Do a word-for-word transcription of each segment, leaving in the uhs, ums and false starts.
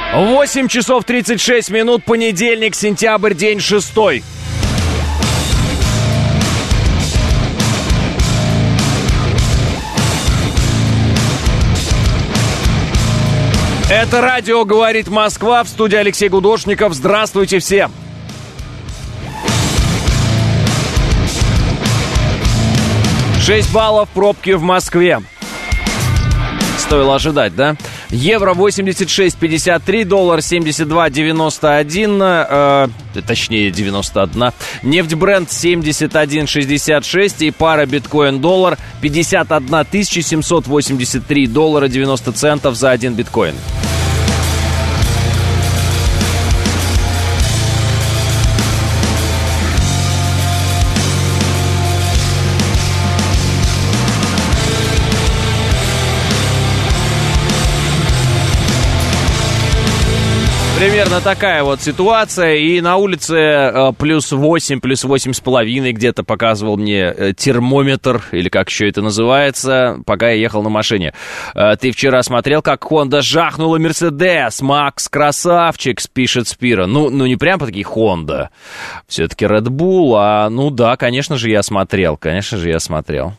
восемь часов тридцать шесть минут, понедельник, сентябрь, день шестой. Это радио «Говорит Москва», в студии Алексей Гудошников. Здравствуйте всем! шесть баллов пробки в Москве. Стоило ожидать, да? Евро восемьдесят шесть пятьдесят три, доллар семьдесят два девяносто один, э, точнее девяносто один. Нефть Брент семьдесят один шестьдесят шесть и пара биткоин-доллар пятьдесят одна тысяча семьсот восемьдесят три доллара девяносто центов за один биткоин. Примерно такая вот ситуация. И на улице э, плюс восемь, плюс восемь с половиной где-то показывал мне э, термометр, или как еще это называется, пока я ехал на машине. Э, ты вчера смотрел, как Honda жахнула Mercedes? Макс, красавчик, пишет Спира. Ну, ну не прям такие Honda. Все-таки Red Bull. А, ну да, конечно же, я смотрел. Конечно же, я смотрел.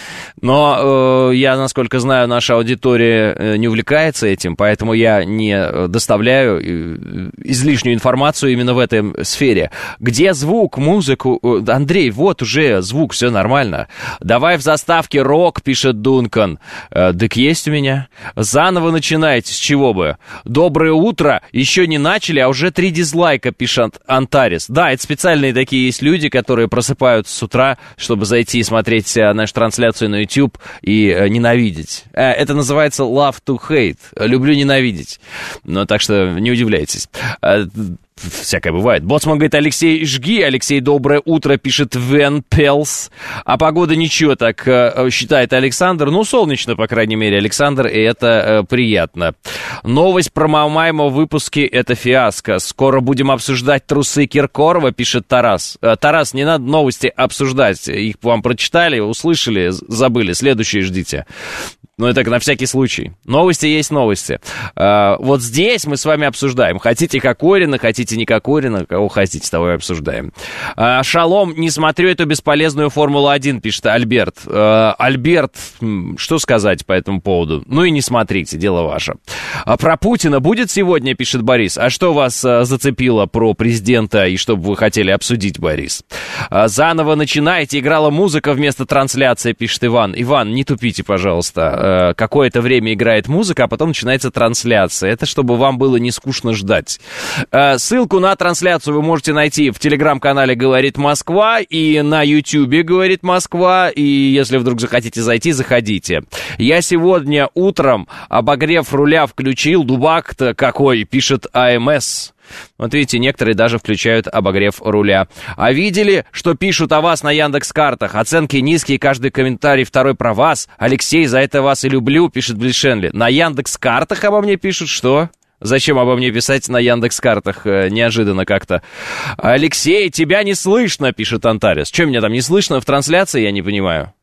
Но э, я, насколько знаю, наша аудитория э, не увлекается этим, поэтому я не доставляю э, излишнюю информацию именно в этой сфере. Где звук, музыку? Андрей, вот уже звук, все нормально. Давай в заставке рок, пишет Дункан. Э, дык есть у меня. Заново начинайте, с чего бы? Доброе утро, еще не начали, а уже три дизлайка, пишет Антарис. Да, это специальные такие есть люди, которые просыпаются с утра, чтобы зайти и смотреть нашу трансляцию на YouTube и э, ненавидеть. Э, это называется love to hate. Люблю ненавидеть. Ну, так что не удивляйтесь. Э, всякое бывает. Боцман говорит: Алексей, жги. Алексей, доброе утро, пишет Вен Пелс. А погода ничего так, э, считает Александр. Ну, солнечно, по крайней мере, Александр, и это э, приятно. Новость про Мамаймо в выпуске — это фиаско. Скоро будем обсуждать трусы Киркорова, пишет Тарас. Э, Тарас, не надо новости обсуждать. Их вам прочитали, услышали, забыли. Следующие ждите. Ну, это на всякий случай. Новости есть новости. А, вот здесь мы с вами обсуждаем. Хотите Кокорина, хотите не Кокорина, кого хотите, того и обсуждаем. А, шалом, не смотрю эту бесполезную Формулу один, пишет Альберт. А, Альберт, что сказать по этому поводу? Ну и не смотрите, дело ваше. А про Путина будет сегодня, пишет Борис. А что вас а, зацепило про президента и что бы вы хотели обсудить, Борис? А, заново начинайте, играла музыка вместо трансляции, пишет Иван. Иван, не тупите, пожалуйста. Какое-то время играет музыка, а потом начинается трансляция. Это чтобы вам было не скучно ждать. Ссылку на трансляцию вы можете найти в телеграм-канале «Говорит Москва» и на ютубе «Говорит Москва». И если вдруг захотите зайти, заходите. Я сегодня утром, обогрев руля, включил. Дубак-то какой, пишет АМС. Вот видите, некоторые даже включают обогрев руля. А видели, что пишут о вас на Яндекс.Картах? Оценки низкие, каждый комментарий второй про вас. Алексей, за это вас и люблю, пишет Блишенли. На Яндекс.Картах обо мне пишут, что? Зачем обо мне писать на Яндекс.Картах? Неожиданно как-то. Алексей, тебя не слышно, пишет Антарис. Что меня там не слышно в трансляции, я не понимаю.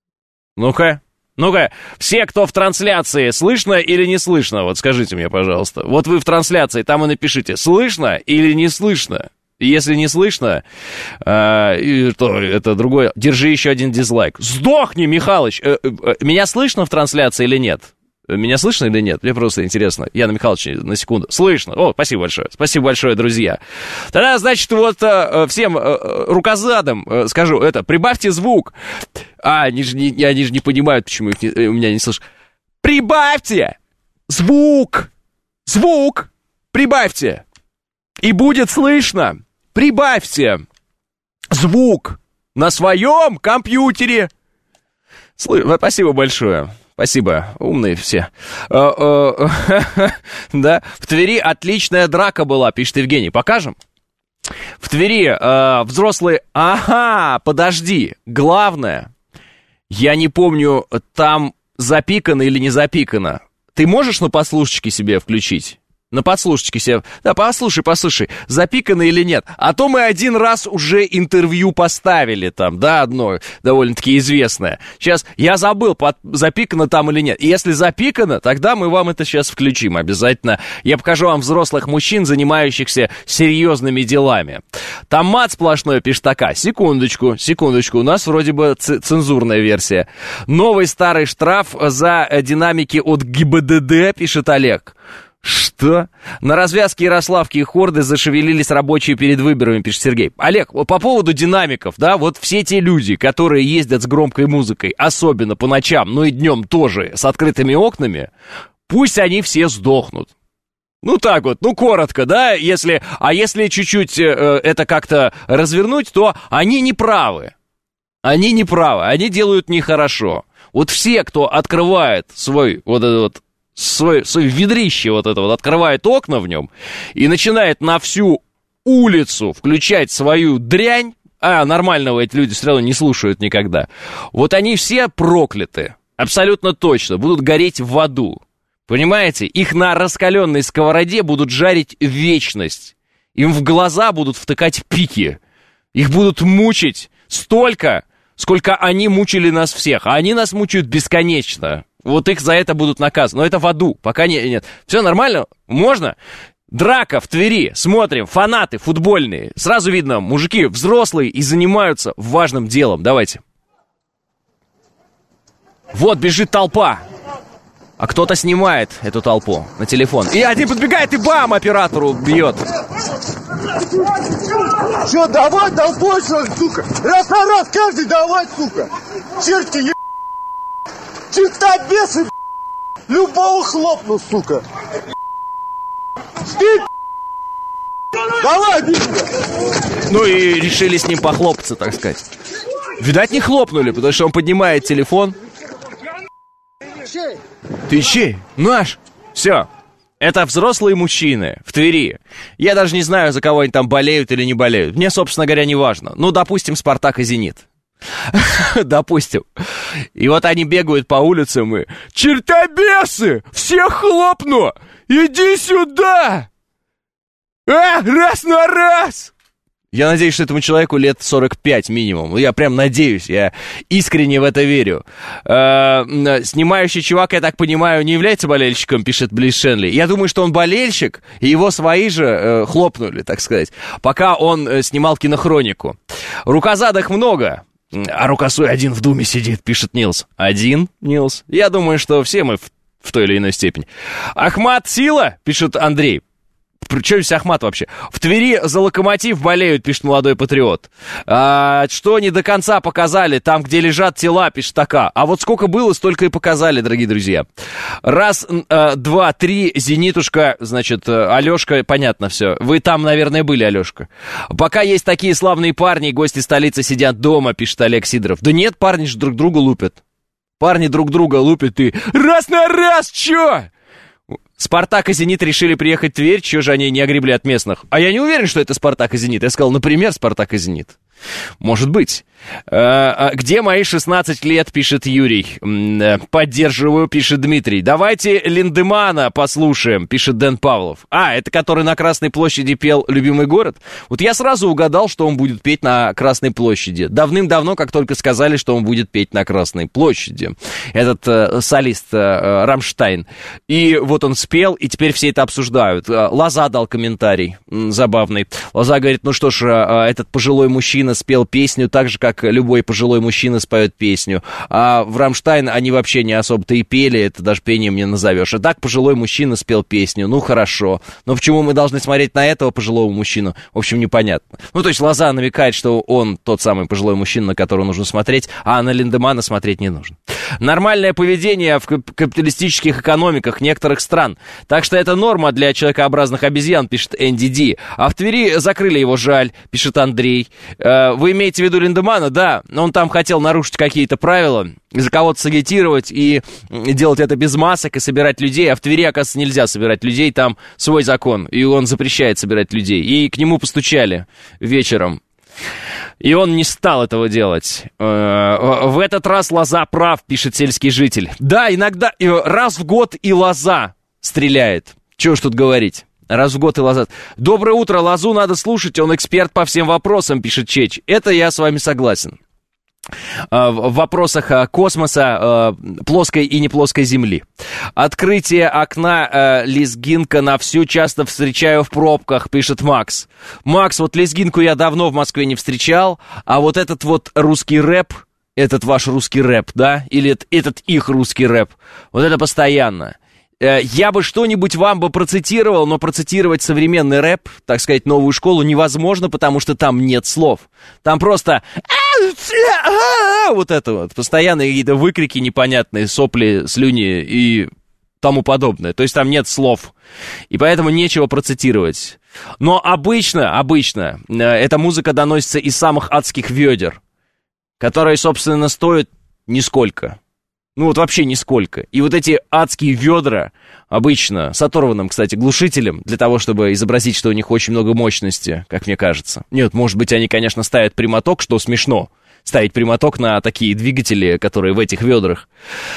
Ну-ка. Ну-ка, все, кто в трансляции, слышно или не слышно? Вот скажите мне, пожалуйста. Вот вы в трансляции, там и напишите, слышно или не слышно? Если не слышно, э, то это другое. Держи еще один дизлайк. Сдохни, Михалыч! Э, э, меня слышно в трансляции или нет? Меня слышно или нет? Мне просто интересно. Яна Михайлович, на секунду. Слышно. О, спасибо большое. Спасибо большое, друзья. Тогда, значит, вот э, всем э, рукозадам э, скажу, это, прибавьте звук. А, они же не, они же не понимают, почему их не, у меня не слышно. Прибавьте звук. Звук. Прибавьте. И будет слышно. Прибавьте звук на своем компьютере. Слы... Спасибо большое. Спасибо, умные все. Да, в Твери отличная драка была, пишет Евгений. Покажем? В Твери э, взрослые... Ага, подожди. Главное, я не помню, там запикано или не запикано. Ты можешь на послушечке себе включить? На подслушечке себе. Да, послушай, послушай, запикано или нет. А то мы один раз уже интервью поставили там, да, одно довольно-таки известное. Сейчас я забыл, под, запикано там или нет. И если запикано, тогда мы вам это сейчас включим обязательно. Я покажу вам взрослых мужчин, занимающихся серьезными делами. Там мат сплошной, пишет такая. Секундочку, секундочку, у нас вроде бы ц- цензурная версия. Новый старый штраф за динамики от ГИБДД, пишет Олег. Что? На развязке Ярославки и Хорды зашевелились рабочие перед выборами, пишет Сергей. Олег, по поводу динамиков, да, вот все те люди, которые ездят с громкой музыкой, особенно по ночам, но и днем тоже, с открытыми окнами, пусть они все сдохнут. Ну так вот, ну коротко, да, если, а если чуть-чуть э, это как-то развернуть, то они не правы. Они не правы, они делают нехорошо. Вот все, кто открывает свой вот этот вот Свое, свое ведрище вот это вот, открывает окна в нем и начинает на всю улицу включать свою дрянь, а нормального эти люди все равно не слушают никогда, вот они все прокляты, абсолютно точно, будут гореть в аду, понимаете? Их на раскаленной сковороде будут жарить вечность, им в глаза будут втыкать пики, их будут мучить столько, сколько они мучили нас всех, а они нас мучают бесконечно. Вот их за это будут наказаны. Но это в аду. Пока не, нет. Все нормально? Можно? Драка в Твери. Смотрим. Фанаты футбольные. Сразу видно, мужики взрослые и занимаются важным делом. Давайте. Вот бежит толпа. А кто-то снимает эту толпу на телефон. И один подбегает и бам! Оператору бьет. Че, давай толпой, сука? Раз на раз каждый давай, сука. Черти, е... Чертобесы, любого хлопну, сука. Ты, давай, быстро. Ну и решили с ним похлопаться, так сказать. Видать, не хлопнули, потому что он поднимает телефон. Чей? Ты чей? Наш. Все. Это взрослые мужчины в Твери. Я даже не знаю, за кого они там болеют или не болеют. Мне, собственно говоря, не важно. Ну, допустим, «Спартак» и «Зенит». Допустим. И вот они бегают по улицам и... Чертобесы! Всех хлопну! Иди сюда! А, раз на раз! Я надеюсь, что этому человеку лет сорок пять минимум. Я прям надеюсь, я искренне в это верю. Э, снимающий чувак, я так понимаю, не является болельщиком, пишет Близ Шенли. Я думаю, что он болельщик, и его свои же э, хлопнули, так сказать, пока он э, снимал кинохронику. Рукозадых много, а рукосуй один в Думе сидит, пишет Нилс. Один, Нилс? Я думаю, что все мы в, в той или иной степени. Ахмат сила, пишет Андрей. Причем здесь Ахмат вообще? В Твери за «Локомотив» болеют, пишет молодой патриот. А, что не до конца показали, там, где лежат тела, пишет Така. А вот сколько было, столько и показали, дорогие друзья. Раз, а, два, три, «Зенитушка», значит, Алешка, понятно все. Вы там, наверное, были, Алешка. Пока есть такие славные парни, гости столицы сидят дома, пишет Олег Сидоров. Да нет, парни же друг друга лупят. Парни друг друга лупят и... Раз на раз, чё? «Спартак» и «Зенит» решили приехать в Тверь, чего же они не огребли от местных? А я не уверен, что это «Спартак» и «Зенит». Я сказал, например, «Спартак» и «Зенит». Может быть. Где мои шестнадцать лет, пишет Юрий. Поддерживаю, пишет Дмитрий. Давайте Линдемана послушаем, пишет Дэн Павлов. А, это который на Красной площади пел «Любимый город»? Вот я сразу угадал, что он будет петь на Красной площади. Давным-давно, как только сказали, что он будет петь на Красной площади. Этот э, солист э, Рамштайн. И вот он спел, и теперь все это обсуждают. Лоза дал комментарий забавный. Лоза говорит, ну что ж, э, этот пожилой мужчина спел песню так же, как любой пожилой мужчина споет песню. А в «Рамштайн» они вообще не особо-то и пели, это даже пением не назовешь. А так пожилой мужчина спел песню, ну хорошо. Но почему мы должны смотреть на этого пожилого мужчину, в общем, непонятно. Ну, то есть Лоза намекает, что он тот самый пожилой мужчина, на которого нужно смотреть, а на Линдемана смотреть не нужно. Нормальное поведение в капиталистических экономиках некоторых стран. Так что это норма для человекообразных обезьян, пишет Энди Ди. А в Твери закрыли его, жаль, пишет Андрей. Вы имеете в виду Линдемана? Да, он там хотел нарушить какие-то правила, за кого-то сагитировать и делать это без масок и собирать людей. А в Твери, оказывается, нельзя собирать людей, там свой закон, и он запрещает собирать людей. И к нему постучали вечером. И он не стал этого делать. В этот раз Лоза прав, пишет сельский житель. Да, иногда, раз в год и Лоза стреляет. Чего ж тут говорить? Раз в год и Лазат. Доброе утро, Лазу надо слушать, он эксперт по всем вопросам, пишет Чеч. Это я с вами согласен. В вопросах космоса, плоской и неплоской Земли. Открытие окна лезгинка на всю часто встречаю в пробках, пишет Макс. Макс, вот лезгинку я давно в Москве не встречал, а вот этот вот русский рэп, этот ваш русский рэп, да, или этот их русский рэп, вот это постоянно. Я бы что-нибудь вам бы процитировал, но процитировать современный рэп, так сказать, новую школу невозможно, потому что там нет слов. Там просто вот это вот, постоянные какие-то выкрики непонятные, сопли, слюни и тому подобное. То есть там нет слов, и поэтому нечего процитировать. Но обычно, обычно эта музыка доносится из самых адских ведер, которые, собственно, стоят нисколько. Ну вот вообще нисколько. И вот эти адские ведра, обычно с оторванным, кстати, глушителем, для того, чтобы изобразить, что у них очень много мощности, как мне кажется. Нет, может быть, они, конечно, ставят прямоток, что смешно. Ставить прямоток на такие двигатели, которые в этих ведрах.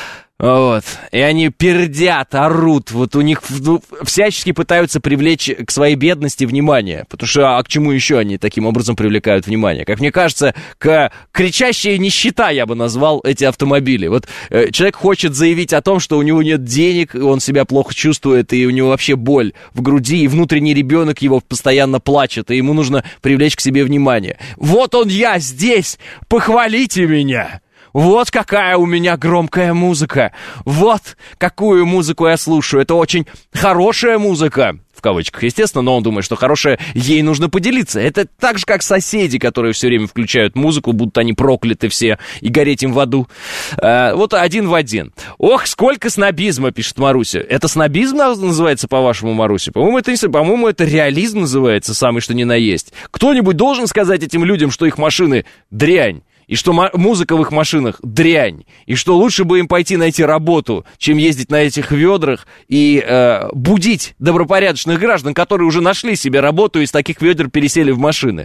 Вот. И они пердят, орут. Вот у них ну, всячески пытаются привлечь к своей бедности внимание. Потому что, а к чему еще они таким образом привлекают внимание? Как мне кажется, к кричащая нищета я бы назвал эти автомобили. Вот э, человек хочет заявить о том, что у него нет денег, он себя плохо чувствует, и у него вообще боль в груди, и внутренний ребенок его постоянно плачет, и ему нужно привлечь к себе внимание. Вот он я здесь! Похвалите меня! Вот какая у меня громкая музыка. Вот какую музыку я слушаю. Это очень хорошая музыка. В кавычках, естественно, но он думает, что хорошая, ей нужно поделиться. Это так же, как соседи, которые все время включают музыку, будто они прокляты все, и гореть им в аду. А, вот один в один. Ох, сколько снобизма, пишет Маруся. Это снобизм называется, по-вашему, Маруся? По-моему, это не, по-моему, это реализм называется, самый что ни на есть. Кто-нибудь должен сказать этим людям, что их машины дрянь, и что м- музыка в их машинах дрянь, и что лучше бы им пойти найти работу, чем ездить на этих ведрах и э, будить добропорядочных граждан, которые уже нашли себе работу и из таких ведер пересели в машины.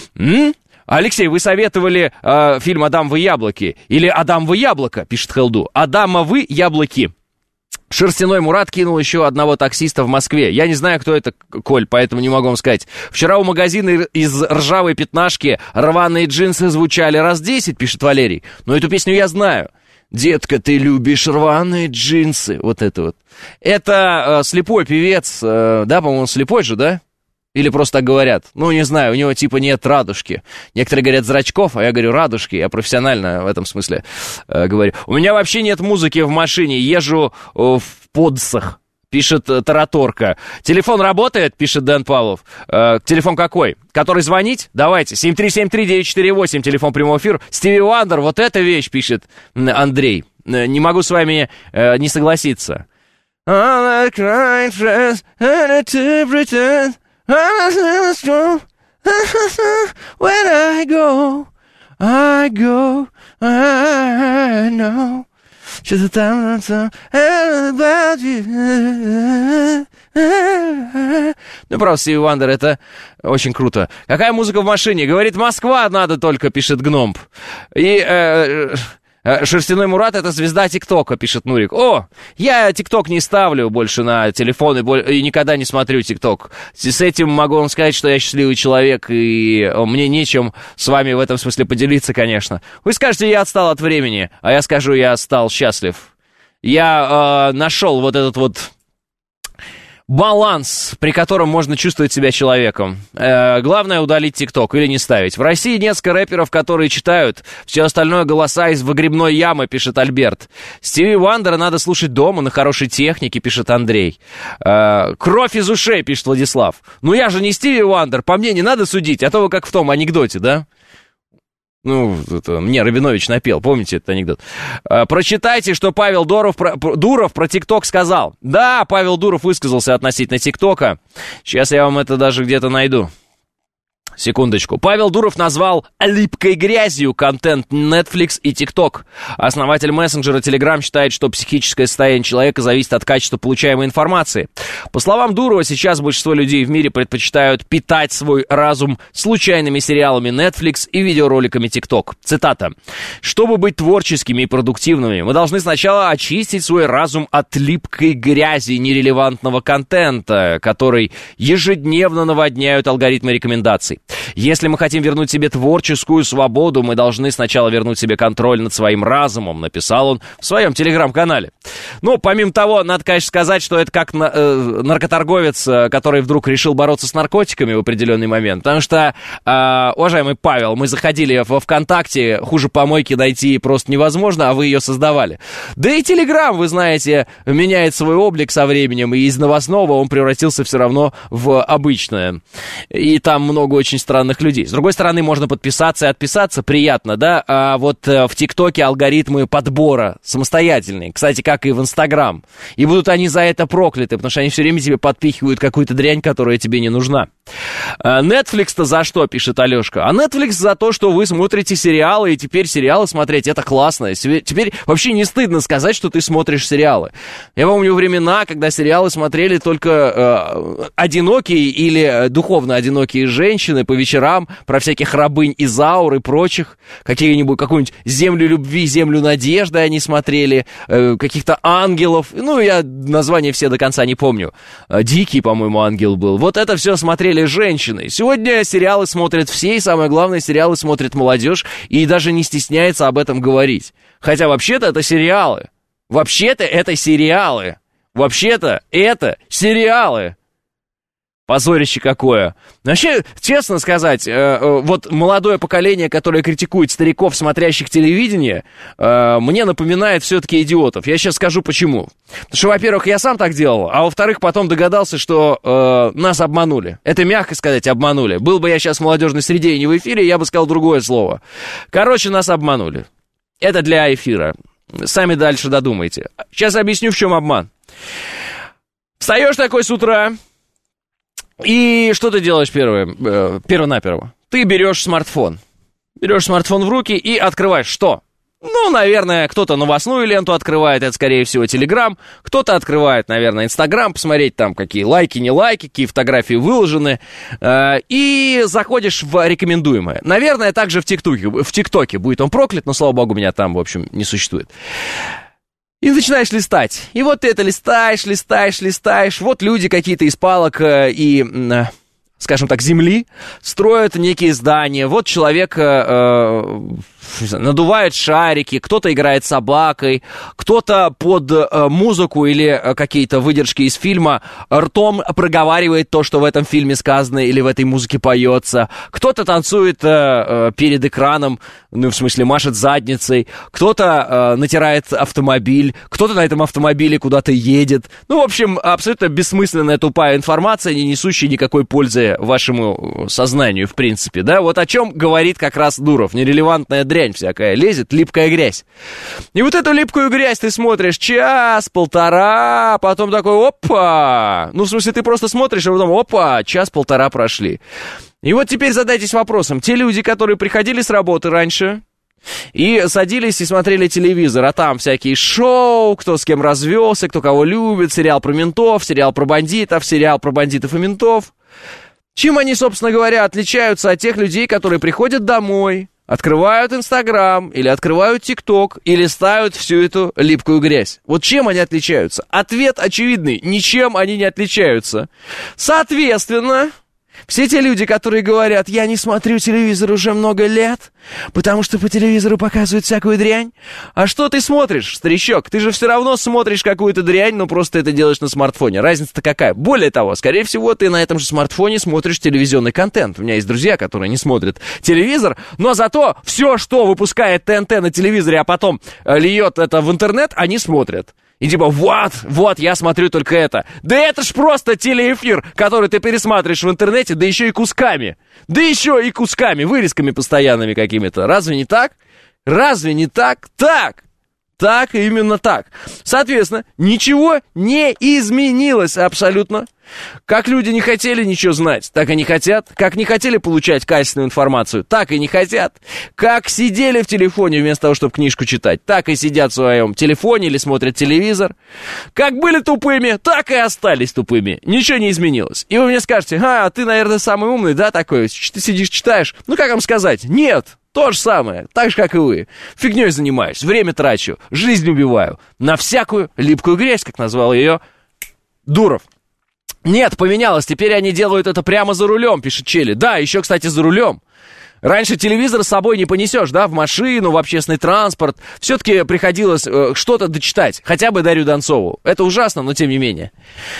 М? Алексей, вы советовали э, фильм «Адамовы яблоки» или «Адамово яблоко», пишет Хелду. «Адамовы яблоки». Шерстяной Мурат кинул еще одного таксиста в Москве. Я не знаю, кто это, Коль, поэтому не могу вам сказать. Вчера у магазина из ржавой пятнашки рваные джинсы звучали раз десять, пишет Валерий. Но эту песню я знаю. «Детка, ты любишь рваные джинсы». Вот это вот. Это э, слепой певец. Э, да, по-моему, он слепой же, да? Или просто так говорят? Ну, не знаю, у него типа нет радужки. Некоторые говорят зрачков, а я говорю радужки. Я профессионально в этом смысле э, говорю. У меня вообще нет музыки в машине. Езжу э, в подсах, пишет э, Тараторка. Телефон работает, пишет Дэн Павлов. Э, телефон какой? Который звонить? Давайте. семь три семь три девять четыре восемь, телефон прямого эфира. Стиви Уандер, вот эта вещь, пишет Андрей. Э, не могу с вами э, не согласиться. When I go, I go, I know. Что-то там about you. Ну, правда, Стиви Вандер, это очень круто. Какая музыка в машине? Говорит, Москва надо только, пишет Гномб. И... Э, Шерстяной Мурат — это звезда ТикТока, пишет Нурик. О, я ТикТок не ставлю больше на телефон и, и никогда не смотрю ТикТок. С этим могу вам сказать, что я счастливый человек, и мне нечем с вами в этом смысле поделиться, конечно. Вы скажете, я отстал от времени, а я скажу, я стал счастлив. Я э, нашел вот этот вот баланс, при котором можно чувствовать себя человеком. Э, главное удалить ТикТок или не ставить. В России несколько рэперов, которые читают. Все остальное голоса из выгребной ямы, пишет Альберт. Стиви Вандера надо слушать дома на хорошей технике, пишет Андрей. Э, кровь из ушей, пишет Владислав. Ну я же не Стиви Вандер, по мне не надо судить, а то вы как в том анекдоте, да? Ну, это мне Рабинович напел, помните этот анекдот? А, прочитайте, что Павел Дуров про, Дуров про ТикТок сказал. Да, Павел Дуров высказался относительно ТикТока. Сейчас я вам это даже где-то найду. Секундочку. Павел Дуров назвал липкой грязью контент Netflix и TikTok. Основатель мессенджера Telegram считает, что психическое состояние человека зависит от качества получаемой информации. По словам Дурова, сейчас большинство людей в мире предпочитают питать свой разум случайными сериалами Netflix и видеороликами TikTok. Цитата. «Чтобы быть творческими и продуктивными, мы должны сначала очистить свой разум от липкой грязи нерелевантного контента, который ежедневно наводняют алгоритмы рекомендаций. Если мы хотим вернуть себе творческую свободу, мы должны сначала вернуть себе контроль над своим разумом», написал он в своем телеграм-канале. Ну, помимо того, надо, конечно, сказать, что это как на, э, наркоторговец, который вдруг решил бороться с наркотиками в определенный момент. Потому что, э, уважаемый Павел, мы заходили во ВКонтакте, хуже помойки найти просто невозможно, а вы ее создавали. Да и Телеграм, вы знаете, меняет свой облик со временем, и из новостного он превратился все равно в обычное. И там много очень странных людей. С другой стороны, можно подписаться и отписаться, приятно, да? А вот в ТикТоке алгоритмы подбора самостоятельные, кстати, как и в Инстаграм. И будут они за это прокляты, потому что они все время тебе подпихивают какую-то дрянь, которая тебе не нужна. Netflix-то за что, пишет Алешка? А Netflix за то, что вы смотрите сериалы, и теперь сериалы смотреть, это классно. Теперь вообще не стыдно сказать, что ты смотришь сериалы. Я помню времена, когда сериалы смотрели только э, одинокие или духовно одинокие женщины по вечерам, про всяких рабынь Изаур и прочих, какие-нибудь, какую-нибудь «Землю любви», «Землю надежды» они смотрели, э, каких-то ангелов, ну, я названия все до конца не помню. Дикий, по-моему, ангел был. Вот это все смотрели женщины. Сегодня сериалы смотрят все, и самое главное, сериалы смотрит молодежь, и даже не стесняется об этом говорить. Хотя вообще-то это сериалы. Вообще-то это сериалы. Вообще-то это сериалы. Позорище какое. Вообще, честно сказать, э, вот молодое поколение, которое критикует стариков, смотрящих телевидение, э, мне напоминает все-таки идиотов. Я сейчас скажу почему. Потому что, во-первых, я сам так делал, а во-вторых, потом догадался, что э, нас обманули. Это мягко сказать, обманули. Был бы я сейчас в молодежной среде и не в эфире, я бы сказал другое слово. Короче, нас обманули. Это для эфира. Сами дальше додумайте. Сейчас объясню, в чем обман. Встаешь такой с утра... И что ты делаешь первое, э, перво-наперво? Ты берешь смартфон. Берешь смартфон в руки и открываешь что? Ну, наверное, кто-то новостную ленту открывает, это, скорее всего, Телеграм. Кто-то открывает, наверное, Инстаграм, посмотреть там, какие лайки, не лайки, какие фотографии выложены. Э, и заходишь в рекомендуемое. Наверное, также в ТикТоке, в ТикТоке будет он проклят, но, слава богу, меня там, в общем, не существует. И начинаешь листать. И вот ты это листаешь, листаешь, листаешь. Вот люди какие-то из палок э, и, э, скажем так, земли строят некие здания. Вот человек э, надувает шарики, кто-то играет собакой, кто-то под э, музыку или э, какие-то выдержки из фильма ртом проговаривает то, что в этом фильме сказано или в этой музыке поется. Кто-то танцует э, э, перед экраном, ну, в смысле, машет задницей. Кто-то э, натирает автомобиль, кто-то на этом автомобиле куда-то едет. Ну, в общем, абсолютно бессмысленная, тупая информация, не несущая никакой пользы вашему сознанию, в принципе, да? Вот о чем говорит как раз Дуров. Нерелевантная дрянь всякая лезет, липкая грязь. И вот эту липкую грязь ты смотришь час, полтора, потом такой, опа! Ну, в смысле, ты просто смотришь, а потом, опа, час-полтора прошли. И вот теперь задайтесь вопросом. Те люди, которые приходили с работы раньше и садились и смотрели телевизор, а там всякие шоу, кто с кем развелся, кто кого любит, сериал про ментов, сериал про бандитов, сериал про бандитов и ментов. Чем они, собственно говоря, отличаются от тех людей, которые приходят домой, открывают Инстаграм или открывают ТикТок и листают всю эту липкую грязь? Вот чем они отличаются? Ответ очевидный. Ничем они не отличаются. Соответственно, все те люди, которые говорят, я не смотрю телевизор уже много лет, потому что по телевизору показывают всякую дрянь. А что ты смотришь, старичок? Ты же все равно смотришь какую-то дрянь, но просто это делаешь на смартфоне. Разница-то какая? Более того, скорее всего, ты на этом же смартфоне смотришь телевизионный контент. У меня есть друзья, которые не смотрят телевизор, но зато все, что выпускает ТНТ на телевизоре, а потом льет это в интернет, они смотрят. И типа, вот, вот, я смотрю только это. Да это ж просто телеэфир, который ты пересматриваешь в интернете, да еще и кусками. Да еще и кусками, вырезками постоянными какими-то. Разве не так? Разве не так? Так! Так, именно так. Соответственно, ничего не изменилось абсолютно. Как люди не хотели ничего знать, так и не хотят. Как не хотели получать качественную информацию, так и не хотят. Как сидели в телефоне вместо того, чтобы книжку читать, так и сидят в своем телефоне или смотрят телевизор. Как были тупыми, так и остались тупыми. Ничего не изменилось. И вы мне скажете: а, ты, наверное, самый умный, да, такой? Ты сидишь, читаешь. Ну, как вам сказать? Нет. То же самое, так же, как и вы. Фигней занимаюсь, время трачу, жизнь убиваю. На всякую липкую грязь, как назвал ее Дуров. Нет, поменялось, теперь они делают это прямо за рулем, пишет Чели. Да, еще, кстати, за рулем. Раньше телевизор с собой не понесешь, да, в машину, в общественный транспорт. Все-таки приходилось э, что-то дочитать, хотя бы Дарью Донцову. Это ужасно, но тем не менее.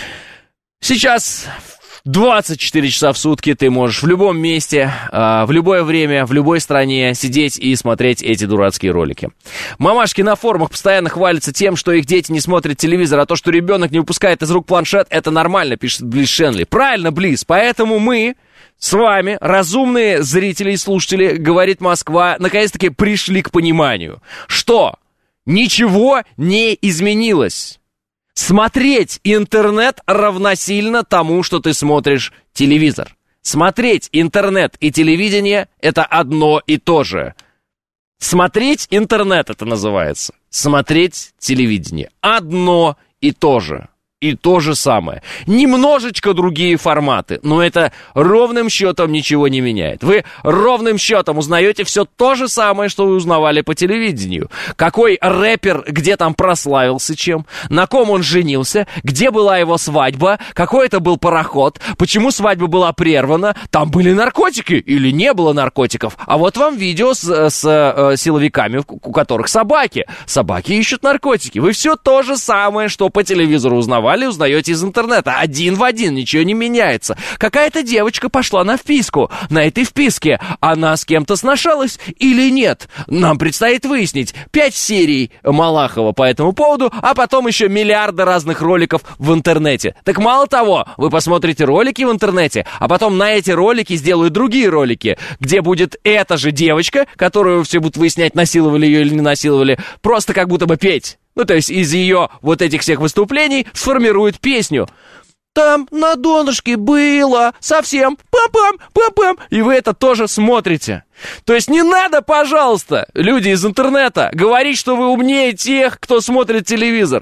Сейчас двадцать четыре часа в сутки ты можешь в любом месте, э, в любое время, в любой стране сидеть и смотреть эти дурацкие ролики. Мамашки на форумах постоянно хвалятся тем, что их дети не смотрят телевизор, а то, что ребенок не выпускает из рук планшет, это нормально, пишет Близ Шенли. Правильно, Близ, поэтому мы с вами, разумные зрители и слушатели, говорит Москва, наконец-таки пришли к пониманию, что ничего не изменилось. Смотреть интернет равносильно тому, что ты смотришь телевизор. Смотреть интернет и телевидение – это одно и то же. Смотреть интернет – это называется. Смотреть телевидение – одно и то же. И то же самое. Немножечко другие форматы, но это ровным счетом ничего не меняет. Вы ровным счетом узнаете все то же самое, что вы узнавали по телевидению. Какой рэпер где там прославился чем, на ком он женился, где была его свадьба, какой это был пароход, почему свадьба была прервана, там были наркотики или не было наркотиков. А вот вам видео с, с э, силовиками, у которых собаки. Собаки ищут наркотики. Вы все то же самое, что по телевизору узнавали, узнаете из интернета. Один в один, ничего не меняется. Какая-то девочка пошла на вписку. На этой вписке она с кем-то сношалась или нет? Нам предстоит выяснить. Пять серий Малахова по этому поводу, а потом еще миллиарды разных роликов в интернете. Так мало того, вы посмотрите ролики в интернете, а потом на эти ролики сделают другие ролики, где будет эта же девочка, которую все будут выяснять, насиловали ее или не насиловали, просто как будто бы петь. Ну, то есть из ее вот этих всех выступлений сформирует песню. Там на донышке было совсем пам-пам, пам-пам. И вы это тоже смотрите. То есть не надо, пожалуйста, люди из интернета, говорить, что вы умнее тех, кто смотрит телевизор.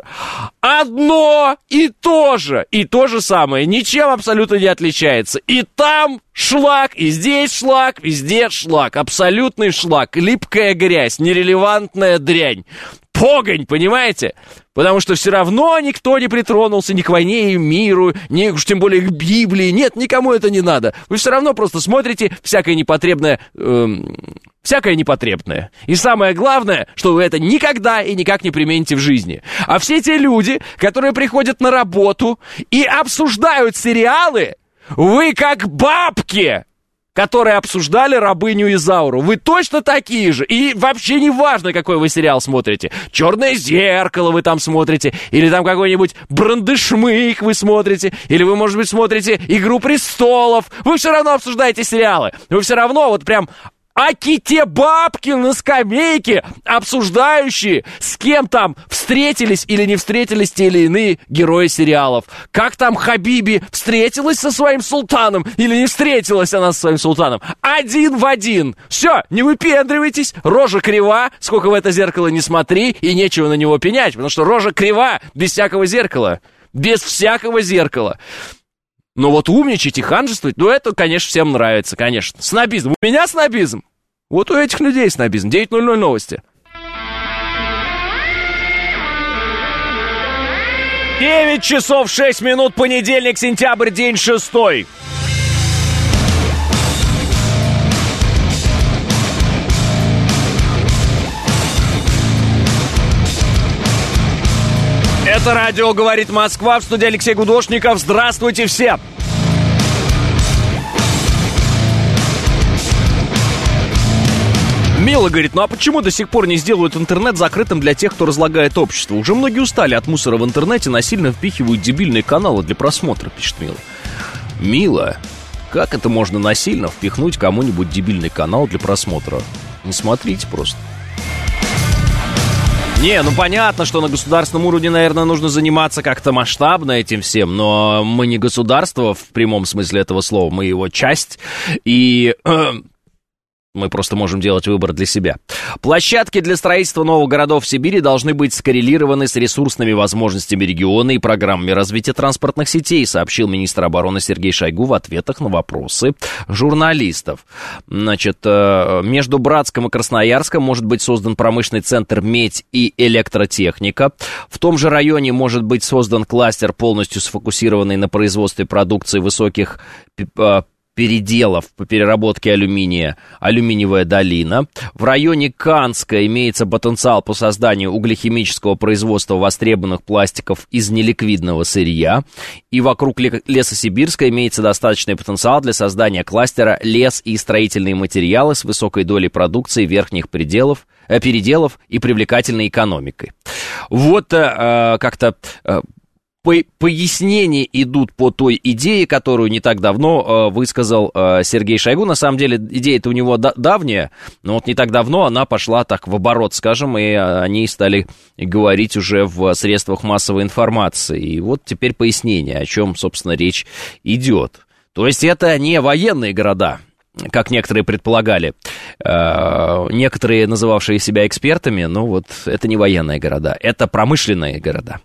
Одно и то же. И то же самое. Ничем абсолютно не отличается. И там шлак, и здесь шлак, везде шлак. Абсолютный шлак. Липкая грязь, нерелевантная дрянь. Погонь, понимаете? Потому что все равно никто не притронулся ни к войне и миру, ни уж тем более к Библии. Нет, никому это не надо. Вы все равно просто смотрите всякое непотребное, эм, всякое непотребное. И самое главное, что вы это никогда и никак не примените в жизни. А все те люди, которые приходят на работу и обсуждают сериалы, вы как бабки, которые обсуждали «Рабыню Изауру». Вы точно такие же. И вообще не важно, какой вы сериал смотрите. «Черное зеркало» вы там смотрите. Или там какой-нибудь «Брандышмык» вы смотрите. Или вы, может быть, смотрите «Игру престолов». Вы все равно обсуждаете сериалы. Вы все равно вот прям... Аки те бабки на скамейке, обсуждающие, с кем там встретились или не встретились те или иные герои сериалов. Как там Хабиби встретилась со своим султаном или не встретилась она со своим султаном. Один в один. Все, не выпендривайтесь, рожа крива, сколько в это зеркало не смотри, и нечего на него пенять, потому что рожа крива без всякого зеркала. Без всякого зеркала. Но вот умничать и ханжествовать, ну это, конечно, всем нравится, конечно. Снобизм. У меня снобизм. Вот у этих людей снобизм. девять ноль ноль новости. девять часов шесть минут, понедельник, сентябрь, день шестой. Это радио «Говорит Москва», в студии Алексей Гудошников. Здравствуйте все! Мила говорит, ну а почему до сих пор не сделают интернет закрытым для тех, кто разлагает общество? Уже многие устали от мусора в интернете, насильно впихивают дебильные каналы для просмотра, пишет Мила. Мила, как это можно насильно впихнуть кому-нибудь дебильный канал для просмотра? Не смотрите просто. Не, ну понятно, что на государственном уровне, наверное, нужно заниматься как-то масштабно этим всем, но мы не государство в прямом смысле этого слова, мы его часть, и э, мы просто можем делать выбор для себя. Площадки для строительства новых городов в Сибири должны быть скоррелированы с ресурсными возможностями региона и программами развития транспортных сетей, сообщил министр обороны Сергей Шойгу в ответах на вопросы журналистов. Значит, между Братском и Красноярском может быть создан промышленный центр «Медь» и электротехника. В том же районе может быть создан кластер, полностью сфокусированный на производстве продукции высоких переделов по переработке алюминия, алюминиевая долина. В районе Канска имеется потенциал по созданию углехимического производства востребованных пластиков из неликвидного сырья. И вокруг Лесосибирска имеется достаточный потенциал для создания кластера «Лес и строительные материалы» с высокой долей продукции верхних пределов, э, переделов и привлекательной экономикой. Вот э, как-то... Э, Пояснения идут по той идее, которую не так давно э, высказал э, Сергей Шойгу. На самом деле идея-то у него да- давняя, но вот не так давно она пошла так в оборот, скажем, и э, они стали говорить уже в средствах массовой информации. И вот теперь пояснение, о чем, собственно, речь идет. То есть это не военные города, как некоторые предполагали, э, некоторые, называвшие себя экспертами, ну вот это не военные города, это промышленные города.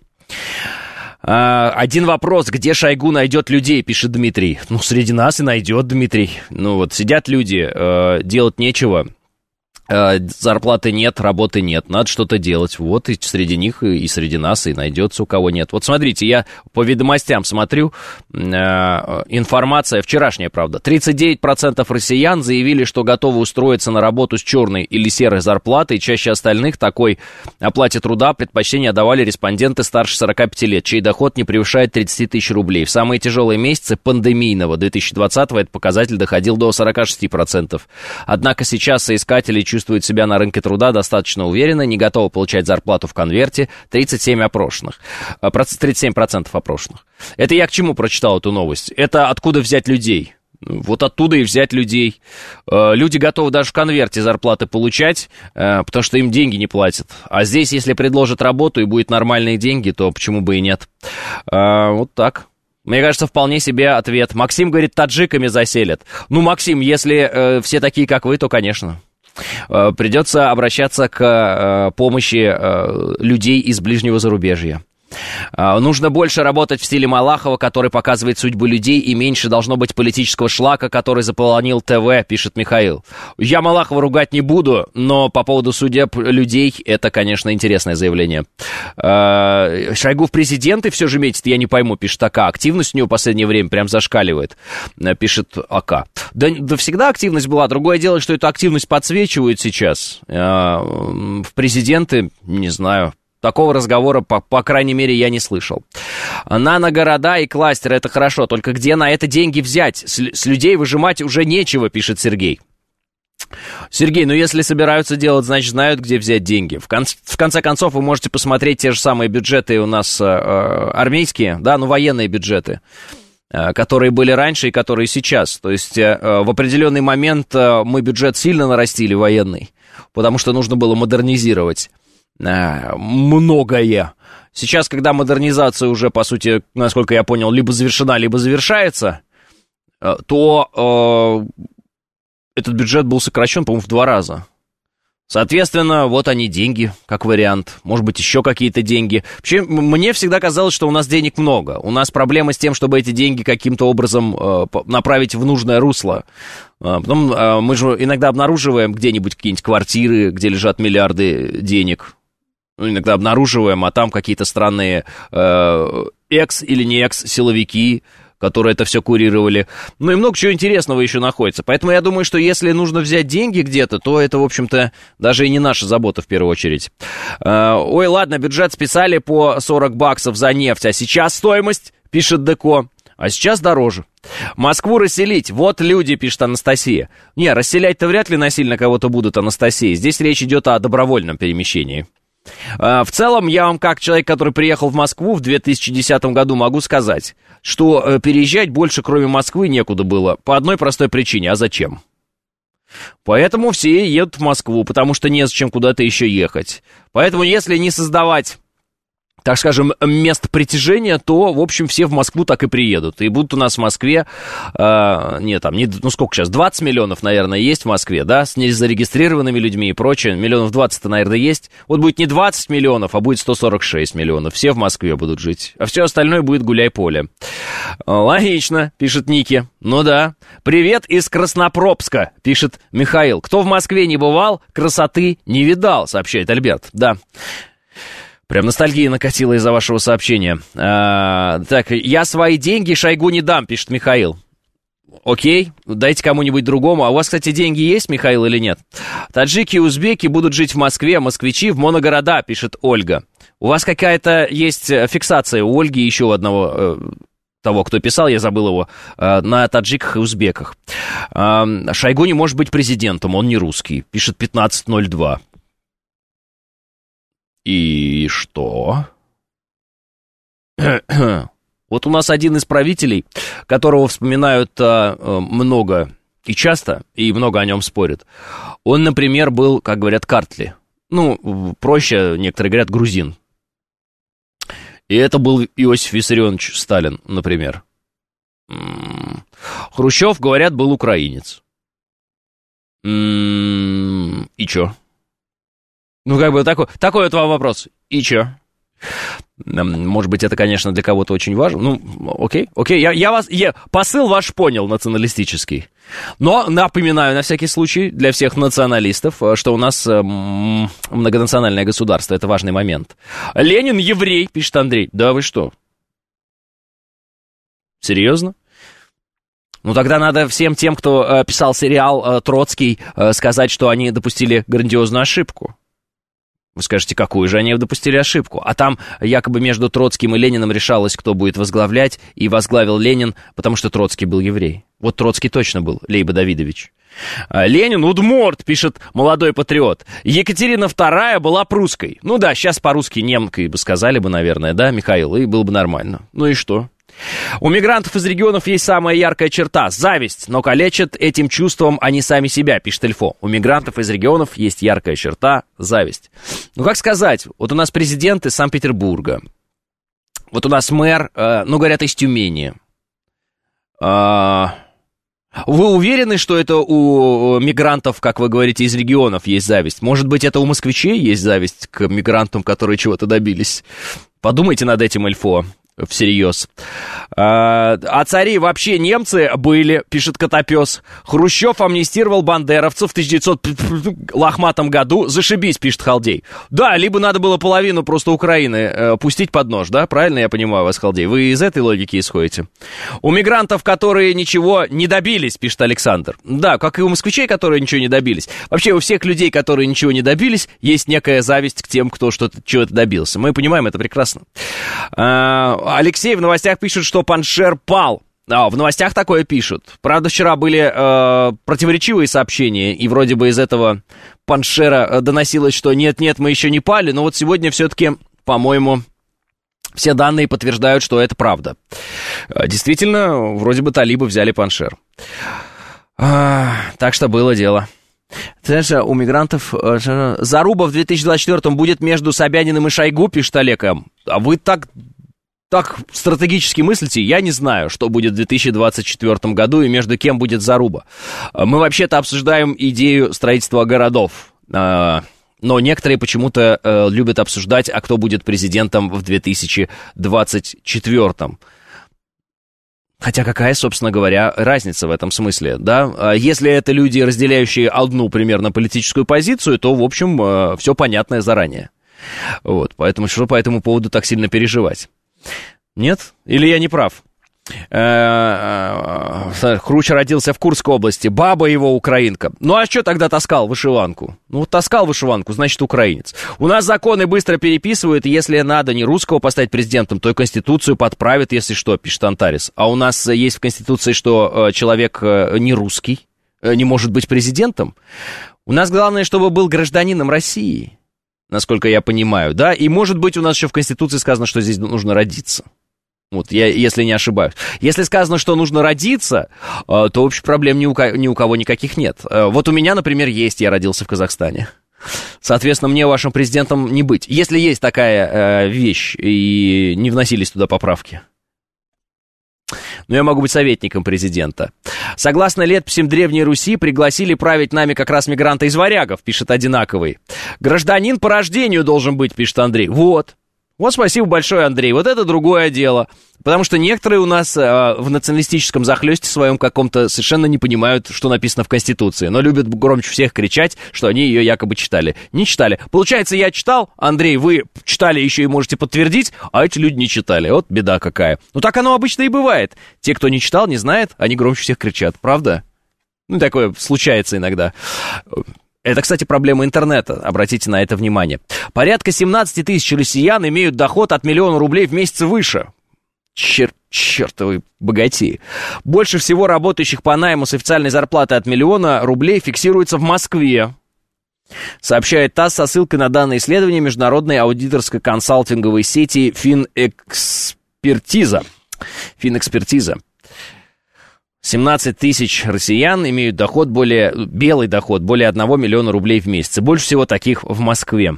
Один вопрос, где Шойгу найдет людей, пишет Дмитрий. Ну, среди нас и найдет Дмитрий. Ну, вот сидят люди, э, делать нечего, э, зарплаты нет, работы нет, надо что-то делать. Вот и среди них, и, и среди нас, и найдется у кого нет. Вот смотрите, я по ведомостям смотрю, э, информация вчерашняя, правда. тридцать девять процентов россиян заявили, что готовы устроиться на работу с черной или серой зарплатой. Чаще остальных такой оплате труда предпочтение отдавали респонденты старше сорока пяти лет, чей доход не превышает тридцать тысяч рублей. В самые тяжелые месяцы пандемийного две тысячи двадцатого этот показатель доходил до сорока шести процентов. Однако сейчас соискатели чувствуют себя на рынке труда достаточно уверенно, не готовы получать зарплату в конверте. тридцать семь опрошенных. тридцать семь процентов опрошенных. Это я к чему прочитал эту новость? Это откуда взять людей? Вот оттуда и взять людей. Люди готовы даже в конверте зарплаты получать, потому что им деньги не платят. А здесь, если предложат работу и будет нормальные деньги, то почему бы и нет? Вот так. Мне кажется, вполне себе ответ. Максим говорит, таджиками заселят. Ну, Максим, если все такие, как вы, то, конечно. Придется обращаться к помощи людей из ближнего зарубежья. Нужно больше работать в стиле Малахова, который показывает судьбу людей, и меньше должно быть политического шлака, который заполонил ТВ, пишет Михаил. Я Малахова ругать не буду, но по поводу судеб людей, это, конечно, интересное заявление. Шойгу в президенты все же метит, я не пойму, пишет АК. Активность у него в последнее время прям зашкаливает, пишет АК. Да, да всегда активность была, другое дело, что эту активность подсвечивают сейчас. В президенты, не знаю... Такого разговора, по, по крайней мере, я не слышал. Наногорода и кластеры — это хорошо, только где на это деньги взять? С, с людей выжимать уже нечего, пишет Сергей. Сергей, ну если собираются делать, значит, знают, где взять деньги. В, кон- в конце концов, вы можете посмотреть те же самые бюджеты у нас э, армейские, да, ну военные бюджеты, э, которые были раньше и которые сейчас. То есть э, в определенный момент э, мы бюджет сильно нарастили военный, потому что нужно было модернизировать многое. Сейчас, когда модернизация уже, по сути, насколько я понял, либо завершена, либо завершается, то э, этот бюджет был сокращен, по-моему, в два раза. Соответственно, вот они деньги, как вариант. Может быть, еще какие-то деньги. Вообще, мне всегда казалось, что у нас денег много. У нас проблема с тем, чтобы эти деньги каким-то образом э, направить в нужное русло. А потом э, мы же иногда обнаруживаем где-нибудь какие-нибудь квартиры, где лежат миллиарды денег. Ну, иногда обнаруживаем, а там какие-то странные э, экс- или не экс-силовики, которые это все курировали. Ну и много чего интересного еще находится. Поэтому я думаю, что если нужно взять деньги где-то, то это, в общем-то, даже и не наша забота в первую очередь. Э, ой, ладно, бюджет списали по сорок баксов за нефть, а сейчас стоимость, пишет Деко, а сейчас дороже. Москву расселить, вот люди, пишет Анастасия. Не, расселять-то вряд ли насильно кого-то будут, Анастасия. Здесь речь идет о добровольном перемещении. В целом, я вам, как человек, который приехал в Москву в две тысячи десятом году, могу сказать, что переезжать больше, кроме Москвы, некуда было. По одной простой причине. А зачем? Поэтому все едут в Москву, потому что незачем куда-то еще ехать. Поэтому если не создавать, так скажем, мест притяжения, то, в общем, все в Москву так и приедут. И будут у нас в Москве, э, нет, там, не, ну сколько сейчас, двадцать миллионов, наверное, есть в Москве, да, с незарегистрированными людьми и прочее. Миллионов двадцать, наверное, есть. Вот будет не двадцать миллионов, а будет сто сорок шесть миллионов. Все в Москве будут жить, а все остальное будет гуляй-поле. Логично, пишет Ники. Ну да. Привет из Краснопробска, пишет Михаил. Кто в Москве не бывал, красоты не видал, сообщает Альберт. Да. Прям ностальгия накатила из-за вашего сообщения. А, так, я свои деньги Шойгу не дам, пишет Михаил. Окей, дайте кому-нибудь другому. А у вас, кстати, деньги есть, Михаил, или нет? Таджики и узбеки будут жить в Москве, москвичи в моногорода, пишет Ольга. У вас какая-то есть фиксация у Ольги, еще у одного э, того, кто писал, я забыл его, э, на таджиках и узбеках. Э, Шойгу не может быть президентом, он не русский, пишет пятнадцать ноль два. И что? Вот у нас один из правителей, которого вспоминают а, много и часто, и много о нем спорят. Он, например, был, как говорят, Картли. Ну, проще, некоторые говорят, грузин. И это был Иосиф Виссарионович Сталин, например. Хрущев, говорят, был украинец. И чё? Ну, как бы такой, такой вот вам вопрос. И чё? Может быть, это, конечно, для кого-то очень важно. Ну, окей, окей. Я, я вас, я, посыл ваш понял, националистический. Но напоминаю, на всякий случай, для всех националистов, что у нас м- многонациональное государство. Это важный момент. Ленин еврей, пишет Андрей. Да вы что? Серьезно? Ну, тогда надо всем тем, кто э, писал сериал э, «Троцкий», э, сказать, что они допустили грандиозную ошибку. Вы скажете, какую же они допустили ошибку? А там якобы между Троцким и Лениным решалось, кто будет возглавлять, и возглавил Ленин, потому что Троцкий был еврей. Вот Троцкий точно был, Лейба Давидович. Ленин удмурт, пишет молодой патриот. Екатерина вторая была прусской. Ну да, сейчас по-русски немкой бы сказали бы, наверное, да, Михаил, и было бы нормально. Ну и что? У мигрантов из регионов есть самая яркая черта – зависть, но калечат этим чувством они сами себя, пишет Эльфо. У мигрантов из регионов есть яркая черта – зависть. Ну, как сказать, вот у нас президент из Санкт-Петербурга, вот у нас мэр, э, ну, говорят, из Тюмени. Э, вы уверены, что это у мигрантов, как вы говорите, из регионов есть зависть? Может быть, это у москвичей есть зависть к мигрантам, которые чего-то добились? Подумайте над этим, Эльфо. Всерьез. А, а цари вообще немцы были, пишет Котопес. Хрущев амнистировал бандеровцев в тысяча девятисотом лохматом году. Зашибись, пишет Халдей. Да, либо надо было половину просто Украины э, пустить под нож, да? Правильно я понимаю вас, Халдей? Вы из этой логики исходите. У мигрантов, которые ничего не добились, пишет Александр. Да, как и у москвичей, которые ничего не добились. Вообще у всех людей, которые ничего не добились, есть некая зависть к тем, кто что-то, чего-то добился. Мы понимаем это прекрасно. А, Алексей в новостях пишет, что Паншер пал. А, в новостях такое пишут. Правда, вчера были э, противоречивые сообщения, и вроде бы из этого Паншера доносилось, что нет-нет, мы еще не пали, но вот сегодня все-таки, по-моему, все данные подтверждают, что это правда. Действительно, вроде бы талибы взяли Паншер. А, так что было дело. Знаешь, у мигрантов заруба в две тысячи двадцать четвёртом будет между Собяниным и Шойгу, пишет Олег М. А вы так, так стратегически мыслите? Я не знаю, что будет в две тысячи двадцать четвёртом году и между кем будет заруба. Мы вообще-то обсуждаем идею строительства городов. Но некоторые почему-то любят обсуждать, а кто будет президентом в две тысячи двадцать четвёртом. Хотя какая, собственно говоря, разница в этом смысле, да? Если это люди, разделяющие одну примерно политическую позицию, то, в общем, все понятное заранее. Вот, поэтому что по этому поводу так сильно переживать? Нет? Или я не прав? Хрущ родился в Курской области, баба его украинка. Ну а что тогда таскал вышиванку? Ну таскал вышиванку, значит украинец. У нас законы быстро переписывают, и если надо не русского поставить президентом, то и Конституцию подправят, если что, пишет Антарис. А у нас есть в Конституции, что человек не русский не может быть президентом. У нас главное, чтобы был гражданином России, насколько я понимаю, да? И может быть у нас еще в Конституции сказано, что здесь нужно родиться. Вот, я, если не ошибаюсь. Если сказано, что нужно родиться, то, в общем, проблем ни у, ни у кого никаких нет. Вот у меня, например, есть, я родился в Казахстане. Соответственно, мне вашим президентом не быть. Если есть такая вещь, и не вносились туда поправки. Но я могу быть советником президента. Согласно летописям Древней Руси, пригласили править нами как раз мигранта из варягов, пишет Одинаковый. Гражданин по рождению должен быть, пишет Андрей. Вот. Вот спасибо большое, Андрей. Вот это другое дело. Потому что некоторые у нас э, в националистическом захлёсте своем каком-то совершенно не понимают, что написано в Конституции, но любят громче всех кричать, что они ее якобы читали. Не читали. Получается, я читал, Андрей, вы читали еще и можете подтвердить, а эти люди не читали. Вот беда какая. Ну так оно обычно и бывает. Те, кто не читал, не знает, они громче всех кричат. Правда? Ну, такое случается иногда. Это, кстати, проблема интернета, обратите на это внимание. Порядка семнадцать тысяч россиян имеют доход от миллиона рублей в месяц и выше. Чер... Чертовы богатеи. Больше всего работающих по найму с официальной зарплатой от миллиона рублей фиксируется в Москве. Сообщает ТАСС со ссылкой на данные исследования международной аудиторской консалтинговой сети Финэкспертиза. Финэкспертиза. семнадцать тысяч россиян имеют доход более, белый доход более одного миллиона рублей в месяц. Больше всего таких в Москве.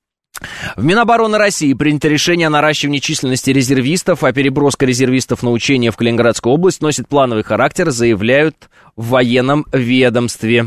В Минобороны России принято решение о наращивании численности резервистов, а переброска резервистов на учения в Калининградскую область носит плановый характер, заявляют в военном ведомстве.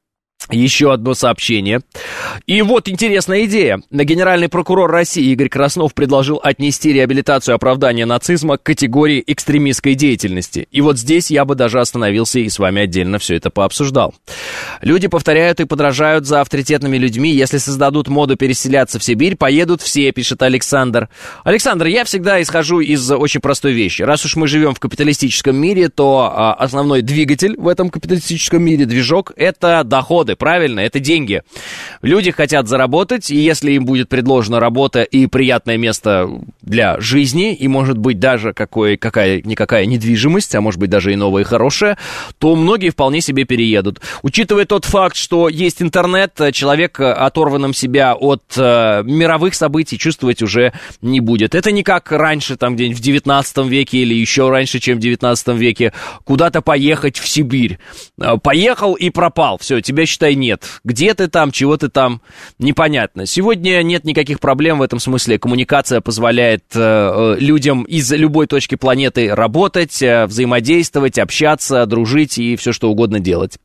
Еще одно сообщение. И вот интересная идея. Генеральный прокурор России Игорь Краснов предложил отнести реабилитацию оправдания нацизма к категории экстремистской деятельности. И вот здесь я бы даже остановился и с вами отдельно все это пообсуждал. Люди повторяют и подражают за авторитетными людьми. Если создадут моду переселяться в Сибирь, поедут все, пишет Александр. Александр, я всегда исхожу из очень простой вещи. Раз уж мы живем в капиталистическом мире, то а, основной двигатель в этом капиталистическом мире, движок, это доходы. Правильно, это деньги. Люди хотят заработать, и если им будет предложена работа и приятное место для жизни, и, может быть, даже какой, какая-никакая недвижимость, а может быть, даже и новая и хорошая, то многие вполне себе переедут. Учитывая тот факт, что есть интернет, человек, оторванным себя от э, мировых событий, чувствовать уже не будет. Это не как раньше, там где-нибудь в девятнадцатом веке или еще раньше, чем в девятнадцатом веке, куда-то поехать в Сибирь. Поехал и пропал. Все, тебя, считай, нет. Где ты там, чего ты там, непонятно. Сегодня нет никаких проблем в этом смысле. Коммуникация позволяет э, людям из любой точки планеты работать, э, взаимодействовать, общаться, дружить и все что угодно делать.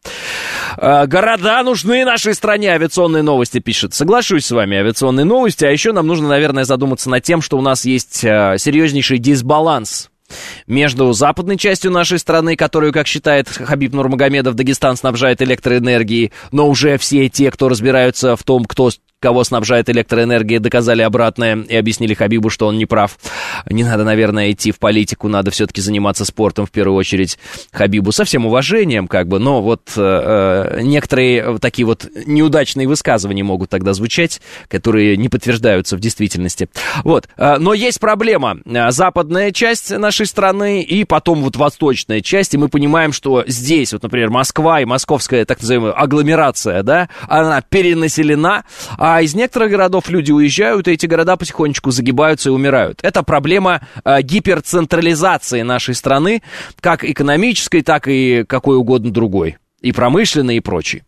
Э, города нужны нашей стране, авиационные новости пишет. Соглашусь с вами, авиационные новости. А еще нам нужно, наверное, задуматься над тем, что у нас есть э, серьезнейший дисбаланс между западной частью нашей страны, которую, как считает Хабиб Нурмагомедов, Дагестан снабжает электроэнергией, но уже все те, кто разбираются в том, кто... кого снабжает электроэнергией, доказали обратное и объяснили Хабибу, что он не прав. Не надо, наверное, идти в политику, надо все-таки заниматься спортом, в первую очередь, Хабибу. Со всем уважением, как бы, но вот э, некоторые такие вот неудачные высказывания могут тогда звучать, которые не подтверждаются в действительности. Вот, э, но есть проблема. Западная часть нашей страны и потом вот восточная часть, и мы понимаем, что здесь, вот, например, Москва и московская, так называемая, агломерация, да, она перенаселена, а из некоторых городов люди уезжают, и эти города потихонечку загибаются и умирают. Это проблема э, гиперцентрализации нашей страны, как экономической, так и какой угодно другой. И промышленной, и прочей.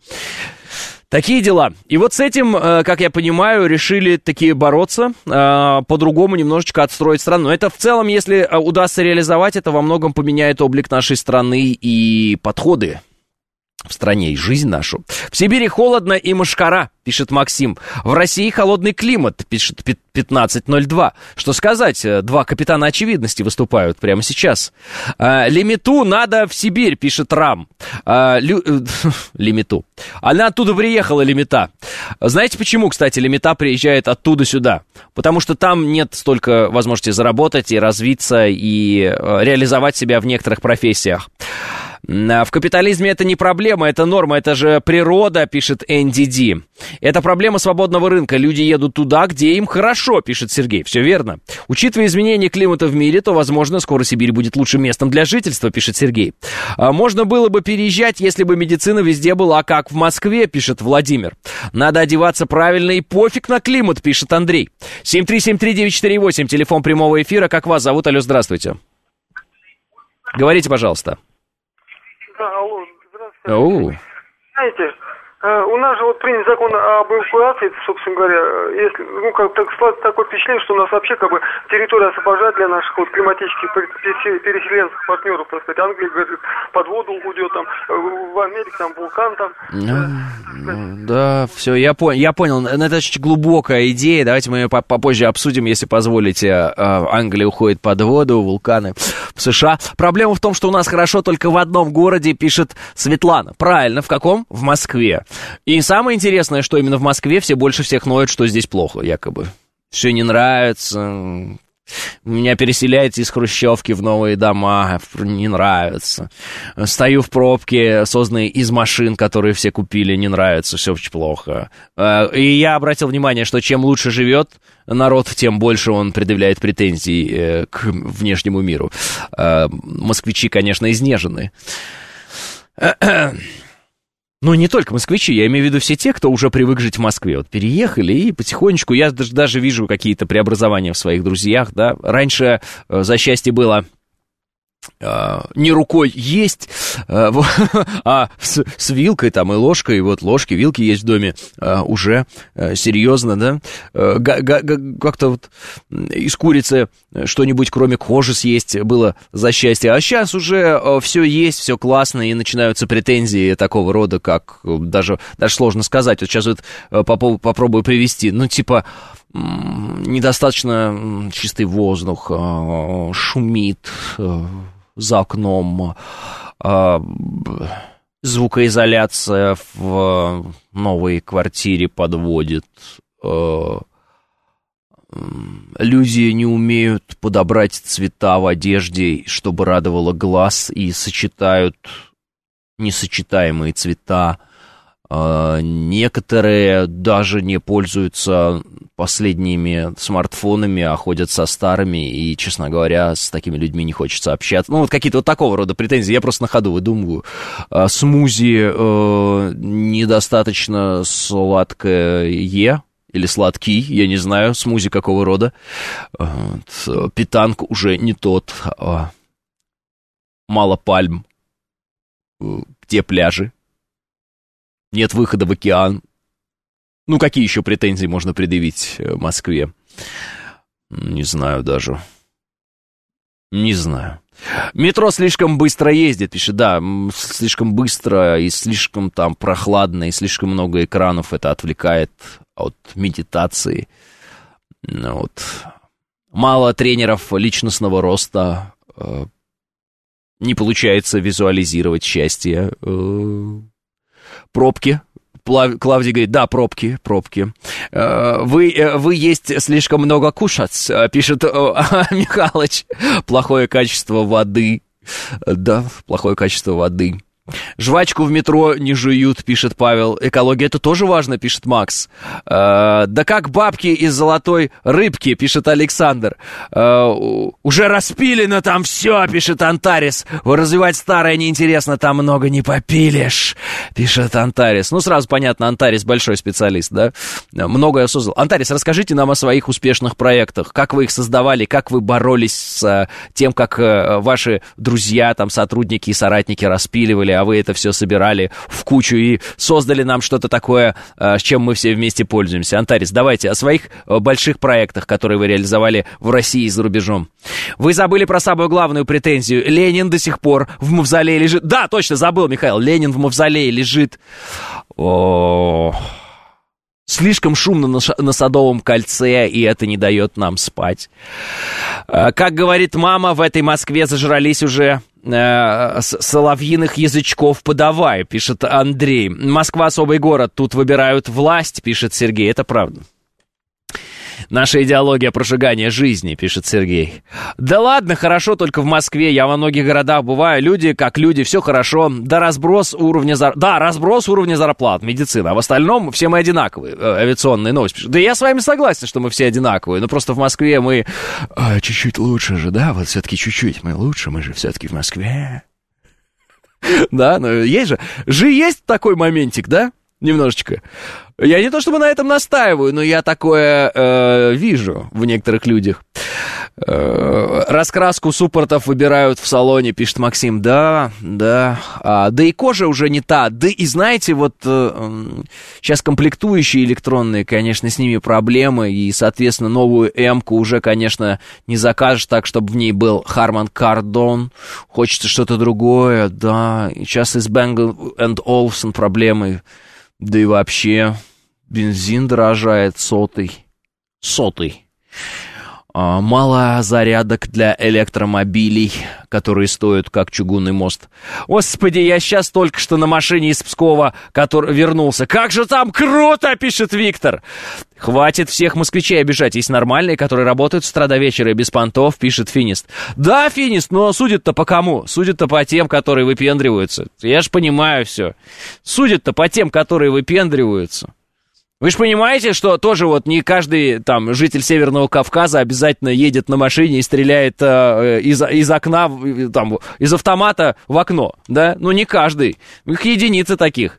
Такие дела. И вот с этим, э, как я понимаю, решили такие бороться, э, по-другому немножечко отстроить страну. Но это в целом, если удастся реализовать, это во многом поменяет облик нашей страны и подходы в стране и жизнь нашу. В Сибири холодно и мошкара, пишет Максим. В России холодный климат, пишет пятнадцать ноль два. Что сказать, два капитана очевидности выступают прямо сейчас. А, Лимиту надо в Сибирь, пишет Рам. А, лю... Лимиту. Она оттуда приехала, Лимита. Знаете почему, кстати, Лимита приезжает оттуда сюда? Потому что там нет столько возможности заработать и развиться, и реализовать себя в некоторых профессиях. В капитализме это не проблема, это норма, это же природа, пишет эн ди ди. Это проблема свободного рынка. Люди едут туда, где им хорошо, пишет Сергей. Все верно. Учитывая изменения климата в мире, то, возможно, скоро Сибирь будет лучшим местом для жительства, пишет Сергей. Можно было бы переезжать, если бы медицина везде была, как в Москве, пишет Владимир. Надо одеваться правильно и пофиг на климат, пишет Андрей. семь три семь три девять четыре восемь, телефон прямого эфира. Как вас зовут? Алло, здравствуйте. Говорите, пожалуйста. Да, алло, здравствуйте. Оу. Знаете, у нас же вот принят закон об эвакуации, собственно говоря, если, ну, как так складывается такое впечатление, что у нас вообще как бы территория освобождает для наших вот климатических переселенцев, партнеров, так сказать. Англия, говорит, под воду уйдет, там, в Америке там вулкан, там. Ну, да, все, я, пон- я понял, это очень глубокая идея, давайте мы ее попозже обсудим, если позволите. Англия уходит под воду, вулканы в США. Проблема в том, что у нас хорошо только в одном городе, пишет Светлана. Правильно, в каком? В Москве. И самое интересное, что именно в Москве все больше всех ноют, что здесь плохо, якобы. Все не нравится. Меня переселяете из хрущевки в новые дома, не нравится. Стою в пробке, созданной из машин, которые все купили, не нравится, все очень плохо. И я обратил внимание, что чем лучше живет народ, тем больше он предъявляет претензий к внешнему миру. Москвичи, конечно, изнежены. Ну, не только москвичи, я имею в виду все те, кто уже привык жить в Москве. Вот переехали и потихонечку, я даже, даже вижу какие-то преобразования в своих друзьях, да. Раньше э, за счастье было э, не рукой есть, э, а с, с вилкой там и ложкой, и вот ложки, вилки есть в доме э, уже э, серьезно, да. Э, га- га- как-то вот из курицы что-нибудь кроме кожи съесть было за счастье. А сейчас уже э, все есть, все классно, и начинаются претензии такого рода, как э, даже, даже сложно сказать. Вот сейчас вот э, попо- попробую привести. Ну, типа, э, недостаточно чистый воздух, э, шумит э, за окном, э, звукоизоляция в новой квартире подводит, э, люди не умеют подобрать цвета в одежде, чтобы радовало глаз, и сочетают несочетаемые цвета. Некоторые даже не пользуются последними смартфонами, а ходят со старыми, и, честно говоря, с такими людьми не хочется общаться. Ну, вот какие-то вот такого рода претензии. Я просто на ходу выдумываю. Смузи э, недостаточно сладкое, или сладкий, я не знаю, смузи какого рода. Питанг уже не тот. Мало пальм. Где пляжи? Нет выхода в океан. Ну, какие еще претензии можно предъявить Москве? Не знаю даже. Не знаю. Метро слишком быстро ездит, пишет, да, слишком быстро и слишком там прохладно, и слишком много экранов, это отвлекает от медитации. Вот. Мало тренеров личностного роста, не получается визуализировать счастье. Пробки. Клавдий говорит, да, пробки, пробки. Вы, вы есть слишком много кушать, пишет Михалыч. Плохое качество воды. Да, плохое качество воды. Жвачку в метро не жуют, пишет Павел. Экология — это тоже важно, пишет Макс. Э, да как бабки из золотой рыбки, пишет Александр. Э, уже распилено там все, пишет Антарис. Развивать старое неинтересно, там много не попилишь, пишет Антарис. Ну, сразу понятно, Антарис большой специалист, да? Многое создал. Антарис, расскажите нам о своих успешных проектах. Как вы их создавали, как вы боролись с тем, как ваши друзья, там, сотрудники и соратники распиливали, а вы это все собирали в кучу и создали нам что-то такое, с чем мы все вместе пользуемся. Антарис, давайте о своих больших проектах, которые вы реализовали в России и за рубежом. Вы забыли про самую главную претензию. Ленин до сих пор в мавзолее лежит. Да, точно, забыл, Михаил. Ленин в мавзолее лежит. О-о-о. Слишком шумно на, ш... на Садовом кольце, и это не дает нам спать. Как говорит мама, в этой Москве зажрались уже э, соловьиных язычков подавай, пишет Андрей. Москва особый город, тут выбирают власть, пишет Сергей. Это правда. Наша идеология прожигания жизни, пишет Сергей. Да ладно, хорошо, только в Москве. Я во многих городах бываю. Люди как люди, все хорошо. Да разброс уровня зар... да, разброс уровня зарплат, медицина. А в остальном все мы одинаковые. Авиационные новости пишут. Да я с вами согласен, что мы все одинаковые. Но просто в Москве мы а, чуть-чуть лучше же, да? Вот все-таки чуть-чуть мы лучше. Мы же все-таки в Москве. Да, но есть же. Же есть такой моментик, да? Немножечко. Я не то чтобы на этом настаиваю, но я такое э, вижу в некоторых людях. Э, раскраску суппортов выбирают в салоне, пишет Максим. Да, да. А, да и кожа уже не та. Да и знаете, вот э, сейчас комплектующие электронные, конечно, с ними проблемы. И, соответственно, новую М-ку уже, конечно, не закажешь так, чтобы в ней был Harman Kardon. Хочется что-то другое, да. И сейчас и с Bang энд Olufsen проблемы. Да и вообще, бензин дорожает сотый. Сотый. А, мало зарядок для электромобилей, которые стоят как чугунный мост. Господи, я сейчас только что на машине из Пскова, который вернулся. Как же там круто, пишет Виктор. Хватит всех москвичей обижать. Есть нормальные, которые работают с утра до вечера и без понтов, пишет Финист. Да, Финист, но судят-то по кому? Судят-то по тем, которые выпендриваются. Я ж понимаю все. Судят-то по тем, которые выпендриваются. Вы же понимаете, что тоже вот не каждый там житель Северного Кавказа обязательно едет на машине и стреляет э, из, из окна, там, из автомата в окно, да? Ну, не каждый. Их единицы таких.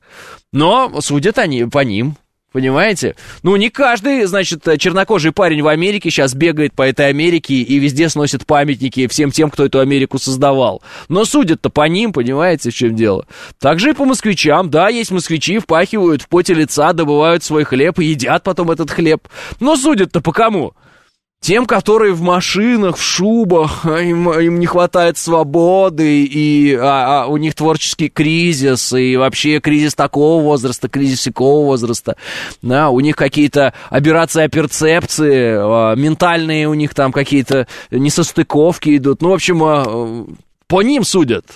Но судят они по ним. Понимаете? Ну, не каждый, значит, чернокожий парень в Америке сейчас бегает по этой Америке и везде сносит памятники всем тем, кто эту Америку создавал. Но судят-то по ним, понимаете, в чем дело? Так же и по москвичам. Да, есть москвичи, впахивают в поте лица, добывают свой хлеб и едят потом этот хлеб. Но судят-то по кому? Тем, которые в машинах, в шубах, им, им не хватает свободы, и а, а, у них творческий кризис, и вообще кризис такого возраста, кризис сякого возраста. Да, у них какие-то аберрации перцепции, а, ментальные у них там какие-то несостыковки идут. Ну, в общем, а, по ним судят.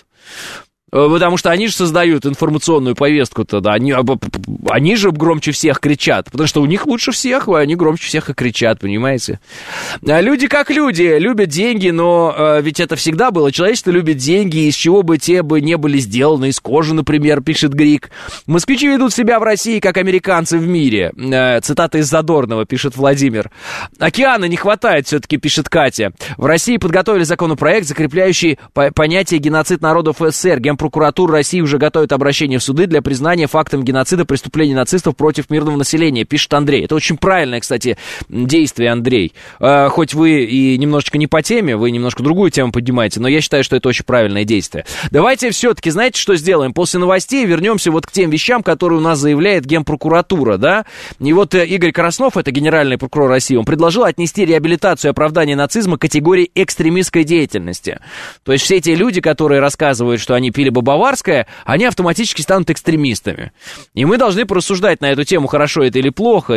Потому что они же создают информационную повестку-то, да, они, они же громче всех кричат, потому что у них лучше всех, они громче всех и кричат, понимаете? Люди как люди, любят деньги, но э, ведь это всегда было, человечество любит деньги, из чего бы те бы не были сделаны, из кожи, например, пишет Грик. Москвичи ведут себя в России, как американцы в мире, э, цитата из Задорнова, пишет Владимир. Океана не хватает все-таки, пишет Катя. В России подготовили законопроект, закрепляющий по- понятие геноцид народов СССР. Прокуратура России уже готовит обращение в суды для признания фактом геноцида преступлений нацистов против мирного населения, пишет Андрей. Это очень правильное, кстати, действие, Андрей. Э, хоть вы и немножечко не по теме, вы немножко другую тему поднимаете, но я считаю, что это очень правильное действие. Давайте все-таки, знаете, что сделаем? После новостей вернемся вот к тем вещам, которые у нас заявляет Генпрокуратура, да? И вот э, Игорь Краснов, это генеральный прокурор России, он предложил отнести реабилитацию и оправдание нацизма к категории экстремистской деятельности. То есть все те люди, которые рассказывают, что они пили баварское, они автоматически станут экстремистами. И мы должны порассуждать на эту тему, хорошо это или плохо,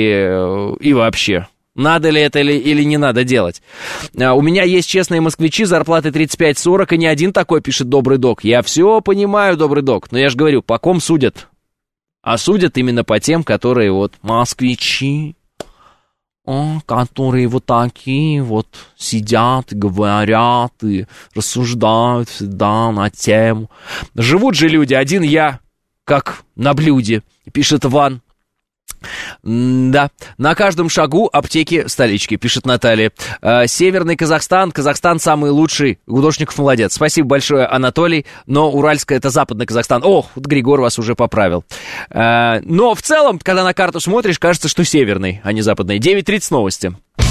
и, и вообще, надо ли это или, или не надо делать. А, у меня есть честные москвичи, зарплаты тридцать пять сорок, и не один такой, пишет Добрый Док. Я все понимаю, Добрый Док, но я же говорю, по ком судят? А судят именно по тем, которые вот москвичи, которые вот такие вот сидят, говорят и рассуждают всегда на тему. Живут же люди, один я, как на блюде, пишет Ван. Да, на каждом шагу аптеки столички, пишет Наталья. Северный Казахстан, Казахстан самый лучший, Гудошников молодец. Спасибо большое, Анатолий, но Уральское это западный Казахстан. Ох, вот Григор вас уже поправил. Но в целом, когда на карту смотришь, кажется, что северный, а не западный. девять тридцать новости.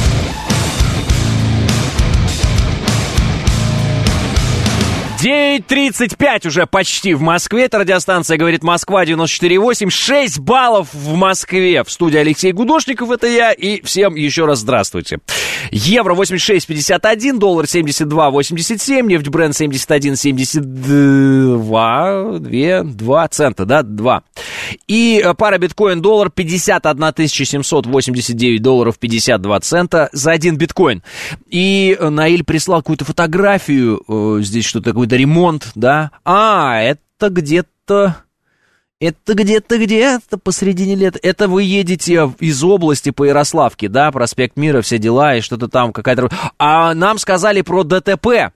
девять тридцать пять уже почти в Москве. Это радиостанция «Говорит Москва», девяносто четыре восемь. шесть баллов в Москве. В студии Алексей Гудошников, это я. И всем еще раз здравствуйте. Евро восемьдесят шесть пятьдесят один, доллар семьдесят два восемьдесят семь, нефть Брент семьдесят один семьдесят два, два, два цента, да, два. И пара биткоин-доллар пятьдесят одна тысяча семьсот восемьдесят девять долларов пятьдесят два цента за один биткоин. И Наиль прислал какую-то фотографию, здесь что-то, какой-то ремонт, да. А, это где-то Это где-то, где-то посредине лета. Это вы едете из области по Ярославке, да, проспект Мира, все дела, и что-то там какая-то... А нам сказали про ДТП.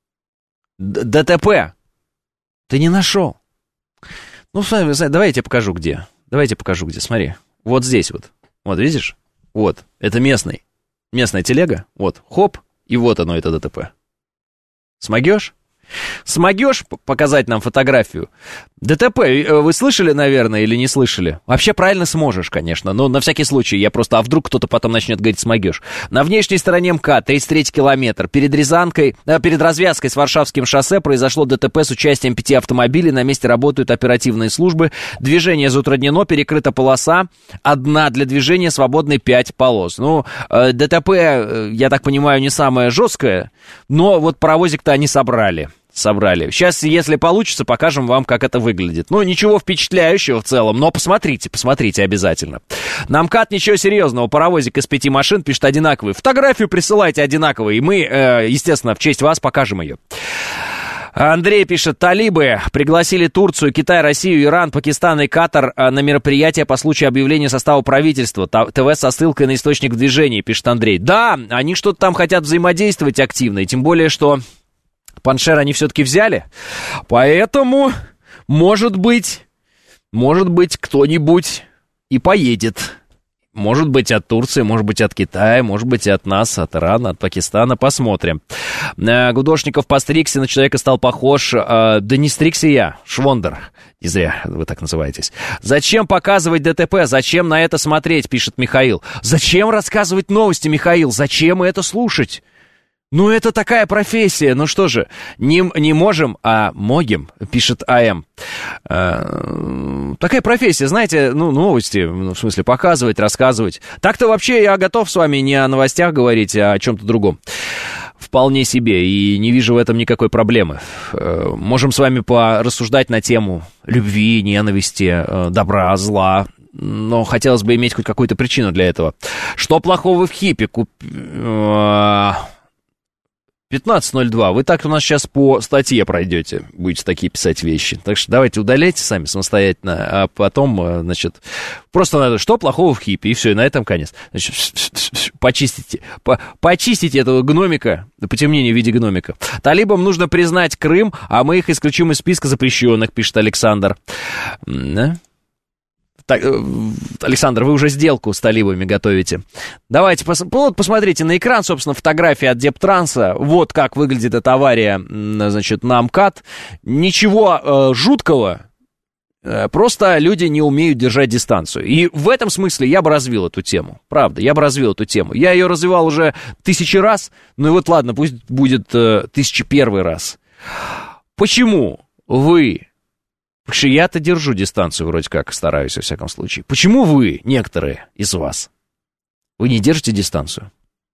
Д- ДТП. Ты не нашел. Ну, давайте я тебе покажу, где. Давайте я покажу, где. Смотри. Вот здесь вот. Вот, видишь? Вот. Это местный. Местная телега. Вот. Хоп. И вот оно, это ДТП. Смогешь? Смогешь показать нам фотографию? ДТП, вы слышали, наверное, или не слышали? Вообще правильно сможешь, конечно, но на всякий случай, я просто, а вдруг кто-то потом начнет говорить «смогешь». На внешней стороне МКАД, тридцать третий километр, перед Рязанкой, перед развязкой с Варшавским шоссе произошло ДТП с участием пяти автомобилей, на месте работают оперативные службы, движение затруднено, перекрыта полоса, одна для движения, свободны пять полос. Ну, ДТП, я так понимаю, не самое жесткое, но вот паровозик-то они собрали. Собрали. Сейчас, если получится, покажем вам, как это выглядит. Ну, ничего впечатляющего в целом, но посмотрите, посмотрите обязательно. На МКАД ничего серьезного. Паровозик из пяти машин пишет одинаковые. Фотографию присылайте одинаковые, и мы, э, естественно, в честь вас покажем ее. Андрей пишет, талибы пригласили Турцию, Китай, Россию, Иран, Пакистан и Катар на мероприятие по случаю объявления состава правительства. ТВ со ссылкой на источник движения, пишет Андрей. Да, они что-то там хотят взаимодействовать активно, и тем более, что... Паншер они все-таки взяли, поэтому, может быть, может быть, кто-нибудь и поедет. Может быть, от Турции, может быть, от Китая, может быть, от нас, от Ирана, от Пакистана. Посмотрим. Гудошников постригся, на человека стал похож. Да не стригся я, Швондер. Не зря вы так называетесь. Зачем показывать ДТП? Зачем на это смотреть, пишет Михаил. Зачем рассказывать новости, Михаил? Зачем это слушать? Ну, это такая профессия, ну что же, не, не можем, а могем, пишет АМ. Э, такая профессия, знаете, ну, новости, ну, в смысле, показывать, рассказывать. Так-то вообще я готов с вами не о новостях говорить, а о чем-то другом. Вполне себе, и не вижу в этом никакой проблемы. Э, можем с вами порассуждать на тему любви, ненависти, э, добра, зла. Но хотелось бы иметь хоть какую-то причину для этого. Что плохого в хиппе? Куп... Э, пятнадцать ноль два. Вы так у нас сейчас по статье пройдете, будете такие писать вещи. Так что давайте удаляйте сами самостоятельно, а потом, значит, просто надо, что плохого в хиппе, и все, и на этом конец. Значит, почистите, по, почистите этого гномика, потемнение в виде гномика. Талибам нужно признать Крым, а мы их исключим из списка запрещенных, пишет Александр. Да? Так, Александр, вы уже сделку с талибами готовите. Давайте, пос, вот посмотрите на экран, собственно, фотографии от Дептранса. Вот как выглядит эта авария, значит, на МКАД. Ничего э, жуткого, э, просто люди не умеют держать дистанцию. И в этом смысле я бы развил эту тему. Правда, я бы развил эту тему. Я ее развивал уже тысячи раз, ну и вот ладно, пусть будет э, тысяча первый раз. Почему вы... Потому что я-то держу дистанцию вроде как, стараюсь во всяком случае. Почему вы, некоторые из вас, вы не держите дистанцию?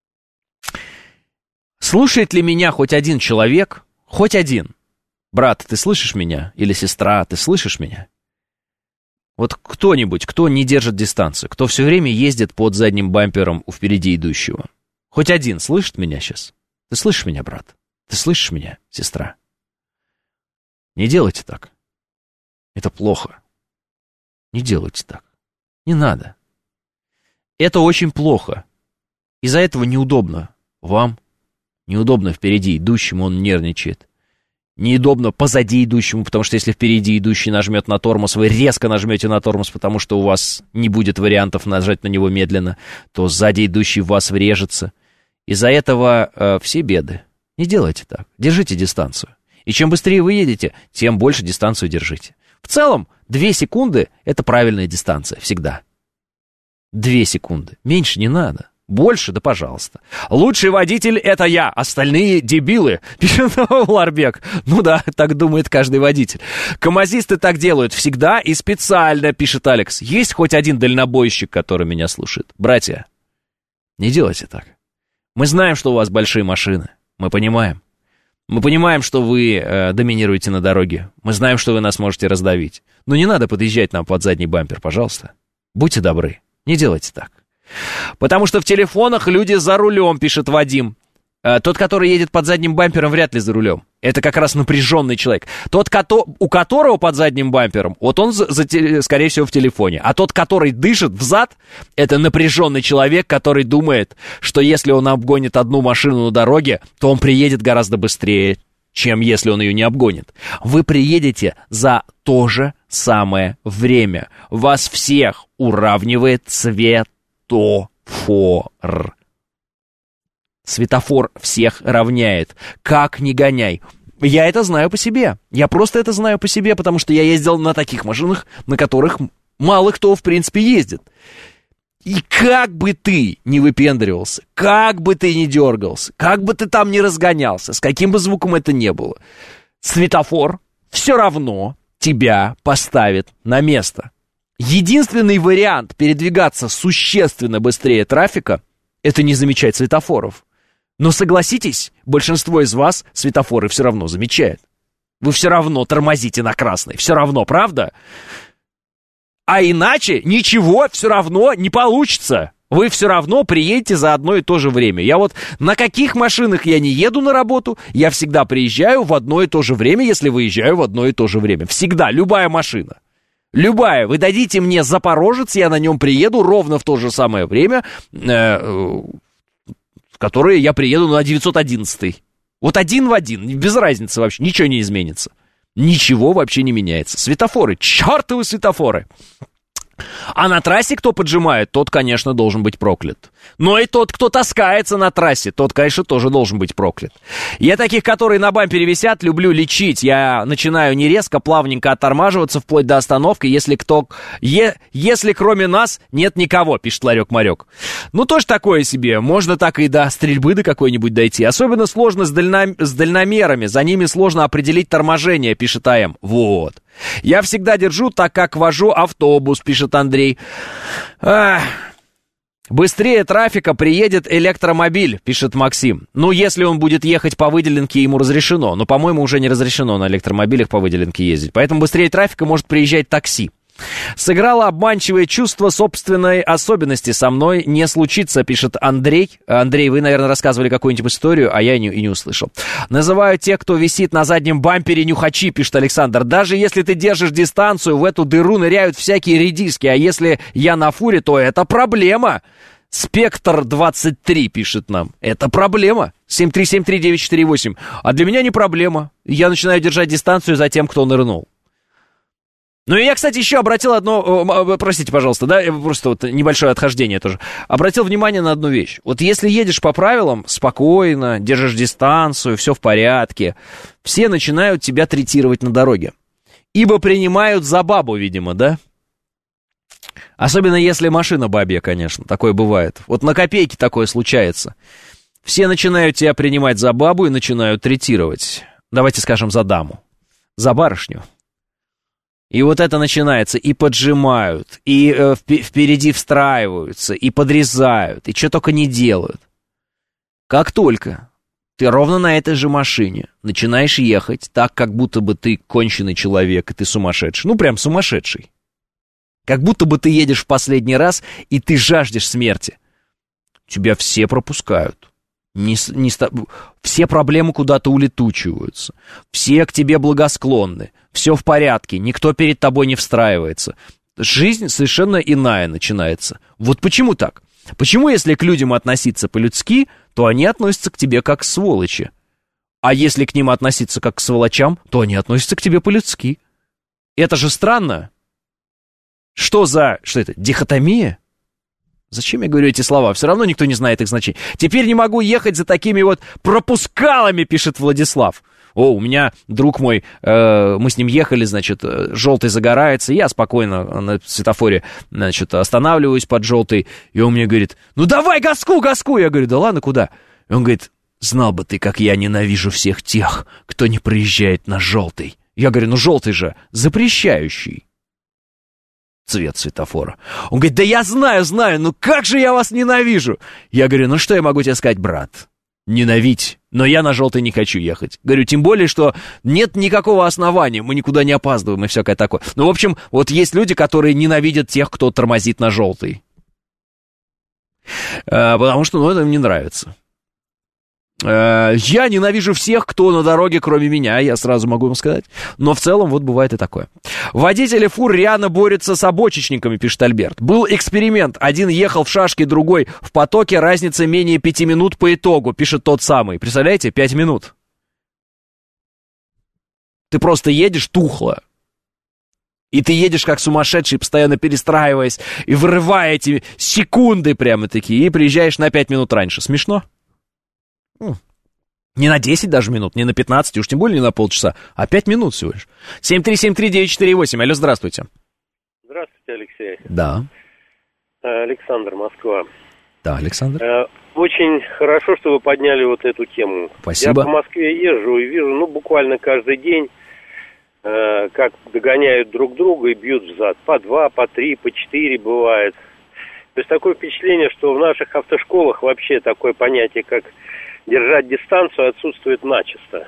Слушает ли меня хоть один человек, хоть один? Брат, ты слышишь меня? Или сестра, ты слышишь меня? Вот кто-нибудь, кто не держит дистанцию, кто все время ездит под задним бампером у впереди идущего. Хоть один слышит меня сейчас? Ты слышишь меня, брат? Ты слышишь меня, сестра? Не делайте так. Это плохо. Не делайте так. Не надо. Это очень плохо. Из-за этого неудобно вам, неудобно впереди идущему, он нервничает. Неудобно позади идущему, потому что если впереди идущий нажмет на тормоз, вы резко нажмете на тормоз, потому что у вас не будет вариантов нажать на него медленно, то сзади идущий в вас врежется. Из-за этого э, все беды. Не делайте так. Держите дистанцию. И чем быстрее вы едете, тем больше дистанцию держите. В целом, две секунды – это правильная дистанция, всегда. Две секунды. Меньше не надо. Больше, да пожалуйста. Лучший водитель – это я, остальные – дебилы, пишет Ларбек. Ну да, так думает каждый водитель. Камазисты так делают всегда и специально, пишет Алекс. Есть хоть один дальнобойщик, который меня слушает? Братья, не делайте так. Мы знаем, что у вас большие машины. Мы понимаем. Мы понимаем, что вы э, доминируете на дороге. Мы знаем, что вы нас можете раздавить. Но не надо подъезжать нам под задний бампер, пожалуйста. Будьте добры, не делайте так. Потому что в телефонах люди за рулем, пишет Вадим. Э, тот, который едет под задним бампером, вряд ли за рулем. Это как раз напряженный человек. Тот, у которого под задним бампером, вот он, за, за, скорее всего, в телефоне. А тот, который дышит взад, это напряженный человек, который думает, что если он обгонит одну машину на дороге, то он приедет гораздо быстрее, чем если он ее не обгонит. Вы приедете за то же самое время. Вас всех уравнивает светофор. Светофор всех равняет. Как ни гоняй. Я это знаю по себе. Я просто это знаю по себе, потому что я ездил на таких машинах, на которых мало кто, в принципе, ездит. И как бы ты ни выпендривался, как бы ты ни дергался, как бы ты там ни разгонялся, с каким бы звуком это ни было, светофор все равно тебя поставит на место. Единственный вариант передвигаться существенно быстрее трафика — это не замечать светофоров. Но согласитесь, большинство из вас светофоры все равно замечает. Вы все равно тормозите на красный, все равно, правда? А иначе ничего все равно не получится. Вы все равно приедете за одно и то же время. Я вот на каких машинах я не еду на работу, я всегда приезжаю в одно и то же время, если выезжаю в одно и то же время. Всегда, любая машина. Любая. Вы дадите мне Запорожец, я на нем приеду ровно в то же самое время, э, в которое я приеду на девятьсот одиннадцатый. Вот один в один, без разницы вообще, ничего не изменится. Ничего вообще не меняется. Светофоры, чертовы светофоры. А на трассе кто поджимает, тот, конечно, должен быть проклят. Но и тот, кто таскается на трассе, тот, конечно, тоже должен быть проклят. Я таких, которые на бампере висят, люблю лечить. Я начинаю не резко, плавненько оттормаживаться вплоть до остановки, если кто... Е... Если кроме нас нет никого, пишет Ларек-Марек. Ну, тоже такое себе. Можно так и до стрельбы до какой-нибудь дойти. Особенно сложно с, дально... с дальномерами. За ними сложно определить торможение, пишет АМ. Вот. Я всегда держу, так как вожу автобус, пишет Андрей. Ах. Быстрее трафика приедет электромобиль, пишет Максим. Ну, если он будет ехать по выделенке, ему разрешено. Но, по-моему, уже не разрешено на электромобилях по выделенке ездить. Поэтому быстрее трафика может приезжать такси. Сыграло обманчивое чувство собственной особенности. Со мной не случится, пишет Андрей. Андрей, вы, наверное, рассказывали какую-нибудь историю, а я и не, и не услышал. Называю тех, кто висит на заднем бампере, нюхачи, пишет Александр. Даже если ты держишь дистанцию, в эту дыру ныряют всякие редиски. А если я на фуре, то это проблема. Спектр двадцать три пишет нам. Это проблема. семь три семь три девять четыре восемь. А для меня не проблема. Я начинаю держать дистанцию за тем, кто нырнул. Ну, и я, кстати, еще обратил одно... Простите, пожалуйста, да, просто вот небольшое отхождение тоже. Обратил внимание на одну вещь. Вот если едешь по правилам, спокойно, держишь дистанцию, все в порядке, все начинают тебя третировать на дороге. Ибо принимают за бабу, видимо, да? Особенно если машина бабья, конечно, такое бывает. Вот на копейки такое случается. Все начинают тебя принимать за бабу и начинают третировать. Давайте скажем, за даму, за барышню. И вот это начинается, и поджимают, и э, впереди встраиваются, и подрезают, и что только не делают. Как только ты ровно на этой же машине начинаешь ехать так, как будто бы ты конченый человек, и ты сумасшедший, ну прям сумасшедший. Как будто бы ты едешь в последний раз, и ты жаждешь смерти. Тебя все пропускают. Не, не, все проблемы куда-то улетучиваются. Все к тебе благосклонны. Все в порядке. Никто перед тобой не встраивается. Жизнь совершенно иная начинается. Вот почему так? Почему, если к людям относиться по-людски, то они относятся к тебе как к сволочи? А если к ним относиться как к сволочам, то они относятся к тебе по-людски. Это же странно. Что за... Что это? Дихотомия? Зачем я говорю эти слова? Все равно никто не знает их значения. Теперь не могу ехать за такими вот пропускалами, пишет Владислав. О, у меня друг мой, э, мы с ним ехали, значит, желтый загорается, я спокойно на светофоре, значит, останавливаюсь под желтый, и он мне говорит, ну давай газку, газку. Я говорю, да ладно, куда? И он говорит, знал бы ты, как я ненавижу всех тех, кто не проезжает на желтый. Я говорю, ну желтый же запрещающий цвет светофора. Он говорит, да я знаю, знаю, ну как же я вас ненавижу. Я говорю, ну что я могу тебе сказать, брат? Ненавидь, но я на желтый не хочу ехать. Говорю, тем более, что нет никакого основания, мы никуда не опаздываем и всякое такое. Ну, в общем, вот есть люди, которые ненавидят тех, кто тормозит на желтый. А, потому что, ну, это им не нравится. Я ненавижу всех, кто на дороге, кроме меня, я сразу могу вам сказать. Но в целом вот бывает и такое. Водители фур реально борются с обочечниками, пишет Альберт. Был эксперимент. Один ехал в шашке, другой в потоке. Разница менее пяти минут по итогу, пишет тот самый. Представляете, пять минут. Ты просто едешь тухло. И ты едешь как сумасшедший, постоянно перестраиваясь и вырывая эти секунды прямо такие. И приезжаешь на пять минут раньше. Смешно? Не на десять даже минут, не на пятнадцать, уж тем более не на полчаса, а пять минут всего лишь. семь три семь три девять четыре восемь. Алло, здравствуйте. Здравствуйте, Алексей. Да. Александр, Москва. Да, Александр. Очень хорошо, что вы подняли вот эту тему. Спасибо. Я по Москве езжу и вижу, ну, буквально каждый день, как догоняют друг друга и бьют взад. По два, по три, по четыре бывает. То есть такое впечатление, что в наших автошколах вообще такое понятие, как держать дистанцию, отсутствует начисто.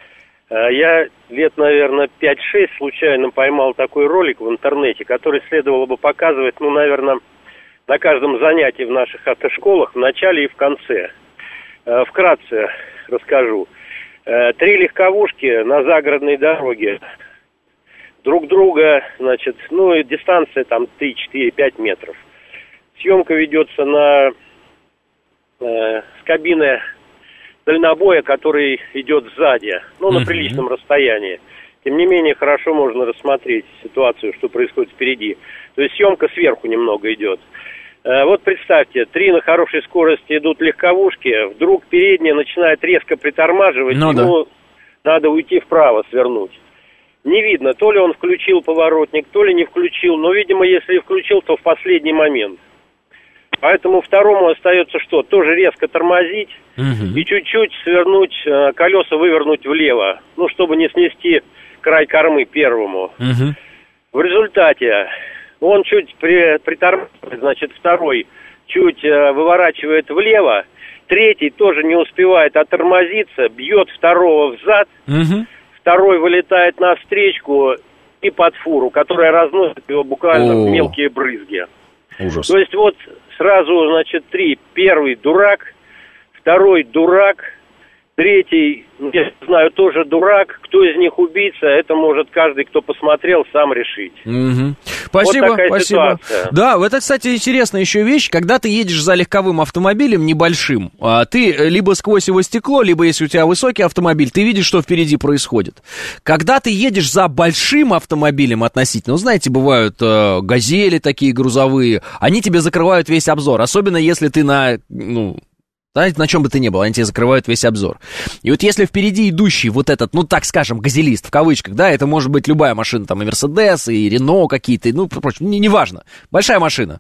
Я лет, наверное, пять-шесть случайно поймал такой ролик в интернете, который следовало бы показывать, ну, наверное, на каждом занятии в наших автошколах, в начале и в конце. Вкратце расскажу. Три легковушки на загородной дороге друг друга, значит, ну, и дистанция там три, четыре, пять метров. Съемка ведется на э, с кабины дальнобоя, который идет сзади, ну, на приличном расстоянии. Тем не менее, хорошо можно рассмотреть ситуацию, что происходит впереди. То есть съемка сверху немного идет. Э, вот представьте, три на хорошей скорости идут легковушки, вдруг передняя начинает резко притормаживать, ну, ему да. надо уйти вправо, свернуть. Не видно, то ли он включил поворотник, то ли не включил, но, видимо, если и включил, то в последний момент. Поэтому второму остается что? Тоже резко тормозить угу. и чуть-чуть свернуть, колеса вывернуть влево, ну, чтобы не снести край кормы первому. Угу. В результате он чуть при, притормаживает, значит, второй чуть э, выворачивает влево, третий тоже не успевает оттормозиться, бьет второго взад, угу. второй вылетает на встречку и под фуру, которая разносит его буквально О. в мелкие брызги. Ужас. То есть вот сразу, значит, три. Первый дурак, второй дурак, третий, я знаю, тоже дурак. Кто из них убийца, это может каждый, кто посмотрел, сам решить. Угу. Спасибо, вот спасибо. Ситуация. Да, это, кстати, интересная еще вещь. Когда ты едешь за легковым автомобилем небольшим, ты либо сквозь его стекло, либо если у тебя высокий автомобиль, ты видишь, что впереди происходит. Когда ты едешь за большим автомобилем относительно, ну, знаете, бывают э, газели такие грузовые, они тебе закрывают весь обзор, особенно если ты на, ну... Знаете, на чем бы ты ни был, они тебе закрывают весь обзор. И вот если впереди идущий вот этот, ну, так скажем, газелист, в кавычках, да, это может быть любая машина, там, и Мерседес, и Рено какие-то, ну, впрочем, не, неважно, большая машина.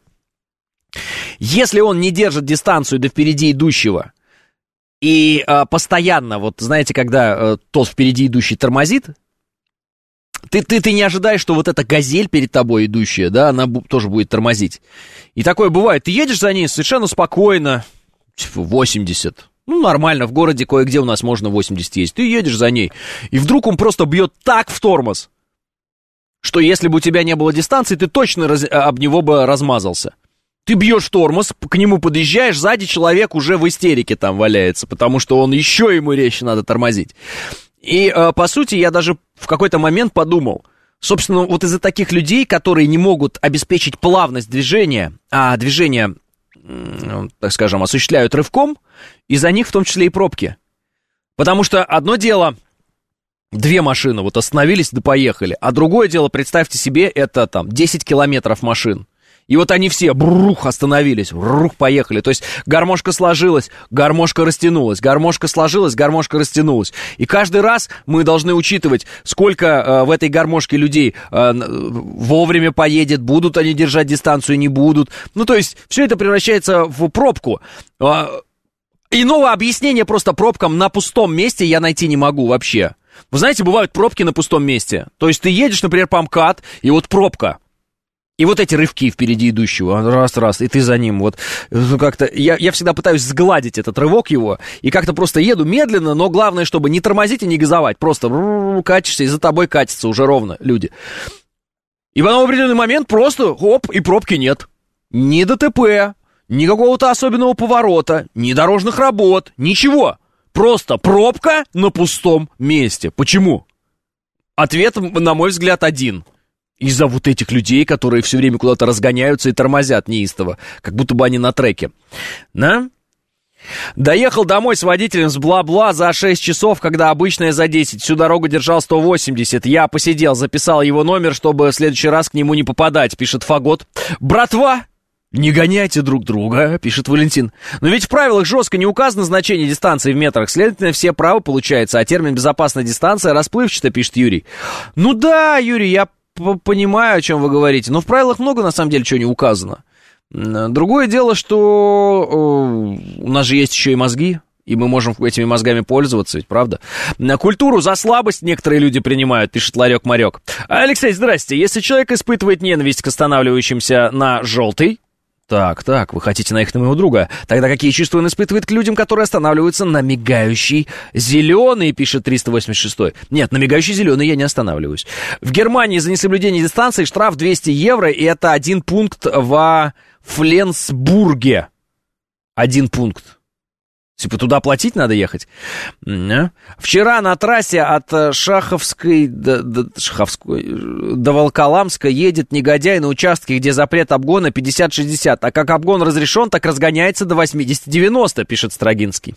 Если он не держит дистанцию до впереди идущего, и а, постоянно, вот, знаете, когда а, тот впереди идущий тормозит, ты, ты, ты не ожидаешь, что вот эта газель перед тобой идущая, да, она бу- тоже будет тормозить. И такое бывает, ты едешь за ней совершенно спокойно, восемьдесят. Ну, нормально, в городе кое-где у нас можно восемьдесят есть. Ты едешь за ней, и вдруг он просто бьет так в тормоз, что если бы у тебя не было дистанции, ты точно раз, об него бы размазался. Ты бьешь тормоз, к нему подъезжаешь, сзади человек уже в истерике там валяется, потому что он еще ему резче надо тормозить. И, по сути, я даже в какой-то момент подумал, собственно, вот из-за таких людей, которые не могут обеспечить плавность движения, а движение... так скажем, осуществляют рывком, из-за них в том числе и пробки. Потому что одно дело, две машины вот остановились да поехали, а другое дело, представьте себе, это там десять километров машин. И вот они все брух остановились, брух поехали. То есть гармошка сложилась, гармошка растянулась, гармошка сложилась, гармошка растянулась. И каждый раз мы должны учитывать, сколько э, в этой гармошке людей э, вовремя поедет, будут они держать дистанцию, не будут. Ну, то есть все это превращается в пробку. Э, иного объяснения просто пробкам на пустом месте я найти не могу вообще. Вы знаете, бывают пробки на пустом месте. То есть ты едешь, например, по МКАД, и вот пробка. И вот эти рывки впереди идущего, раз-раз, и ты за ним, вот, ну, как-то, я, я всегда пытаюсь сгладить этот рывок его, и как-то просто еду медленно, но главное, чтобы не тормозить и не газовать, просто катишься, и за тобой катятся уже ровно люди. И в определенный момент просто, оп, и пробки нет. Ни ДТП, ни какого-то особенного поворота, ни дорожных работ, ничего. Просто пробка на пустом месте. Почему? Ответ, на мой взгляд, один. Из-за вот этих людей, которые все время куда-то разгоняются и тормозят неистово, как будто бы они на треке. Да? Доехал домой с водителем с бла-бла за шесть часов, когда обычно за десять. Всю дорогу держал сто восемьдесят. Я посидел, записал его номер, чтобы в следующий раз к нему не попадать, пишет Фагот. Братва, не гоняйте друг друга, пишет Валентин. Но ведь в правилах жестко не указано значение дистанции в метрах. Следовательно, все правы получается. А термин «безопасная дистанция» расплывчато, пишет Юрий. Ну да, Юрий, я понимаю, о чем вы говорите. Но в правилах много, на самом деле, чего не указано. Другое дело, что э, у нас же есть еще и мозги, и мы можем этими мозгами пользоваться, ведь правда? Культуру за слабость некоторые люди принимают, пишет Ларек-Марек. Алексей, здрасте. Если человек испытывает ненависть к останавливающимся на желтый... Так, так, вы хотите наехать на моего друга? Тогда какие чувства он испытывает к людям, которые останавливаются на мигающий зеленый, пишет триста восемьдесят шесть. Нет, на мигающий зеленый я не останавливаюсь. В Германии за несоблюдение дистанции штраф двести евро, и это один пункт во Фленсбурге. Один пункт. Типа туда платить надо ехать? А? Вчера на трассе от Шаховской до, до, Шаховской до Волоколамска едет негодяй на участке, где запрет обгона пятьдесят шестьдесят. А как обгон разрешен, так разгоняется до восемьдесят девяносто, пишет Строгинский.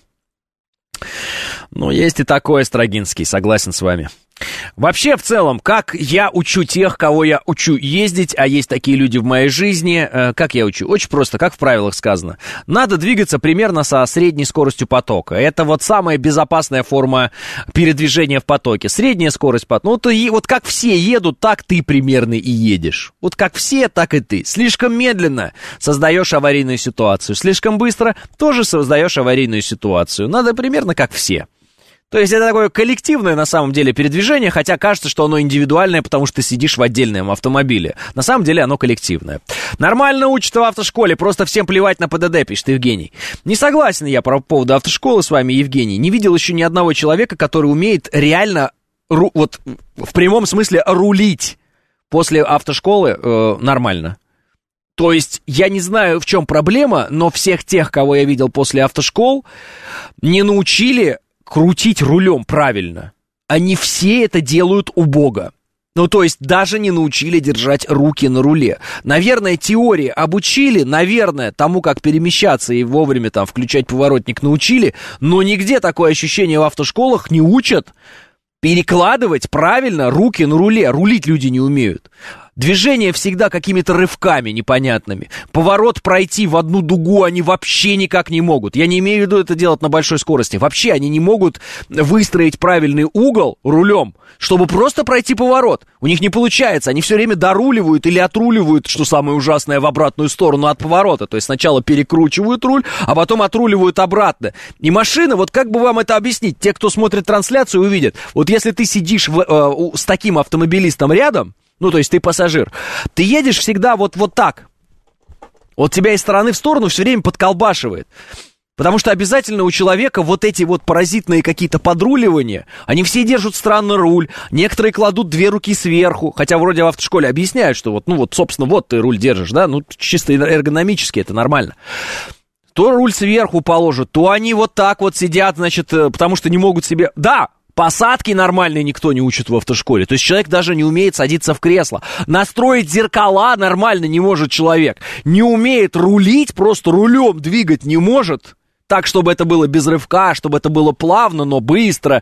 Ну, есть и такое, Строгинский, согласен с вами. Вообще, в целом, как я учу тех, кого я учу ездить, а есть такие люди в моей жизни, э, как я учу? Очень просто, как в правилах сказано. Надо двигаться примерно со средней скоростью потока. Это вот самая безопасная форма передвижения в потоке. Средняя скорость потока. Ну, ты, вот как все едут, так ты примерно и едешь. Вот как все, так и ты. Слишком медленно создаешь аварийную ситуацию. Слишком быстро тоже создаешь аварийную ситуацию. Надо примерно как все. То есть это такое коллективное на самом деле передвижение, хотя кажется, что оно индивидуальное, потому что ты сидишь в отдельном автомобиле. На самом деле оно коллективное. Нормально учат в автошколе, просто всем плевать на ПДД, пишет Евгений. Не согласен я по поводу автошколы с вами, Евгений. Не видел еще ни одного человека, который умеет реально, ру, вот в прямом смысле, рулить после автошколы э, нормально. То есть я не знаю, в чем проблема, но всех тех, кого я видел после автошкол, не научили крутить рулем правильно. Они все это делают убого. Ну, то есть даже не научили держать руки на руле. Наверное, теории обучили, наверное, тому, как перемещаться и вовремя там включать поворотник, научили, но нигде такое ощущение в автошколах не учат перекладывать правильно руки на руле. Рулить люди не умеют. Движение всегда какими-то рывками непонятными. Поворот пройти в одну дугу они вообще никак не могут. Я не имею в виду это делать на большой скорости. Вообще они не могут выстроить правильный угол рулем, чтобы просто пройти поворот. У них не получается. Они все время доруливают или отруливают, что самое ужасное, в обратную сторону от поворота. То есть сначала перекручивают руль, а потом отруливают обратно. И машина, вот как бы вам это объяснить? Те, кто смотрит трансляцию, увидят. Вот если ты сидишь в, э, с таким автомобилистом рядом, ну, то есть ты пассажир, ты едешь всегда вот, вот так. Вот тебя из стороны в сторону все время подколбашивает. Потому что обязательно у человека вот эти вот паразитные какие-то подруливания, они все держат странно руль, некоторые кладут две руки сверху, хотя вроде в автошколе объясняют, что вот, ну вот, собственно, вот ты руль держишь, да, ну, чисто эргономически это нормально. То руль сверху положат, то они вот так вот сидят, значит, потому что не могут себе... Да! Посадки нормальные никто не учит в автошколе. То есть человек даже не умеет садиться в кресло. Настроить зеркала нормально не может человек. Не умеет рулить, просто рулем двигать не может. Так, чтобы это было без рывка, чтобы это было плавно, но быстро.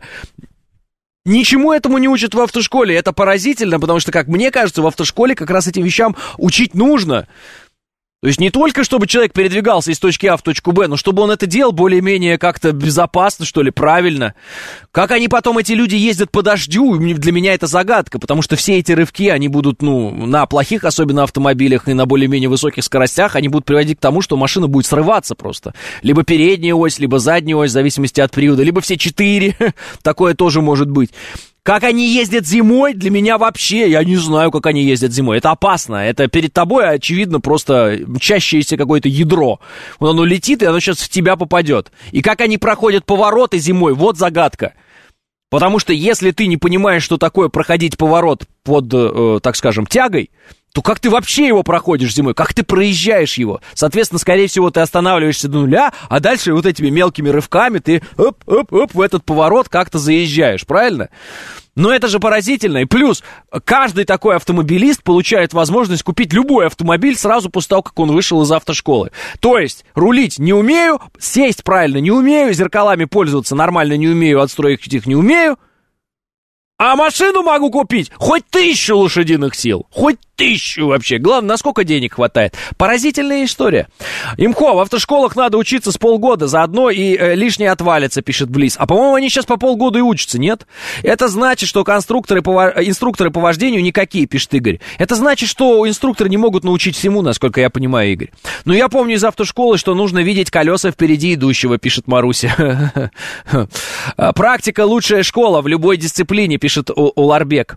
Ничему этому не учат в автошколе. Это поразительно, потому что, как мне кажется, в автошколе как раз этим вещам учить нужно. То есть не только, чтобы человек передвигался из точки А в точку Б, но чтобы он это делал более-менее как-то безопасно, что ли, правильно. Как они потом, эти люди, ездят по дождю, для меня это загадка, потому что все эти рывки, они будут, ну, на плохих, особенно автомобилях, и на более-менее высоких скоростях, они будут приводить к тому, что машина будет срываться просто. Либо передняя ось, либо задняя ось, в зависимости от привода, либо все четыре, такое тоже может быть. Как они ездят зимой, для меня вообще, я не знаю, как они ездят зимой. Это опасно, это перед тобой, очевидно, просто мчащееся какое-то ядро. Вот оно летит, и оно сейчас в тебя попадет. И как они проходят повороты зимой, вот загадка. Потому что если ты не понимаешь, что такое проходить поворот под, э, так скажем, тягой, то как ты вообще его проходишь зимой? Как ты проезжаешь его? Соответственно, скорее всего, ты останавливаешься до нуля, а дальше вот этими мелкими рывками ты оп-оп-оп в этот поворот как-то заезжаешь, правильно? Но это же поразительно. И плюс, каждый такой автомобилист получает возможность купить любой автомобиль сразу после того, как он вышел из автошколы. То есть, рулить не умею, сесть правильно не умею, зеркалами пользоваться нормально не умею, отстроить их не умею. А машину могу купить хоть тысячу лошадиных сил, хоть тысячу вообще. Главное, насколько денег хватает. Поразительная история. Имхо, в автошколах надо учиться с полгода, заодно и э, лишнее отвалится, пишет Близ. А по-моему, они сейчас по полгода и учатся, нет? Это значит, что конструкторы по, инструкторы по вождению никакие, пишет Игорь. Это значит, что инструкторы не могут научить всему, насколько я понимаю, Игорь. Но я помню из автошколы, что нужно видеть колеса впереди идущего, пишет Маруся. Практика лучшая школа в любой дисциплине, пишет Уларбек.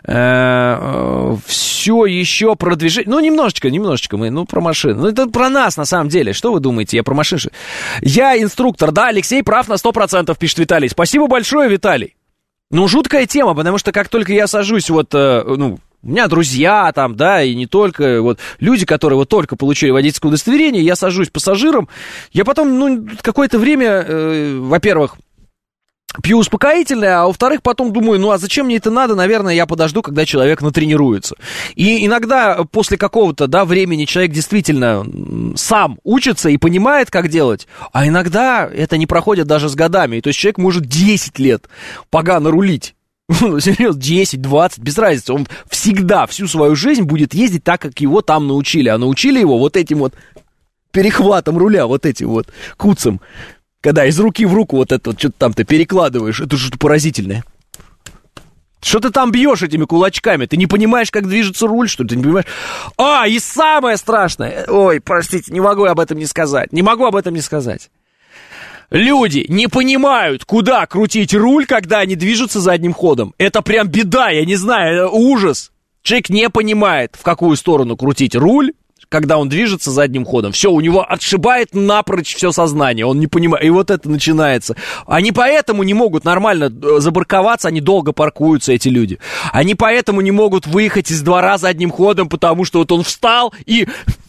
Все еще про движение. Ну, немножечко, немножечко мы, ну, про машину. Ну, это про нас, на самом деле. Что вы думаете? Я про машину. Я инструктор. Да, Алексей прав на сто процентов, пишет Виталий. Спасибо большое, Виталий. Ну, жуткая тема, потому что как только я сажусь, вот, ну, у меня друзья там, да, и не только, вот, люди, которые вот только получили водительское удостоверение, я сажусь пассажиром, я потом, ну, какое-то время, э, во-первых, пью успокоительное, а во-вторых, потом думаю, ну а зачем мне это надо? Наверное, я подожду, когда человек натренируется. И иногда после какого-то, да, времени человек действительно сам учится и понимает, как делать, а иногда это не проходит даже с годами. И то есть человек может десять лет погано рулить. Ну, серьезно, десять, двадцать, без разницы. Он всегда, всю свою жизнь будет ездить так, как его там научили. А научили его вот этим вот перехватом руля, вот этим вот куцем. Когда из руки в руку вот это вот что-то там ты перекладываешь, это что-то поразительное. Что ты там бьешь этими кулачками? Ты не понимаешь, как движется руль, что ли? Ты не понимаешь? А, и самое страшное. Ой, простите, не могу об этом не сказать. Не могу об этом не сказать. Люди не понимают, куда крутить руль, когда они движутся задним ходом. Это прям беда, я не знаю, это ужас. Человек не понимает, в какую сторону крутить руль, когда он движется задним ходом. Все, у него отшибает напрочь все сознание, он не понимает, и вот это начинается. Они поэтому не могут нормально забарковаться, они долго паркуются, эти люди. Они поэтому не могут выехать из двора задним ходом, потому что вот он встал и...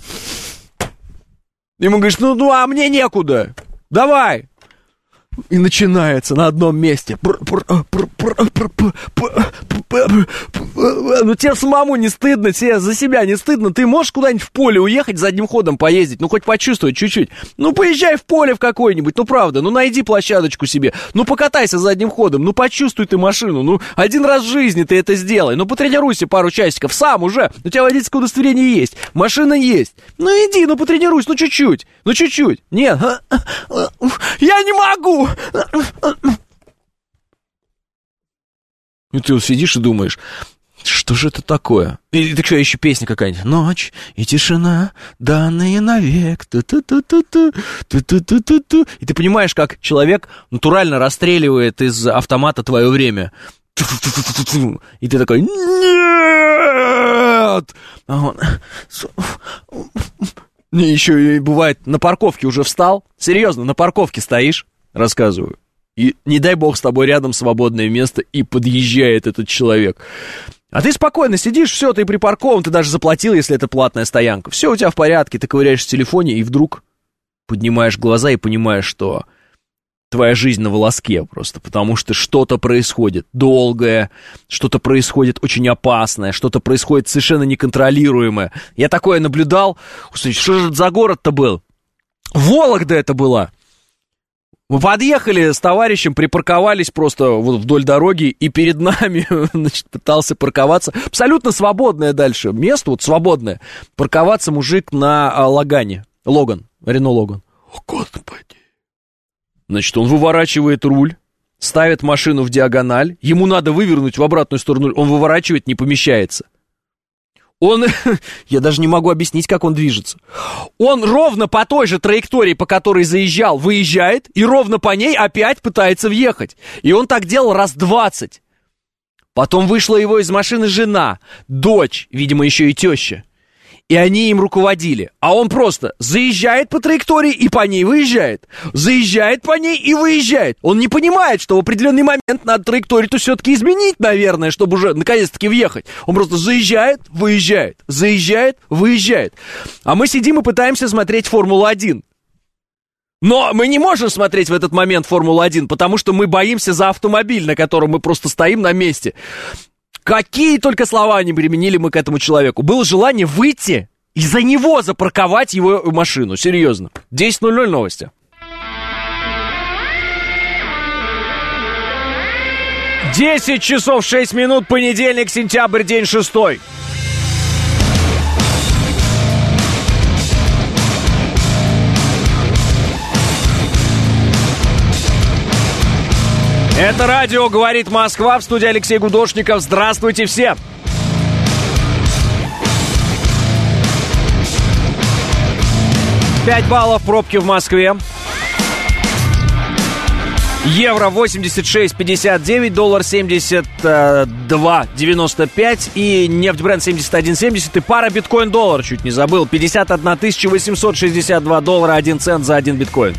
Ему говоришь, ну, ну, а мне некуда, давай. И начинается на одном месте. Ну тебе самому не стыдно, тебе за себя не стыдно. Ты можешь куда-нибудь в поле уехать, задним ходом поездить, ну хоть почувствовать чуть-чуть. Ну поезжай в поле в какое-нибудь, ну правда, ну найди площадочку себе. Ну покатайся задним ходом, ну почувствуй ты машину. Ну один раз в жизни ты это сделай. Ну потренируйся пару часиков, сам уже. У тебя водительское удостоверение есть, машина есть. Ну иди, ну потренируйся, ну чуть-чуть, ну чуть-чуть. Нет, я не могу. И ты вот сидишь и думаешь, что же это такое? И так что, еще песня какая-нибудь. Ночь и тишина, данные навек. Ту-ту-ту-ту-ту, ту-ту-ту-ту-ту. И ты понимаешь, как человек натурально расстреливает из автомата твое время. И ты такой, нет! А он... Еще и бывает, на парковке уже встал. Серьезно, на парковке стоишь, рассказываю. И не дай бог с тобой рядом свободное место, и подъезжает этот человек. А ты спокойно сидишь, все, ты припаркован, ты даже заплатил, если это платная стоянка. Все у тебя в порядке, ты ковыряешь в телефоне, и вдруг поднимаешь глаза и понимаешь, что твоя жизнь на волоске просто, потому что что-то происходит долгое, что-то происходит очень опасное, что-то происходит совершенно неконтролируемое. Я такое наблюдал. Что же это за город-то был? Вологда это была. Мы подъехали с товарищем, припарковались просто вот вдоль дороги, и перед нами, значит, пытался парковаться. Абсолютно свободное дальше место, вот свободное. Парковаться мужик на а, Логане. Логан, Рено Логан. О, Господи. Значит, он выворачивает руль, ставит машину в диагональ, ему надо вывернуть в обратную сторону, он выворачивает, не помещается. Он, я даже не могу объяснить, как он движется. Он ровно по той же траектории, по которой заезжал, выезжает, и ровно по ней опять пытается въехать. И он так делал раз двадцать. Потом вышла его из машины жена, дочь, видимо, еще и теща. и они им руководили. А он просто заезжает по траектории и по ней выезжает. Заезжает по ней и выезжает. Он не понимает, что в определенный момент надо траекторию-то все-таки изменить, наверное, чтобы уже наконец-таки въехать. Он просто заезжает, выезжает, заезжает, выезжает. А мы сидим и пытаемся смотреть Формулу один. Но мы не можем смотреть в этот момент Формулу один, потому что мы боимся за автомобиль, на котором мы просто стоим на месте. Какие только слова не применили мы к этому человеку. Было желание выйти и за него запарковать его машину. Серьезно. десять ноль ноль новости. десять часов шесть минут, понедельник, сентябрь, день шестой. Это радио «Говорит Москва», в студии Алексей Гудошников. Здравствуйте все! пять баллов пробки в Москве. Евро восемьдесят шесть пятьдесят девять, доллар семьдесят два девяносто пять и нефть Брент семьдесят один семьдесят. И пара биткоин-доллар, чуть не забыл, пятьдесят одна тысяча восемьсот шестьдесят два доллара, один цент за один биткоин.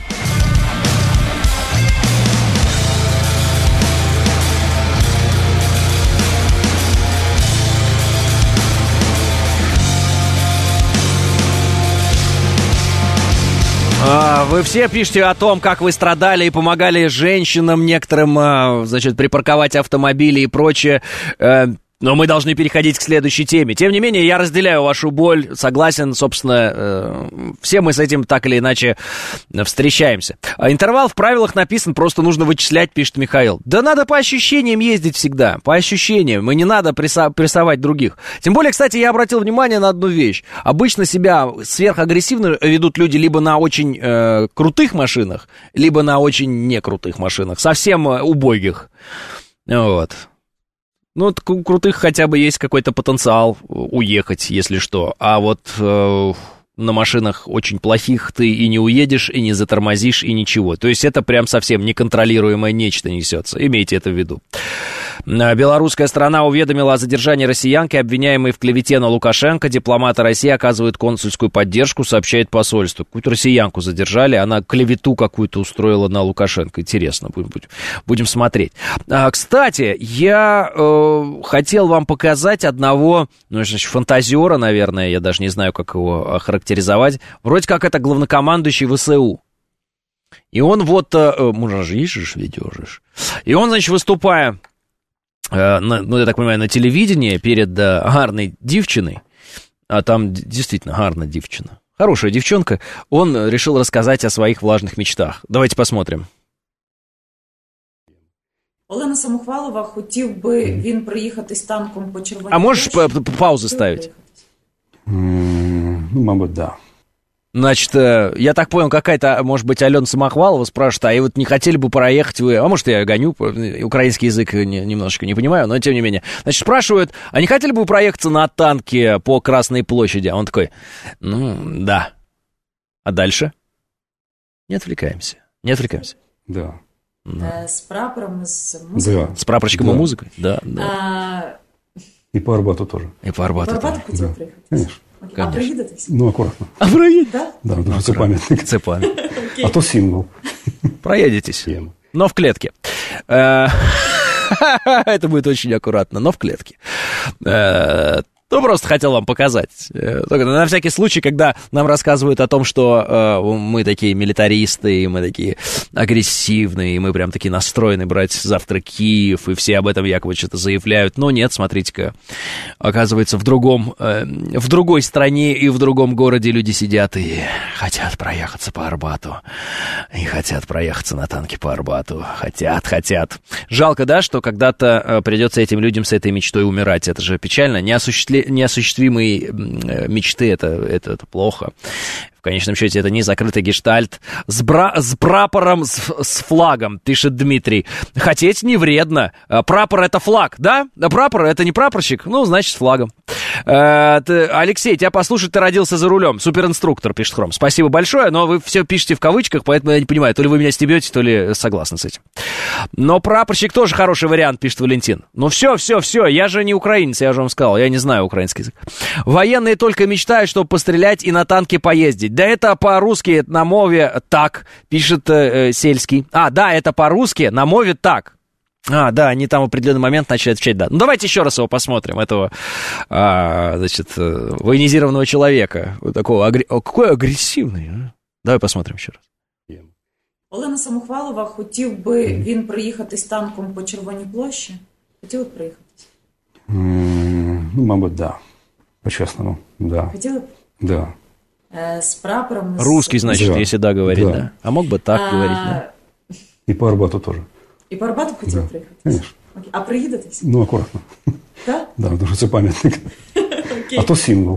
Вы все пишете о том, как вы страдали и помогали женщинам некоторым, значит, припарковать автомобили и прочее. Но мы должны переходить к следующей теме. Тем не менее, я разделяю вашу боль, согласен, собственно, все мы с этим так или иначе встречаемся. Интервал в правилах написан, просто нужно вычислять, пишет Михаил. Да надо по ощущениям ездить всегда, по ощущениям, и не надо пресса- прессовать других. Тем более, кстати, я обратил внимание на одну вещь. Обычно себя сверхагрессивно ведут люди либо на очень э, крутых машинах, либо на очень некрутых машинах, совсем убогих. Вот. Ну, вот у крутых хотя бы есть какой-то потенциал уехать, если что. А вот э, на машинах очень плохих ты и не уедешь, и не затормозишь, и ничего. То есть это прям совсем неконтролируемое нечто несется. Имейте это в виду. Белорусская сторона уведомила о задержании россиянки, обвиняемой в клевете на Лукашенко. Дипломаты России оказывают консульскую поддержку, сообщает посольство. Какую-то россиянку задержали, она клевету какую-то устроила на Лукашенко. Интересно, будем, будем, будем смотреть. А, кстати, я э, хотел вам показать одного, ну, значит, фантазера, наверное, я даже не знаю, как его охарактеризовать. Вроде как это главнокомандующий ВСУ. И он вот, э, можно же, есть же видео же. И он, значит, выступая... ну, я так понимаю, на телевидении перед uh, гарной девчиной, а там действительно гарна девчина, хорошая девчонка, он решил рассказать о своих влажных мечтах. Давайте посмотрим. Олена Самохвалова, хотів би він приїхати з танком по Червоній. А можешь паузу ставить? Mm, ну, мабуть, да. Значит, я так понял, какая-то, может быть, Алена Самохвалова спрашивает, а и вот не хотели бы проехать вы, а может, я гоню, украинский язык не, немножечко не понимаю, но тем не менее. Значит, спрашивают, а не хотели бы вы проехаться на танке по Красной площади? А он такой, ну, да. А дальше? Не отвлекаемся, не отвлекаемся. Да. Да. С прапором, с музыкой. Да. С прапорщиком да. и музыкой? Да, да. А... И по Арбату тоже. И по Арбату. По Арбату тоже. хотел да. приехать? Конечно. Конечно. А проедетесь? Ну, аккуратно. А проедете? Да? Да, потому что це пам'ятник. Це пам'ятник. А то символ. Проедетесь. Но в клетке. Это будет очень аккуратно, но в клетке. Ну, просто хотел вам показать. Только на всякий случай, когда нам рассказывают о том, что э, мы такие милитаристы, и мы такие агрессивные, и мы прям такие настроены брать завтра Киев, и все об этом якобы что-то заявляют. Но нет, смотрите-ка, оказывается, в другом, э, в другой стране и в другом городе люди сидят и хотят проехаться по Арбату. И хотят проехаться на танке по Арбату. Хотят, хотят. Жалко, да, что когда-то э, придется этим людям с этой мечтой умирать. Это же печально. Не осуществли... неосуществимые мечты, это, это, это плохо. В конечном счете, это не закрытый гештальт. С, бра... с прапором, с, с флагом, пишет Дмитрий. Хотеть не вредно. Прапор — это флаг, да? А прапор — это не прапорщик? Ну, значит, с флагом. А, ты, Алексей, тебя послушать, ты родился за рулем. Суперинструктор, пишет Хром. Спасибо большое, но вы все пишете в кавычках, поэтому я не понимаю, то ли вы меня стебете, то ли согласны с этим. Но прапорщик тоже хороший вариант, пишет Валентин. Ну все, все, все, я же не украинец, я же вам сказал, я не знаю украинский язык. Военные только мечтают, чтобы пострелять и на танке поездить. Да это по-русски на мове так, пишет э, Сельский. А, да, это по-русски на мове так. А, да, они там в определенный момент начали отвечать, да. Ну, давайте еще раз его посмотрим, этого, а, значит, военизированного человека. Вот такого, агр... О, какой агрессивный, а? Давай посмотрим ще раз. Олена Самохвалова, хотів би він проїхатись танком по Червоній площі? Хотіли б проїхатись? Mm, ну, мабуть, да. По-честному, да. Хотіли б? Да. Э, с прапором... Русский, с... значит, да. если да говорит, да. да. А мог бы так а... говорить, да? И по Арбату тоже. І по Арбату хотіли Да. приїхати? Конечно. Окей. А приїдетесь? Ну, аккуратно. Так? Да, потому что это памятник. Окей. А то символ.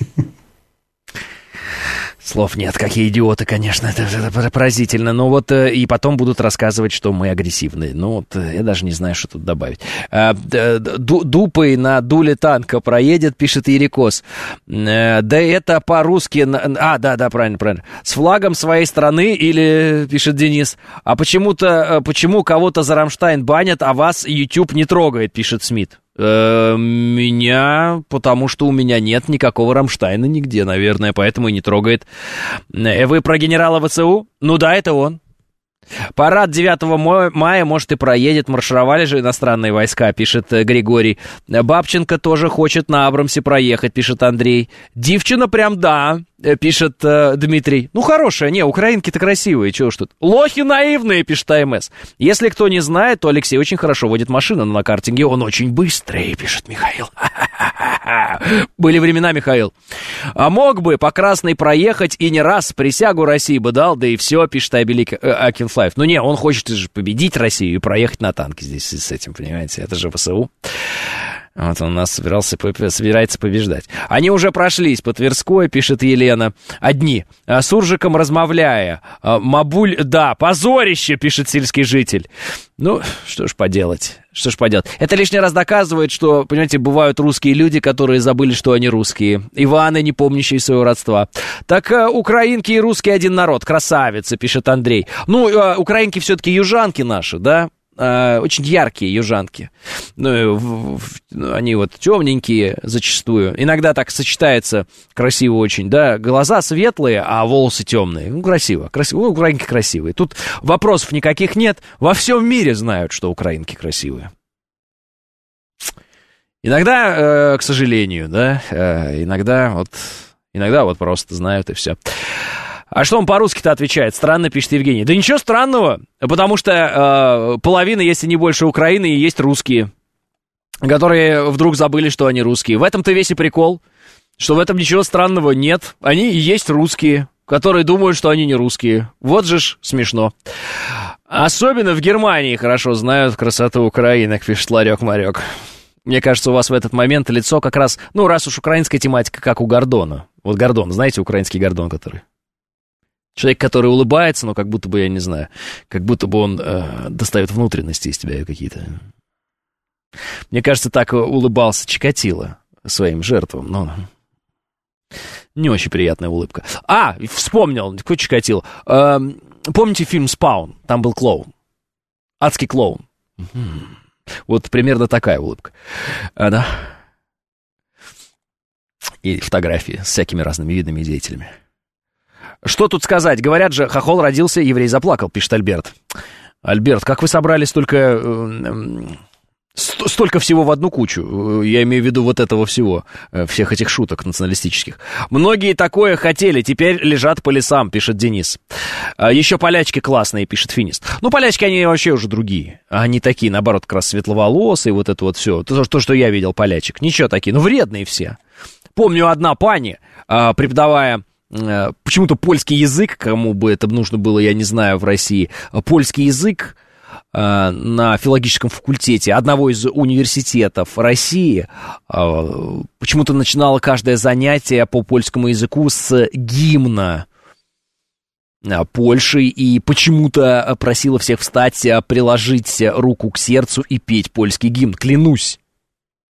Слов нет, какие идиоты, конечно, это, это поразительно. Но вот э, и потом будут рассказывать, что мы агрессивные. Ну, вот, э, я даже не знаю, что тут добавить. Э, э, ду, дупой на дуле танка проедет, пишет Ерикос. Э, да это по-русски... А, да, да, правильно, правильно. С флагом своей страны или, пишет Денис. А почему-то, почему кого-то за Рамштайн банят, а вас YouTube не трогает, пишет Смит. Э, меня, потому что у меня нет никакого Рамштайна нигде, наверное, поэтому и не трогает. Э, вы про генерала ВЦУ? Ну да, это он. Парад девятого мая, может, и проедет. Маршировали же иностранные войска, пишет Григорий. Бабченко тоже хочет на Абрамсе проехать, пишет Андрей. Дивчина прям да, пишет э, Дмитрий. Ну, хорошая, не, украинки-то красивые, чего ж тут. Лохи наивные, пишет АМС. Если кто не знает, то Алексей очень хорошо водит машину на картинге. Он очень быстрый, пишет Михаил. Были времена, Михаил. А мог бы по красной проехать и не раз присягу России бы дал, да и все, пишет Абелик э, Акинфлаев. Ну не, он хочет же победить Россию и проехать на танке здесь с этим, понимаете, это же ВСУ. Вот он у нас собирался, собирается побеждать. Они уже прошлись по Тверской, пишет Елена. Одни. С Уржиком размовляя. Мабуль, да, позорище, пишет сельский житель. Ну, что ж поделать, что ж поделать. Это лишний раз доказывает, что, понимаете, бывают русские люди, которые забыли, что они русские. Иваны, не помнящие своего родства. Так э, украинки и русские один народ. Красавица, пишет Андрей. Ну, э, украинки все-таки южанки наши, да? Очень яркие южанки. Ну, в, в, они вот темненькие зачастую. Иногда так сочетается красиво очень, да. Глаза светлые, а волосы темные. Ну, красиво. красиво. Ну, украинки красивые. Тут вопросов никаких нет. Во всем мире знают, что украинки красивые. Иногда, э, к сожалению, да, э, иногда вот, иногда вот просто знают и все. А что он по-русски-то отвечает? Странно, пишет Евгений. Да ничего странного, потому что э, половина, если не больше Украины, и есть русские, которые вдруг забыли, что они русские. В этом-то весь и прикол, что в этом ничего странного нет. Они и есть русские, которые думают, что они не русские. Вот же ж смешно. Особенно в Германии хорошо знают красоту украинок, пишет Ларек-Марек. Мне кажется, у вас в этот момент лицо как раз, ну, раз уж украинская тематика, как у Гордона. Вот Гордон, знаете, украинский Гордон, который... Человек, который улыбается, но как будто бы, я не знаю, как будто бы он э, достает внутренности из тебя какие-то. Мне кажется, так улыбался Чикатило своим жертвам, но не очень приятная улыбка. А, вспомнил, какой Чикатило. Э, помните фильм «Спаун»? Там был клоун. Адский клоун. Угу. Вот примерно такая улыбка. А, да. И фотографии с всякими разными видами и деятелями. Что тут сказать? Говорят же, хохол родился, еврей заплакал, пишет Альберт. Альберт, как вы собрали столько, э, ст- столько всего в одну кучу? Я имею в виду вот этого всего, всех этих шуток националистических. Многие такое хотели, теперь лежат по лесам, пишет Денис. Еще полячки классные, пишет Финист. Ну, полячки, они вообще уже другие. Они такие, наоборот, как раз светловолосые, вот это вот все. То, то что я видел полячек. Ничего такие, ну, вредные все. Помню, одна пани, преподавая... Почему-то польский язык, кому бы это нужно было, я не знаю, в России, польский язык э, на филологическом факультете одного из университетов России э, почему-то начинала каждое занятие по польскому языку с гимна э, Польши и почему-то просила всех встать, приложить руку к сердцу и петь польский гимн, клянусь.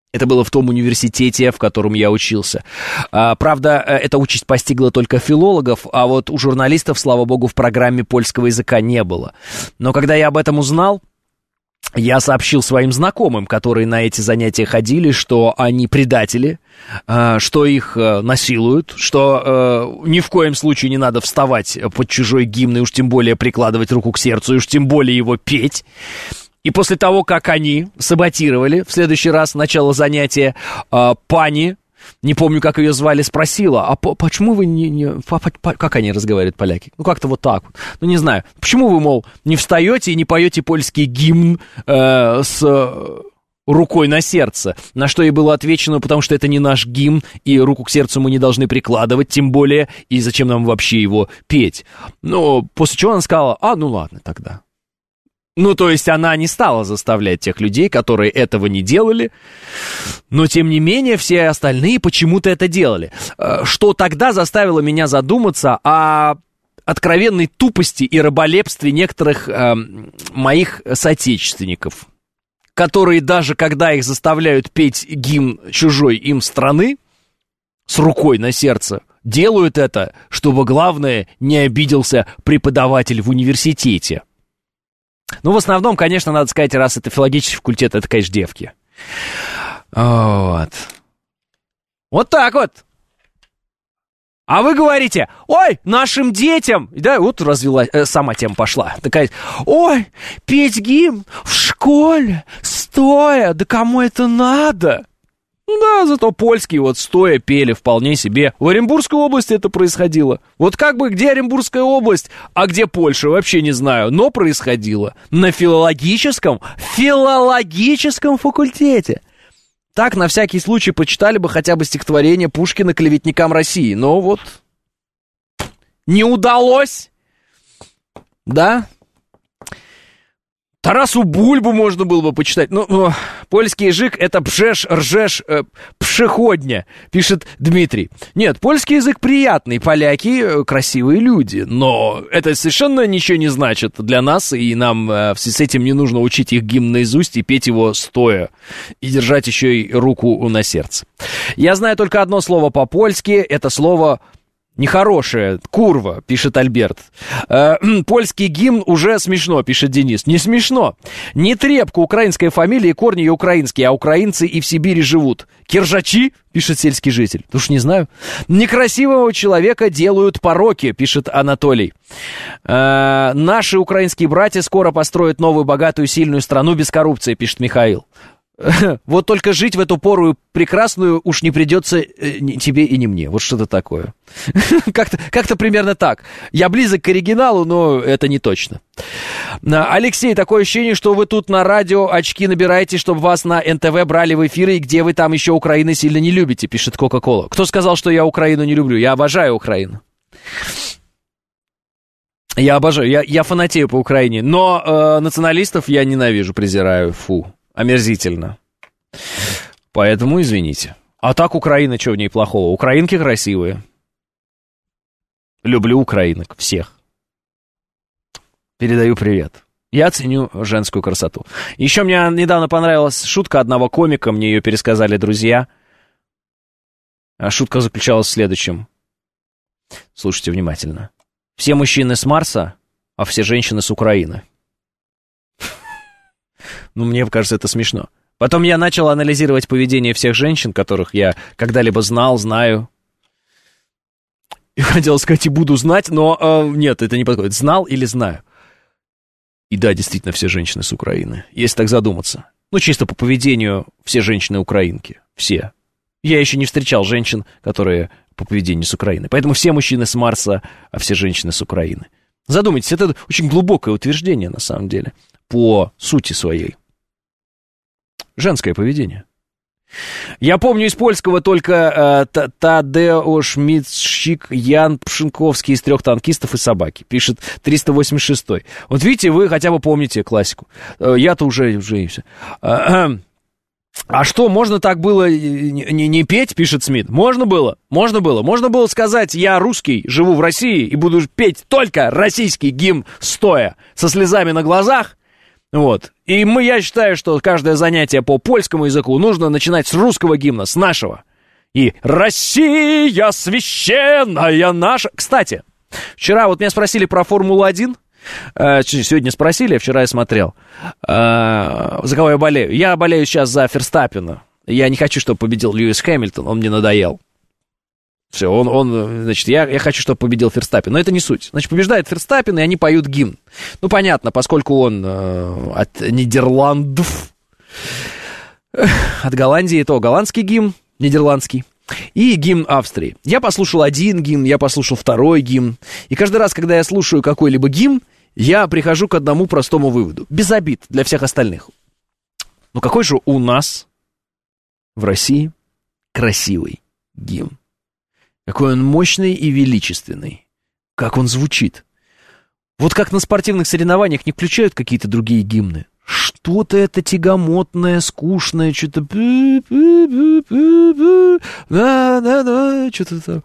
Это было в том университете, в котором я учился. А, правда, эта участь постигла только филологов, а вот у журналистов, слава богу, в программе польского языка не было. Но когда я об этом узнал, я сообщил своим знакомым, которые на эти занятия ходили, что они предатели, что их насилуют, что ни в коем случае не надо вставать под чужой гимн, и уж тем более прикладывать руку к сердцу, и уж тем более его петь. И после того, как они саботировали в следующий раз начало занятия, пани, не помню, как ее звали, спросила, а по, почему вы не... не по, по, как они разговаривают, поляки? Ну, как-то вот так вот. Ну, не знаю. Почему вы, мол, не встаете и не поете польский гимн э, с рукой на сердце? На что ей было отвечено, потому что это не наш гимн, и руку к сердцу мы не должны прикладывать, тем более, и зачем нам вообще его петь? Ну, после чего она сказала, а, ну ладно тогда. Ну, то есть она не стала заставлять тех людей, которые этого не делали, но, тем не менее, все остальные почему-то это делали. Что тогда заставило меня задуматься о откровенной тупости и раболепстве некоторых э, моих соотечественников, которые даже когда их заставляют петь гимн чужой им страны с рукой на сердце, делают это, чтобы, главное, не обиделся преподаватель в университете. Ну, в основном, конечно, надо сказать, раз это филологический факультет, это, конечно, девки. Вот. Вот так вот. А вы говорите, ой, нашим детям... Да, вот развилась, э, сама тема пошла. Такая, ой, петь гимн в школе, стоя, да кому это надо? Ну да, зато польские вот стоя пели вполне себе. В Оренбургской области это происходило. Вот как бы где Оренбургская область, а где Польша, вообще не знаю. Но происходило на филологическом, филологическом факультете. Так, на всякий случай, почитали бы хотя бы стихотворение Пушкина «Клеветникам России». Но вот не удалось. Да? Тарасу Бульбу можно было бы почитать. Ну, ну польский язык — это пшеш, ржеш, э, пшеходня, пишет Дмитрий. Нет, польский язык приятный, поляки э, красивые люди, но это совершенно ничего не значит для нас, и нам э, с этим не нужно учить их гимн наизусть и петь его стоя, и держать еще и руку на сердце. Я знаю только одно слово по-польски, это слово... Нехорошее, курва, пишет Альберт. Э, польский гимн уже смешно, пишет Денис. Не смешно. Не трепка, украинская фамилия, и корни ее украинские, а украинцы и в Сибири живут. Киржачи, пишет сельский житель. Уж не знаю. Некрасивого человека делают пороки, пишет Анатолий. Э, наши украинские братья скоро построят новую, богатую, сильную страну без коррупции, пишет Михаил. Вот только жить в эту пору прекрасную уж не придется ни тебе и ни мне. Вот что-то такое. Как-то, как-то примерно так. Я близок к оригиналу, но это не точно. Алексей, такое ощущение, что вы тут на радио очки набираете, чтобы вас на эн тэ вэ брали в эфиры, и где вы там еще Украину сильно не любите, пишет Кока-Кола. Кто сказал, что я Украину не люблю? Я обожаю Украину. Я обожаю, я, я фанатею по Украине, но э, националистов я ненавижу, презираю, фу. Омерзительно. Поэтому извините. А так Украина, что в ней плохого? Украинки красивые. Люблю украинок, всех. Передаю привет. Я ценю женскую красоту. Еще мне недавно понравилась шутка одного комика, мне ее пересказали друзья. А шутка заключалась в следующем. Слушайте внимательно. Все мужчины с Марса, а все женщины с Украины. Ну, мне кажется, это смешно. Потом я начал анализировать поведение всех женщин, которых я когда-либо знал, знаю. И хотел сказать, и буду знать, но э, нет, это не подходит. Знал или знаю. И да, действительно, все женщины с Украины. Если так задуматься. Ну, чисто по поведению все женщины украинки. Все. Я еще не встречал женщин, которые по поведению с Украины. Поэтому все мужчины с Марса, а все женщины с Украины. Задумайтесь, это очень глубокое утверждение, на самом деле, по сути своей. Женское поведение. Я помню из польского только э, Тадеуш Митшик Ян Пшенковский из трех танкистов и собаки. Пишет триста восемьдесят шестой. Вот видите, вы хотя бы помните классику. Э, я-то уже, уже и все. Э, э, а что, можно так было не, не, не петь, пишет Смит? Можно было, можно было. Можно было сказать, я русский, живу в России и буду петь только российский гимн стоя, со слезами на глазах. Вот. И мы, я считаю, что каждое занятие по польскому языку нужно начинать с русского гимна, с нашего. И «Россия священная наша». Кстати, вчера вот меня спросили про Формулу-один. Сегодня спросили, вчера я смотрел. За кого я болею? Я болею сейчас за Ферстаппена. Я не хочу, чтобы победил Льюис Хэмилтон, он мне надоел. Все, он, он, значит, я, я хочу, чтобы победил Ферстаппен, но это не суть. Значит, побеждает Ферстаппен, и они поют гимн. Ну, понятно, поскольку он э, от Нидерландов, от Голландии, то голландский гимн, нидерландский, и гимн Австрии. Я послушал один гимн, я послушал второй гимн, и каждый раз, когда я слушаю какой-либо гимн, я прихожу к одному простому выводу, без обид для всех остальных. Ну, какой же у нас в России красивый гимн. Какой он мощный и величественный. Как он звучит. Вот как на спортивных соревнованиях не включают какие-то другие гимны. Что-то это тягомотное, скучное, что-то... Что-то там...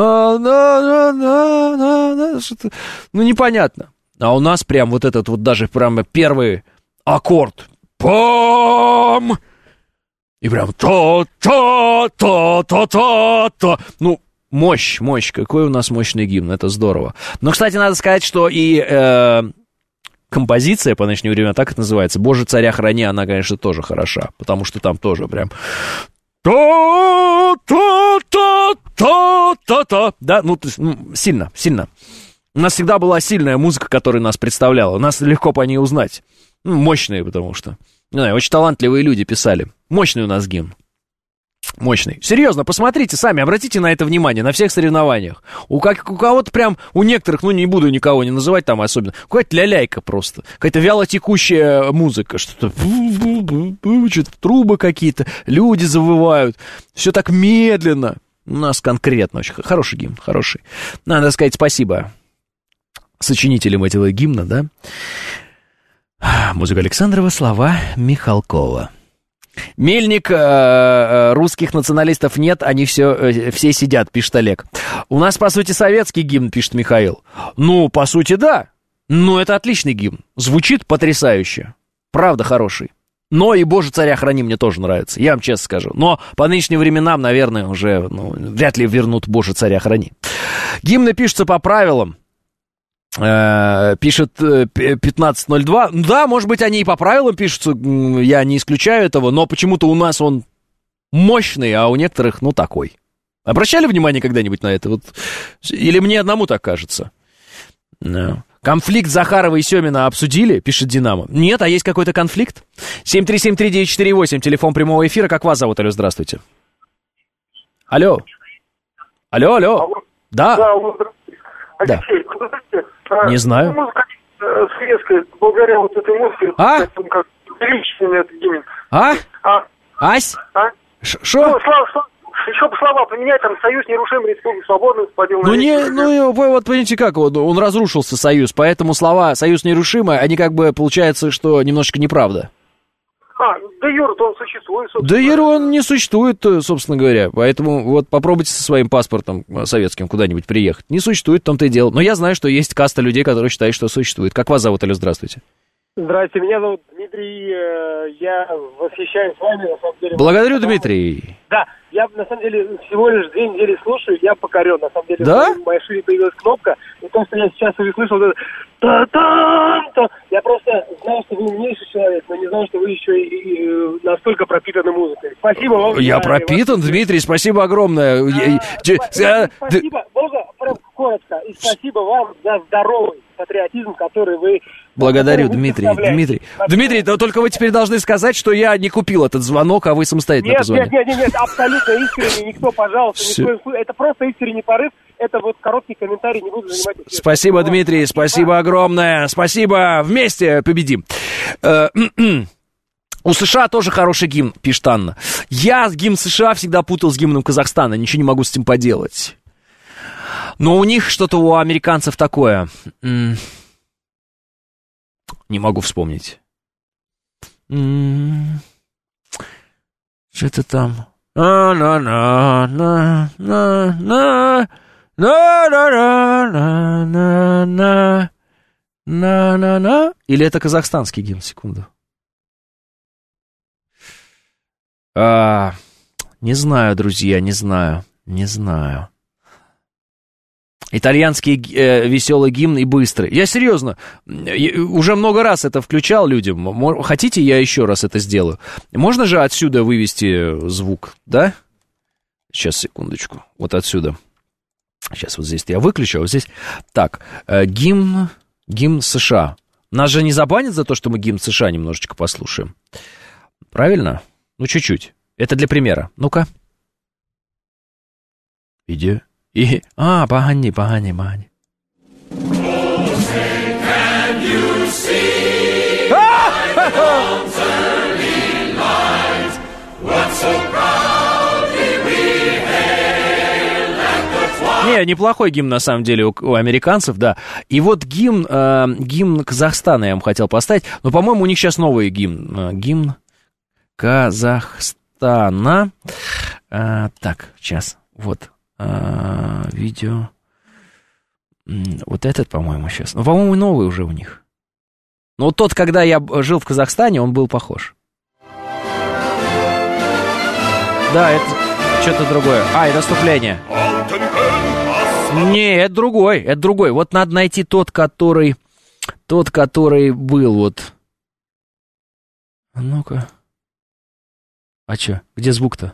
Ну, непонятно. А у нас прям вот этот вот даже прямо первый аккорд. Пам! И прям то-то-то-то-то-то. Ну, мощь, мощь. Какой у нас мощный гимн. Это здорово. Но, кстати, надо сказать, что и э, композиция по нынешнее время, так это называется, «Боже, царя храни», она, конечно, тоже хороша. Потому что там тоже прям... То-то-то-то-то-то. Да, ну, то есть, ну, сильно, сильно. У нас всегда была сильная музыка, которая нас представляла. Нас легко по ней узнать. Ну, мощные, потому что... Не знаю, очень талантливые люди писали. Мощный у нас гимн. Мощный. Серьезно, посмотрите сами, обратите на это внимание, на всех соревнованиях. У, как, у кого-то прям, у некоторых, ну не буду никого не называть там особенно, какая-то ля-ляйка просто. Какая-то вялотекущая музыка, что-то, что-то трубы какие-то, люди завывают. Все так медленно. У нас конкретно очень хороший гимн, хороший. Надо сказать спасибо сочинителям этого гимна, да. Музыка Александрова, слова Михалкова. Мельник, э, русских националистов нет, они все, э, все сидят, пишет Олег. У нас, по сути, советский гимн, пишет Михаил. Ну, по сути, да. Но это отличный гимн. Звучит потрясающе. Правда хороший. Но и «Боже, царя храни» мне тоже нравится, я вам честно скажу. Но по нынешним временам, наверное, уже ну, вряд ли вернут «Боже, царя храни». Гимны пишутся по правилам. Пишет пятнадцать ноль два. Да, может быть, они и по правилам пишутся, я не исключаю этого, но почему-то у нас он мощный, а у некоторых, ну, такой. Обращали внимание когда-нибудь на это? Вот, или мне одному так кажется? No. Конфликт Захарова и Семина обсудили, пишет Динамо. Нет, а есть какой-то конфликт? семь три семь три девять четыре восемь, телефон прямого эфира. Как вас зовут? Алло, здравствуйте. Алло. Алло, алло. алло. Да. Да, алло, Алексей, да. Не знаю. Музыка советская, благодаря вот этой музыке, а? Как величественный этот гимн. А? А? Ась? А? Что? Ну, слава, слава. Еще бы слова поменять, там, Союз нерушимый, Республика Свободная, побил. Ну, не, ну, вот, понимаете, как, он, он разрушился, Союз, поэтому слова «Союз нерушимый», они как бы, получается, что немножечко неправда. А, да юр-то он существует, собственно. Да юр он не существует, собственно говоря, поэтому вот попробуйте со своим паспортом советским куда-нибудь приехать. Не существует, в том-то и дело. Но я знаю, что есть каста людей, которые считают, что существует. Как вас зовут, Алло, здравствуйте. Здравствуйте, меня зовут Дмитрий, я восхищаюсь вами, на самом деле. Благодарю, Дмитрий. Да, я, на самом деле, всего лишь две недели слушаю, я покорен, на самом деле. Да? В моей шире появилась кнопка, и то, что я сейчас услышал, вот это та-там, то я просто знал, что вы умнейший человек, но не знал, что вы еще и, и, и настолько пропитаны музыкой. Спасибо вам. Я пропитан, вас... Дмитрий, спасибо огромное. А, спасибо, Бога, прям коротко, и спасибо вам за здоровый патриотизм, который вы... Благодарю, Дмитрий. Дмитрий, Дмитрий, только вы теперь должны сказать, что я не купил этот звонок, а вы самостоятельно нет, позвонили. Нет, нет, нет, абсолютно искренне, никто, пожалуйста, никто, это просто искренний порыв, это вот короткий комментарий, не буду занимать... Спасибо, Дмитрий, спасибо огромное, спасибо, вместе победим. У США тоже хороший гимн, пишет Анна. Я гимн США всегда путал с гимном Казахстана, ничего не могу с этим поделать. Но у них что-то, у американцев такое... Не могу вспомнить. Что-то там. На-на-на-на-на-на-на-на-на. Или это казахстанский гимн? Секунду. А, не знаю, друзья, не знаю, не знаю. Итальянский э, веселый гимн и быстрый. Я серьезно, я уже много раз это включал людям. Хотите, я еще раз это сделаю? Можно же отсюда вывести звук, да? Сейчас, секундочку. Вот отсюда. Сейчас вот здесь я выключу, а вот здесь... Так, э, гимн, гимн США. Нас же не забанят за то, что мы гимн США немножечко послушаем. Правильно? Ну, чуть-чуть. Это для примера. Ну-ка. Иди. И... А, погани, погани, погани. Не, неплохой гимн, на самом деле, у, у американцев, да. И вот гимн, э, гимн Казахстана я вам хотел поставить. Но, по-моему, у них сейчас новый гимн. Э, гимн Казахстана. Э, так, сейчас. Вот. Э, видео. Вот этот, по-моему, сейчас. Ну, по-моему, новый уже у них. Но вот тот, когда я жил в Казахстане, он был похож. Да, это что-то другое. А, и наступление. Не, это другой, это другой. Вот надо найти тот, который... Тот, который был вот... А ну-ка. А чё? Где звук-то?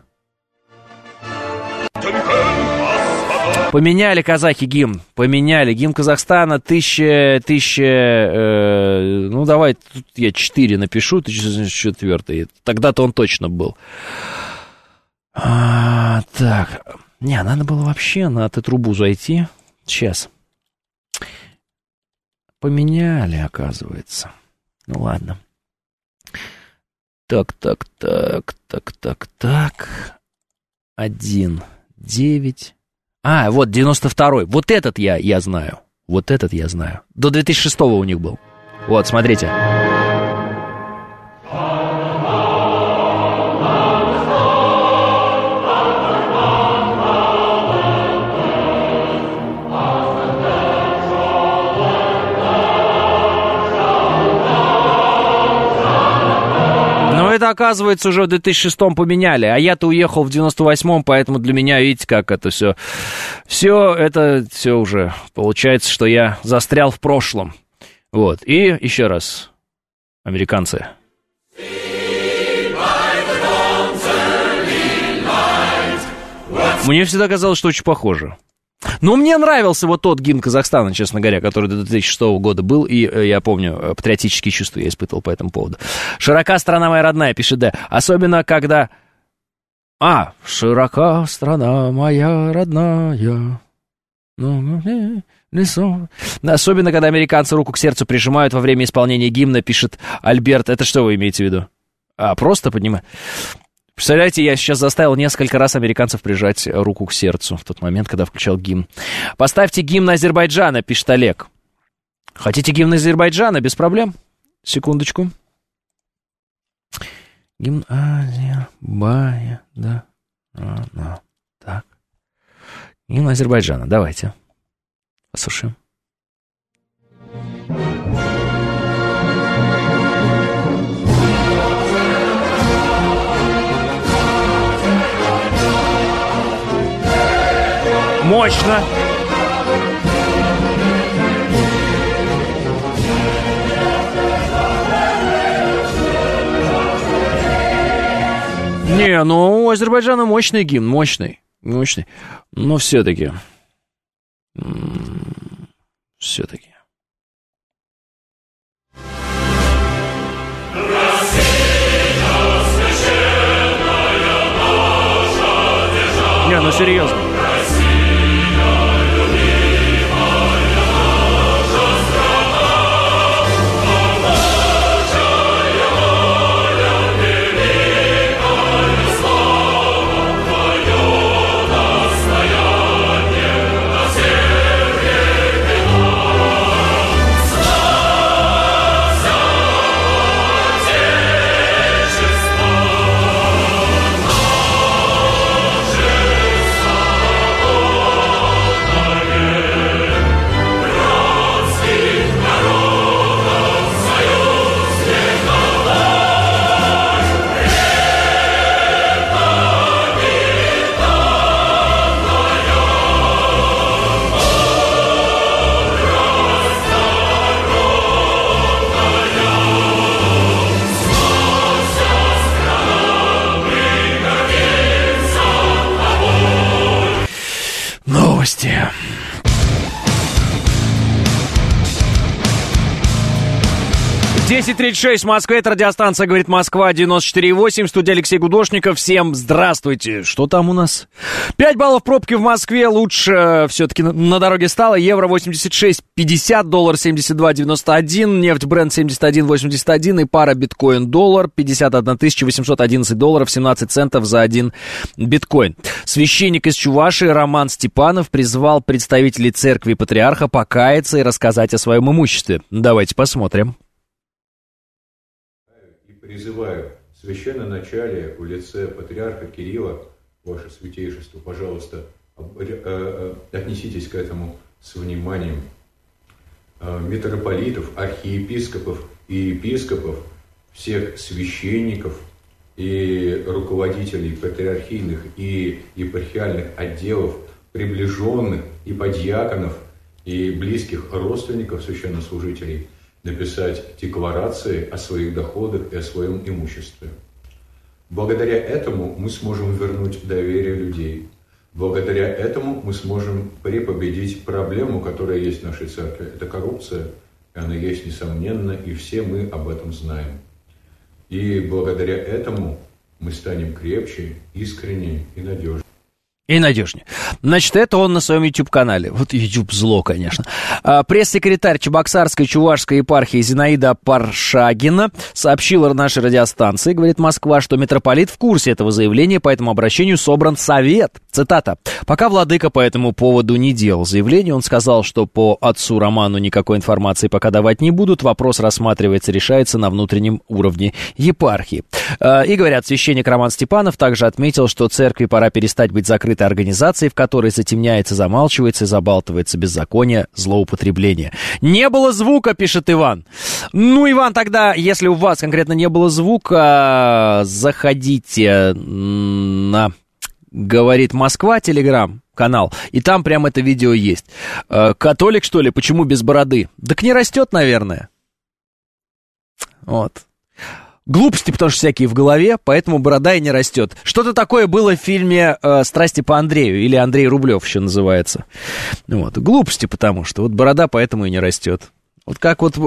Поменяли казахи гимн. Поменяли. Гимн Казахстана тысяча... Тысяча... Э, ну, давай, тут я четыре напишу, тысяча четвёртый. Тогда-то он точно был. А, так... Не, надо было вообще на эту трубу зайти. Сейчас. Поменяли, оказывается. Ну, ладно. Так, так, так, так, так, так. Один, девять. А, вот, девяносто второй. Вот этот я, я знаю. Вот этот я знаю. До две тысячи шестого у них был. Вот, смотрите. Это, оказывается, уже в две тысячи шестом поменяли, а я-то уехал в девяносто восьмом, поэтому для меня, видите, как это все, все это, все уже, получается, что я застрял в прошлом. Вот, и еще раз, американцы. Мне всегда казалось, что очень похоже. Но мне нравился вот тот гимн Казахстана, честно говоря, который до две тысячи шестого года был, и я помню, патриотические чувства я испытывал по этому поводу. «Широка страна моя родная», пишет Д. Особенно, когда... А, «Широка страна моя родная». Особенно, когда американцы руку к сердцу прижимают во время исполнения гимна, пишет Альберт. Это что вы имеете в виду? А, просто поднимаю... Представляете, я сейчас заставил несколько раз американцев прижать руку к сердцу в тот момент, когда включал гимн. Поставьте гимн Азербайджана, пишет Олег. Хотите гимн Азербайджана? Без проблем. Секундочку. Гимн Азербайджана. Да. Так. Гимн Азербайджана. Давайте. Послушаем. Мощно. Не, ну у Азербайджана мощный гимн, мощный, мощный. Но все-таки, все-таки. Не, ну серьезно. десять тридцать шесть в Москве, это радиостанция «Говорит Москва», девяносто четыре и восемь, в студии Алексей Гудошников. Всем здравствуйте. Что там у нас? пять баллов пробки в Москве, лучше все-таки на дороге стало. Евро восемьдесят шесть пятьдесят, доллар семьдесят два девяносто один, нефть Brent семьдесят один восемьдесят один и пара биткоин-доллар пятьдесят одна тысяча восемьсот одиннадцать долларов семнадцать центов за один биткоин. Священник из Чувашии Роман Степанов призвал представителей церкви патриарха покаяться и рассказать о своем имуществе. Давайте посмотрим. Призываю священноначалие в лице патриарха Кирилла, ваше святейшество, пожалуйста, отнеситесь к этому с вниманием. Митрополитов, архиепископов и епископов, всех священников и руководителей патриархийных и епархиальных отделов, приближенных и подьяконов и близких родственников священнослужителей написать декларации о своих доходах и о своем имуществе. Благодаря этому мы сможем вернуть доверие людей. Благодаря этому мы сможем препобедить проблему, которая есть в нашей церкви. Это коррупция, и она есть несомненно, и все мы об этом знаем. И благодаря этому мы станем крепче, искреннее и надежнее. И надежнее. Значит, это он на своем YouTube-канале. Вот YouTube зло, конечно. А, пресс-секретарь Чебоксарской Чувашской епархии Зинаида Паршагина сообщила нашей радиостанции, говорит Москва, что митрополит в курсе этого заявления, по этому обращению собран совет. Цитата. «Пока владыка по этому поводу не делал заявление, он сказал, что по отцу Роману никакой информации пока давать не будут. Вопрос рассматривается, решается на внутреннем уровне епархии». А, и, говорят, священник Роман Степанов также отметил, что церкви пора перестать быть закрытой организации, в которой затемняется, замалчивается и забалтывается беззаконие, злоупотребление. Не было звука, пишет Иван. Ну, Иван, тогда, если у вас конкретно не было звука, заходите на «Говорит Москва» телеграм-канал, и там прям это видео есть. Католик, что ли? Почему без бороды? Так не растет, наверное. Вот. Глупости, потому что всякие в голове, поэтому борода и не растет. Что-то такое было в фильме э, «Страсти по Андрею», или «Андрей Рублев» еще называется. Вот. Глупости, потому что вот борода поэтому и не растет. Вот как вот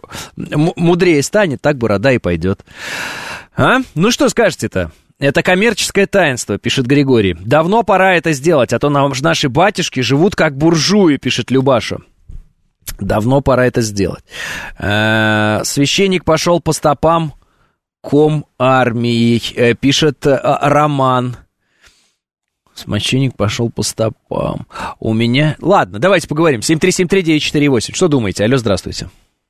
м- мудрее станет, так борода и пойдет. А? Ну что скажете-то? Это коммерческое таинство, пишет Григорий. Давно пора это сделать, а то наши батюшки живут как буржуи, пишет Любаша. Давно пора это сделать. Э-э- священник пошел по стопам ком армии, э, пишет э, Роман. Священник пошел по стопам. У меня... Ладно, давайте поговорим. семь три семь три девять четыре восемь. Что думаете? Алло, здравствуйте.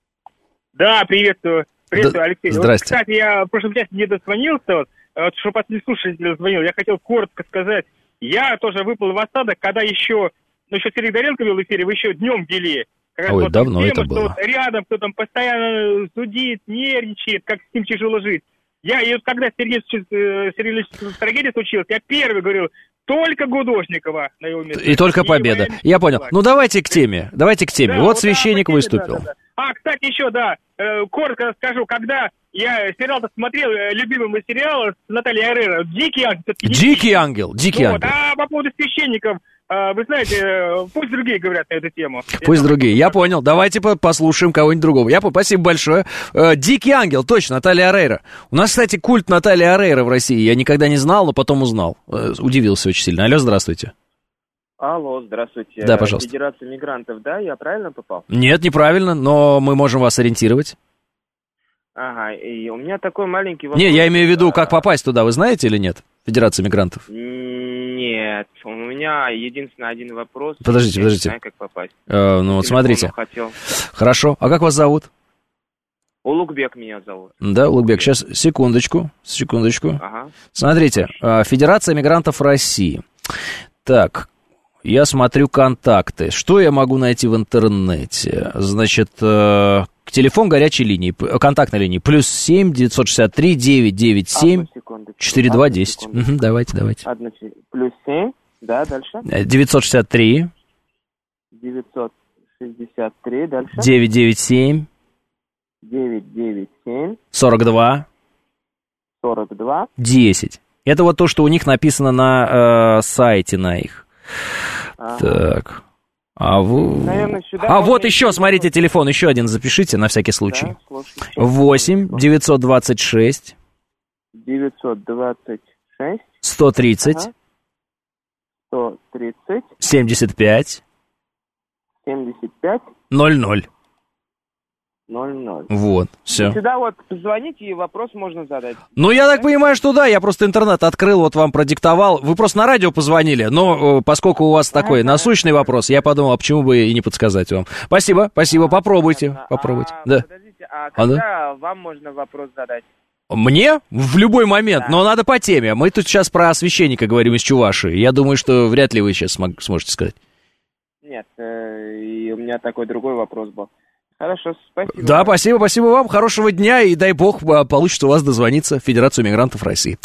Да, приветствую. Приветствую, да, Алексей. Здрасте. Вот, кстати, я в прошлом часе не дозвонился, вот, вот, чтобы от слушателя звонил. Я хотел коротко сказать. Я тоже выпал в осадок, когда еще... Ну, еще Сергей Доренко вел в эфире, вы еще днем вели. Ой, вот давно тему, это было. Что вот рядом кто там постоянно зудит, нервничает, как с ним тяжело жить. Я, и вот когда Сергей Сергеевич трагедия случилась, я первый говорил, только Гудошникова на его месте. И только победа. И я понял. Ну, давайте к теме. Давайте к теме. Да, вот, вот священник да, выступил. Да, да, да. А, кстати, еще, да, э, коротко скажу, когда я сериал-то смотрел, э, любимый мой сериал с Натальей Орейро, «Дикий ангел». «Дикий ангел», «Дикий ну, ангел». Вот, а по поводу священников, э, вы знаете, пусть другие говорят на эту тему. Пусть Это другие, я понял. Давайте послушаем кого-нибудь другого. Я понял, спасибо большое. Э, «Дикий ангел», точно, Наталья Орейро. У нас, кстати, культ Натальи Орейро в России. Я никогда не знал, но потом узнал. Э, удивился очень сильно. Алло, здравствуйте. Алло, здравствуйте. Да, пожалуйста. Федерация мигрантов, да? Я правильно попал? Нет, неправильно, но мы можем вас ориентировать. Ага, и у меня такой маленький вопрос. Не, я имею в виду, как попасть туда, вы знаете или нет? Федерация мигрантов. Нет, у меня единственный один вопрос. Подождите, я подождите. не знаю, как попасть. Э, ну вот смотрите. Хотел. Хорошо, а как вас зовут? Улугбек меня зовут. Да, Улугбек, сейчас, секундочку, секундочку. Ага. Смотрите, Федерация мигрантов России. Так, я смотрю контакты. Что я могу найти в интернете? Значит, э, телефон горячей линии, контактной линии, плюс семь девятьсот шестьдесят три девятьсот девяносто семь четыре два десять. Угу, давайте, давайте. Одну, плюс семь, да, дальше? девятьсот шестьдесят три девятьсот шестьдесят три, дальше? девятьсот девяносто семь девятьсот девяносто семь сорок два сорок два десять. Это вот то, что у них написано на э, сайте на их. Ага. Так. А, вы... Наверное, сюда а вот можно еще, идти. смотрите, телефон, еще один запишите на всякий случай. Да, слушайте. восемь девятьсот двадцать шесть девятьсот двадцать шесть сто тридцать ага. сто тридцать семьдесят пять семьдесят пять ноль ноль. ноль ноль. Вот, все. Сюда вот позвоните, и вопрос можно задать. Ну, я так понимаю, что да, я просто интернет открыл, вот вам продиктовал. Вы просто на радио позвонили, но э, поскольку у вас такой Ага. насущный вопрос, я подумал, а почему бы и не подсказать вам. Спасибо, спасибо, попробуйте, Понятно. попробуйте. А, Да. Подождите, а А, когда вам можно вопрос задать? Мне? В любой момент, Да. но надо по теме. Мы тут сейчас про священника говорим из Чувашии. Я думаю, что вряд ли вы сейчас смог- сможете сказать. Нет, э, и у меня такой другой вопрос был. Хорошо, спасибо. Да, спасибо, спасибо вам. Хорошего дня, и дай бог а, получится у вас дозвониться в Федерацию мигрантов России.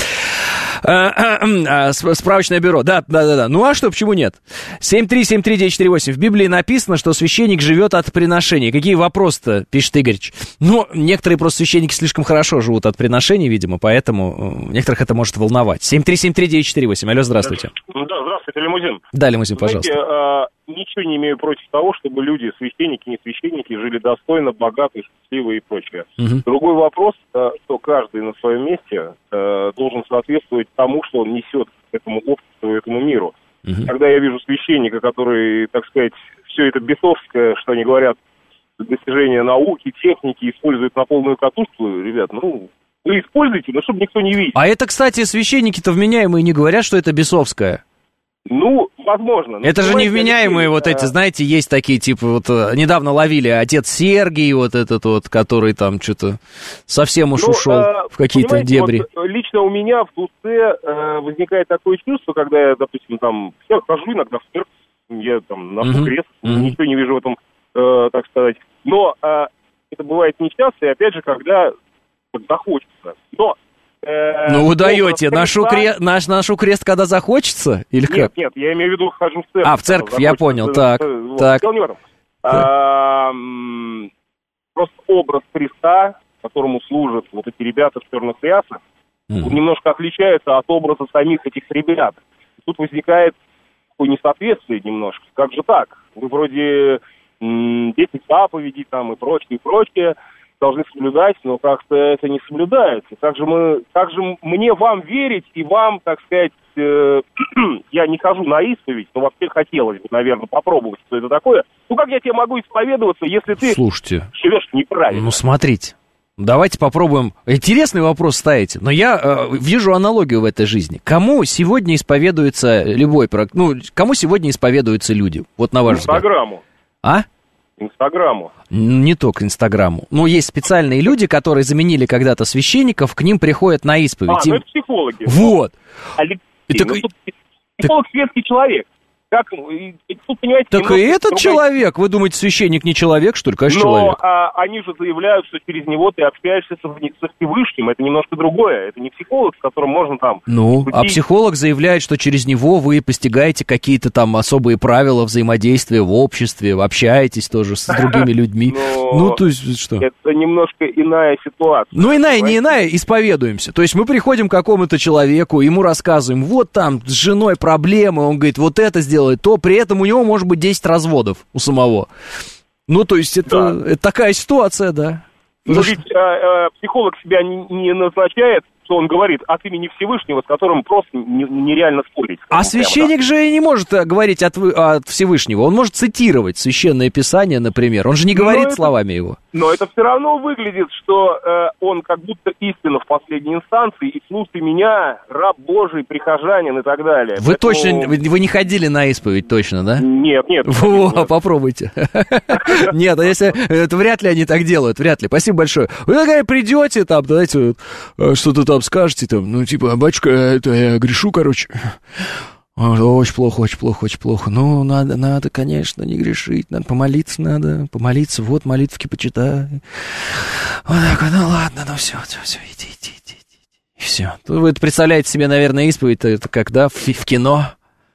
А, а, а, сп- Справочное бюро. Да, да, да, да. Ну а что, почему нет? семь три семь три девять четыре восемь. В Библии написано, что священник живет от приношений. Какие вопросы-то, пишет Игорь? Ну, некоторые просто священники слишком хорошо живут от приношений, видимо, поэтому э, некоторых это может волновать. семь три семь три девять четыре восемь. Алло, здравствуйте. Да, здравствуйте, лимузин. Да, лимузин, пожалуйста. Знаете, а, ничего не имею против того, чтобы люди, священники, не священники, жили достойно, богато, счастливо и прочее. Мгм. Другой вопрос, а, что каждый на своем месте а, должен соответствовать тому, что он несет этому обществу, этому миру. Мгм. Когда я вижу священника, который, так сказать, все это бесовское, что они говорят, достижения науки, техники используют на полную катушку, ребят, ну, вы используете, но чтобы никто не видел. А это, кстати, священники-то вменяемые не говорят, что это бесовское. Ну, возможно. Но Это же понимаете, невменяемые Алексей, вот эти, а, знаете, есть такие, типа, вот, э, недавно ловили отец Сергий, вот этот вот, который там что-то совсем уж Ну, ушел э, в какие-то понимаете, дебри. Вот, э, лично у меня в душе э, возникает такое чувство, когда я, допустим, там, я хожу иногда в церковь, я там на Мгм. крест, Мгм. ничего не вижу в этом, э, так сказать. Но э, это бывает нечасто, и опять же, когда вот захочется. Но э, Ну, вы даете, образ нашу, Христа- кре... наш, нашу крест, когда захочется? Или как? Нет, нет, я имею в виду, хожу в церковь. А, в церковь, когда я захочется. понял, Э, так, э, вот. так. Дело не в этом. А, м, просто образ Христа, которому служат вот эти ребята в черных рясах, Мгм. он немножко отличается от образа самих этих ребят. Тут возникает такое несоответствие немножко. Как же так? Вы вроде м, десять заповедей там и прочее, и прочее должны соблюдать, но как-то это не соблюдается. Как же, мы, как же мне вам верить и вам, так сказать, э, я не хожу на исповедь, но вообще хотелось бы, наверное, попробовать, что это такое. Ну как я тебе могу исповедоваться, если ты Слушайте, живешь неправильно? ну, смотрите. Давайте попробуем. Интересный вопрос ставите, но я э, вижу аналогию в этой жизни. Кому сегодня исповедуется любой, прак- ну, кому сегодня исповедуются люди? Вот на ваш взгляд. Инстаграму. А? Инстаграму. Не только Инстаграму. Ну, есть специальные люди, которые заменили когда-то священников, к ним приходят на исповедь. А, ну Им- это психологи. Вот. Алексей, Это ну, к- тут психолог светский человек. Как, и- и тут, понимаете, Так и немножко этот другая- человек, вы думаете, священник не человек, что ли? Конечно, Но человек. а, они же заявляют, что через него ты общаешься со, со Всевышним. Это немножко другое. Это не психолог, с которым можно там... Ну, а шутить. психолог заявляет, что через него вы постигаете какие-то там особые правила взаимодействия в обществе, общаетесь тоже с другими людьми. Но Ну, то есть, что? Это немножко иная ситуация. Ну, иная, не понимаете? иная, исповедуемся. То есть мы приходим к какому-то человеку, ему рассказываем, вот там с женой проблемы, он говорит, вот это сделает, то, при этом у него может быть десять разводов у самого. Ну, то есть это, Да. это такая ситуация, да. Но Потому ведь а, а, психолог себя не, не назначает, что он говорит от имени Всевышнего, с которым просто не- нереально спорить. А скажем прямо священник же не может э, говорить от, вы- от Всевышнего. Он может цитировать Священное Писание, например. Он же не Но говорит это- словами его. так. Но это все равно выглядит, что э, он как будто истина в последней инстанции, и слушай меня, раб Божий, прихожанин и так далее. Вы Поэтому- точно, вы, вы не ходили на исповедь, точно, да? Нет, нет. Во, нет. попробуйте. Нет, а если... Это вряд ли они так делают, вряд ли. Спасибо большое. Вы такая придете, там, давайте э, что-то там скажете, там, ну, типа, батюшка, это я грешу, короче. Ой, Очень плохо, очень плохо, очень плохо. Ну, надо, надо, конечно, не грешить. Надо помолиться, надо помолиться. Вот, молитвки почитай. Вот так вот, ну ладно, ну все, все, все, иди, иди, иди, иди. И все. Вы это представляете себе, наверное, исповедь, это когда в, в кино.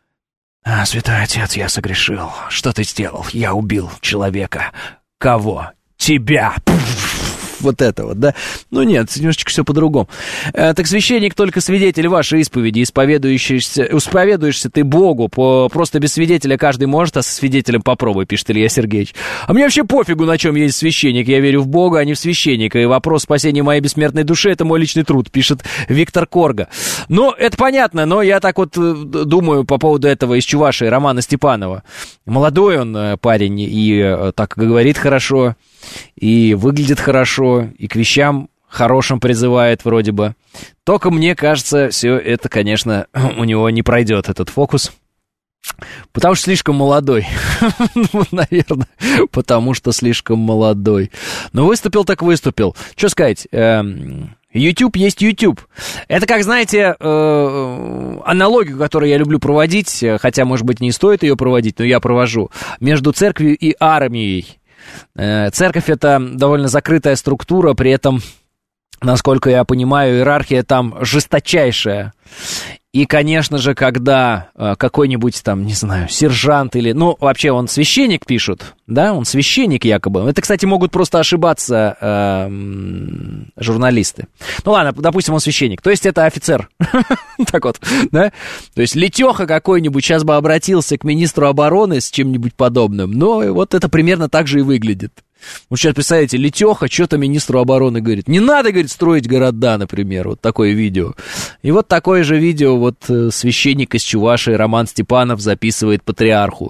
А, святой отец, я согрешил. Что ты сделал? Я убил человека. Кого? Тебя. Вот это вот, да? Ну нет, немножечко все по-другому. Так священник только свидетель вашей исповеди, исповедуешься, исповедуешься ты Богу, по, просто без свидетеля каждый может, а со свидетелем попробуй, пишет Илья Сергеевич. А мне вообще пофигу, на чем есть священник, я верю в Бога, а не в священника, и вопрос спасения моей бессмертной души — это мой личный труд, пишет Виктор Корга. Ну, это понятно, но я так вот думаю по поводу этого из Чувашии, Романа Степанова. Молодой он парень, и так говорит хорошо, и выглядит хорошо, и к вещам хорошим призывает вроде бы. Только мне кажется, все это, конечно, у него не пройдет, этот фокус. Потому что слишком молодой. Наверное, потому что слишком молодой. Но выступил так выступил. Что сказать? YouTube есть YouTube. Это, как знаете, аналогию, которую я люблю проводить, хотя, может быть, не стоит ее проводить, но я провожу, между церковью и армией. Церковь — это довольно закрытая структура, при этом, насколько я понимаю, иерархия там жесточайшая. И, конечно же, когда э, какой-нибудь там, не знаю, сержант или... Ну, вообще он священник, пишут, да, он священник якобы. Это, кстати, могут просто ошибаться э, журналисты. Ну, ладно, допустим, он священник. То есть это офицер. Так вот, да? То есть Летеха какой-нибудь сейчас бы обратился к министру обороны с чем-нибудь подобным. Но вот это примерно так же и выглядит. Вот сейчас, представляете, Летеха что-то министру обороны говорит. Не надо, говорит, строить города, например. Вот такое видео. И вот такое же видео вот священник из Чувашии Роман Степанов записывает патриарху.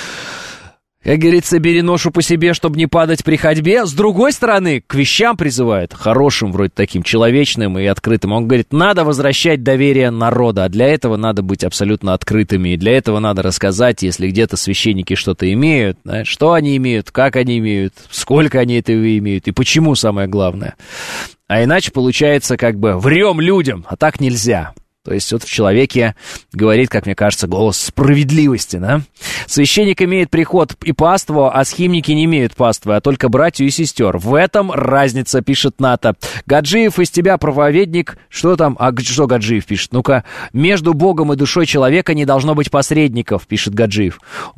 Как говорится, бери ношу по себе, чтобы не падать при ходьбе. С другой стороны, к вещам призывает, хорошим, вроде таким, человечным и открытым. Он говорит, надо возвращать доверие народа, а для этого надо быть абсолютно открытыми. И для этого надо рассказать, если где-то священники что-то имеют, да, что они имеют, как они имеют, сколько они этого имеют и почему, самое главное. А иначе получается, как бы, врем людям, а так нельзя. То есть вот в человеке говорит, как мне кажется, голос справедливости, да? Священник имеет приход и паству, а схимники не имеют паствы, а только братью и сестер. В этом разница, пишет Ната. Гаджиев из тебя проповедник. Что там? А что Гаджиев пишет? Ну-ка, между Богом и душой человека не должно быть посредников, пишет Гаджиев.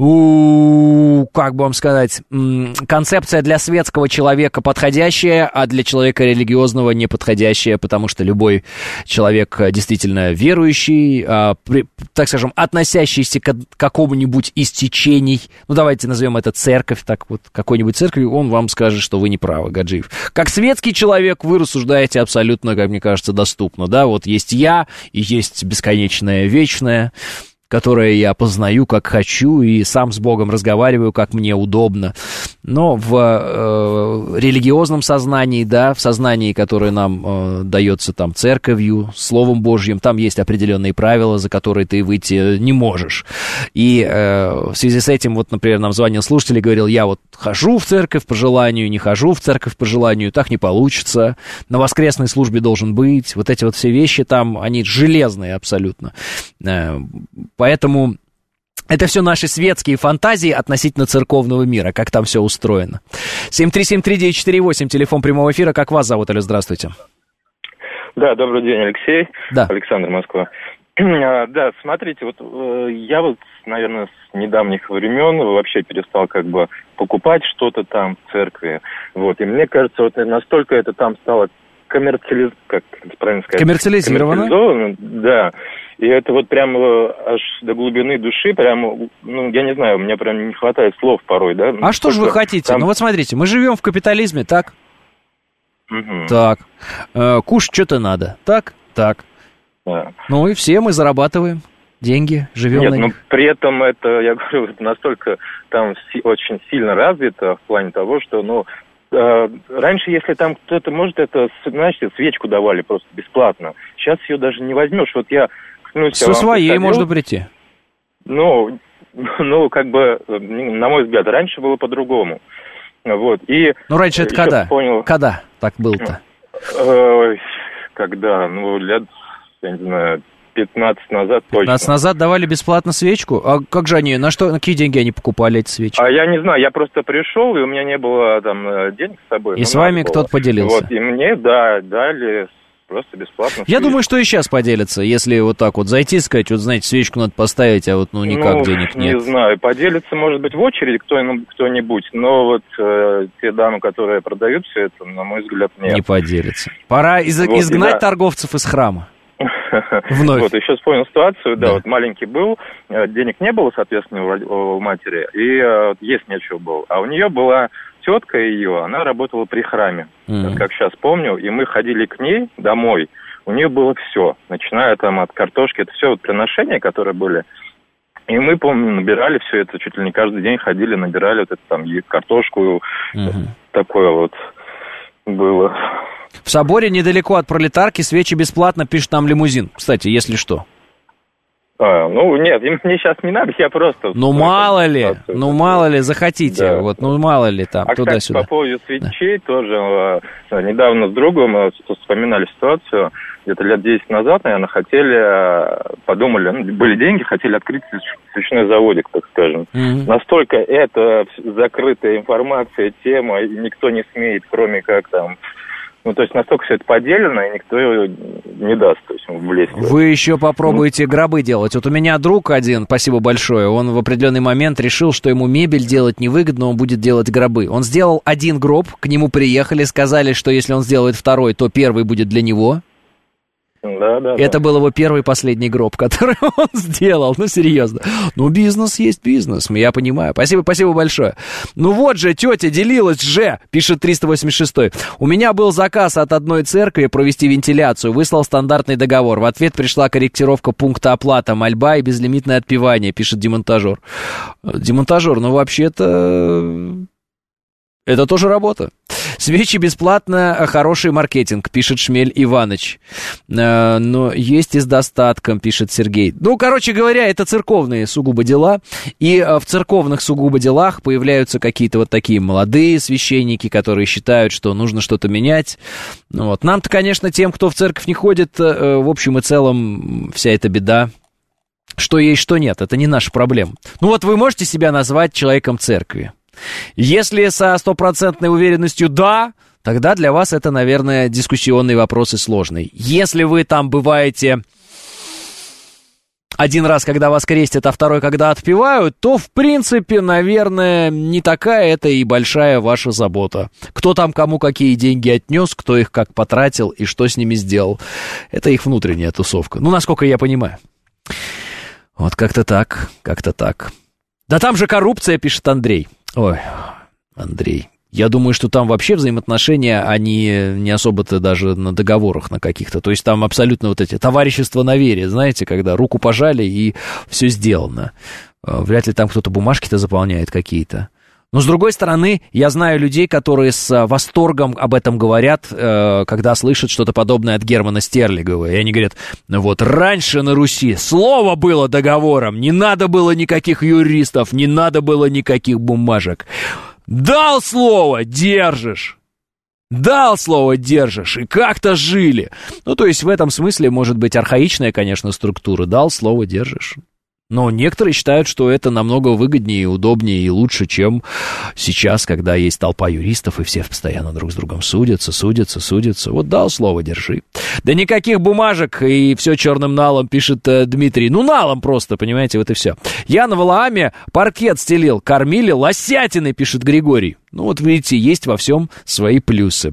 У-у-у, как бы вам сказать, концепция для светского человека подходящая, а для человека религиозного неподходящая, потому что любой человек действительно верующий, а, при, так скажем, относящийся к какому-нибудь из течений, ну, давайте назовем это церковь, так вот, какой-нибудь церковь, он вам скажет, что вы не правы, Гаджиев. Как светский человек вы рассуждаете абсолютно, как мне кажется, доступно, да, вот есть я, и есть бесконечное вечное, которое я познаю, как хочу, и сам с Богом разговариваю, как мне удобно. Но в э, религиозном сознании, да, в сознании, которое нам э, дается там церковью, Словом Божьим, там есть определенные правила, за которые ты выйти не можешь. И э, в связи с этим, вот, например, нам звонил слушатель и говорил, я вот хожу в церковь по желанию, не хожу в церковь по желанию, так не получится, на воскресной службе должен быть, вот эти вот все вещи там, они железные абсолютно. Э, Поэтому это все наши светские фантазии относительно церковного мира, как там все устроено. семь три семь три девять четыре восемь, телефон прямого эфира. Как вас зовут, Алло, здравствуйте. Да, добрый день, Алексей. Да. Александр, Москва. Да, смотрите, вот я вот, наверное, с недавних времен вообще перестал как бы покупать что-то там в церкви. Вот, и мне кажется, вот настолько это там стало коммерциализ... как правильно сказать? Коммерциализировано? Коммерциализовано, да. И это вот прям аж до глубины души, прям, ну, я не знаю, у меня прям не хватает слов порой, да. А что же вы хотите? Там... Ну вот смотрите, мы живем в капитализме, так? Угу. Так. Э, кушать что-то надо, так? Так. Да. Ну и все, мы зарабатываем деньги, живем Нет, на но них. При этом это, я говорю, это настолько там си- очень сильно развито в плане того, что, ну, раньше, если там кто-то, может, это, знаете, свечку давали просто бесплатно. Сейчас ее даже не возьмешь. Вот я... Ну, Со своей приходил, можно прийти. Ну, ну, как бы, на мой взгляд, раньше было по-другому. Вот, и... Ну, раньше это когда? Понял, когда так было-то? Э, когда? Ну, лет, я не знаю... пятнадцать назад точно. пятнадцать назад давали бесплатно свечку? А как же они, на что, на какие деньги они покупали эти свечи? А я не знаю, я просто пришел, и у меня не было там денег с собой. И с вами кто-то поделился? Вот, и мне, да, дали Просто бесплатно. Я думаю, что и сейчас поделятся, если вот так вот зайти и сказать, вот знаете, свечку надо поставить, а вот ну никак ну, денег нет. Не знаю, поделится, может быть, в очередь кто, кто-нибудь, но вот э, те дамы, которые продают все это, на мой взгляд, нет. Не поделится. Пора из- вот, изгнать да. торговцев из храма. Вновь. Вот, еще вспомнил ситуацию, да, Да. вот маленький был, э, денег не было, соответственно, у, род- у матери, и э, есть нечего было. А у нее была тетка ее, она работала при храме, Мгм. как сейчас помню, и мы ходили к ней домой, у нее было все, начиная там от картошки, это все вот приношения, которые были. И мы, помню, набирали все это, чуть ли не каждый день ходили, набирали вот это там и картошку, Мгм. такое вот было. В соборе недалеко от Пролетарки свечи бесплатно, пишет нам Лимузин. Кстати, если что. А, ну, нет, им- мне сейчас не надо, я просто... Ну, мало ли, ну, мало ли, захотите, Да. вот, ну, мало ли там, А, кстати, туда-сюда. по поводу свечей тоже, э, недавно с другом мы вспоминали ситуацию, где-то лет десять назад, наверное, хотели, э, подумали, ну, были деньги, хотели открыть свеч- свечной заводик, так скажем. Мгм. Настолько это закрытая информация, тема, и никто не смеет, кроме как там... Ну, то есть настолько все это поделено, и никто его не даст, то есть влезть. Вы еще попробуйте гробы делать. Вот у меня друг один, спасибо большое, он в определенный момент решил, что ему мебель делать невыгодно, он будет делать гробы. Он сделал один гроб, к нему приехали, сказали, что если он сделает второй, то первый будет для него. Да, да, Это да. был его первый и последний гроб, который он сделал. Ну, серьезно. Ну, бизнес есть бизнес, я понимаю. Спасибо, спасибо большое. Ну вот же, тетя делилась же, пишет триста восемьдесят шестой. У меня был заказ от одной церкви провести вентиляцию. Выслал стандартный договор. В ответ пришла корректировка пункта оплата, мольба и безлимитное отпевание, пишет демонтажер. Демонтажер, ну, вообще-то... Это тоже работа. Свечи бесплатно, хороший маркетинг, пишет Шмель Иваныч. Э, но есть и с достатком, пишет Сергей. Ну, короче говоря, это церковные сугубо дела. И э, в церковных сугубо делах появляются какие-то вот такие молодые священники, которые считают, что нужно что-то менять. Ну, вот. Нам-то, конечно, тем, кто в церковь не ходит, э, в общем и целом вся эта беда. Что есть, что нет, это не наша проблема. Ну вот вы можете себя назвать человеком церкви? Если со стопроцентной уверенностью «да», тогда для вас это, наверное, дискуссионный вопрос и сложный. Если вы там бываете один раз, когда вас крестят, а второй, когда отпевают, то, в принципе, наверное, не такая это и большая ваша забота. Кто там кому какие деньги отнес, кто их как потратил и что с ними сделал. Это их внутренняя тусовка. Ну, насколько я понимаю. Вот как-то так, как-то так. Да там же коррупция, пишет Андрей. Ой, Андрей, я думаю, что там вообще взаимоотношения, они не особо-то даже на договорах на каких-то. То есть там абсолютно вот эти товарищества на вере, знаете, когда руку пожали и все сделано. Вряд ли там кто-то бумажки-то заполняет какие-то. Но, с другой стороны, я знаю людей, которые с восторгом об этом говорят, когда слышат что-то подобное от Германа Стерлигова. И они говорят, ну вот раньше на Руси слово было договором, не надо было никаких юристов, не надо было никаких бумажек. Дал слово, держишь. Дал слово, держишь. И как-то жили. Ну, то есть в этом смысле может быть архаичная, конечно, структура. Дал слово, держишь. Но некоторые считают, что это намного выгоднее и удобнее и лучше, чем сейчас, когда есть толпа юристов, и все постоянно друг с другом судятся, судятся, судятся. Вот дал слово, держи. Да никаких бумажек, и все черным налом, пишет э, Дмитрий. Ну, налом просто, понимаете, вот и все. Я на Валааме паркет стелил, кормили лосятиной, пишет Григорий. Ну, вот видите, есть во всем свои плюсы.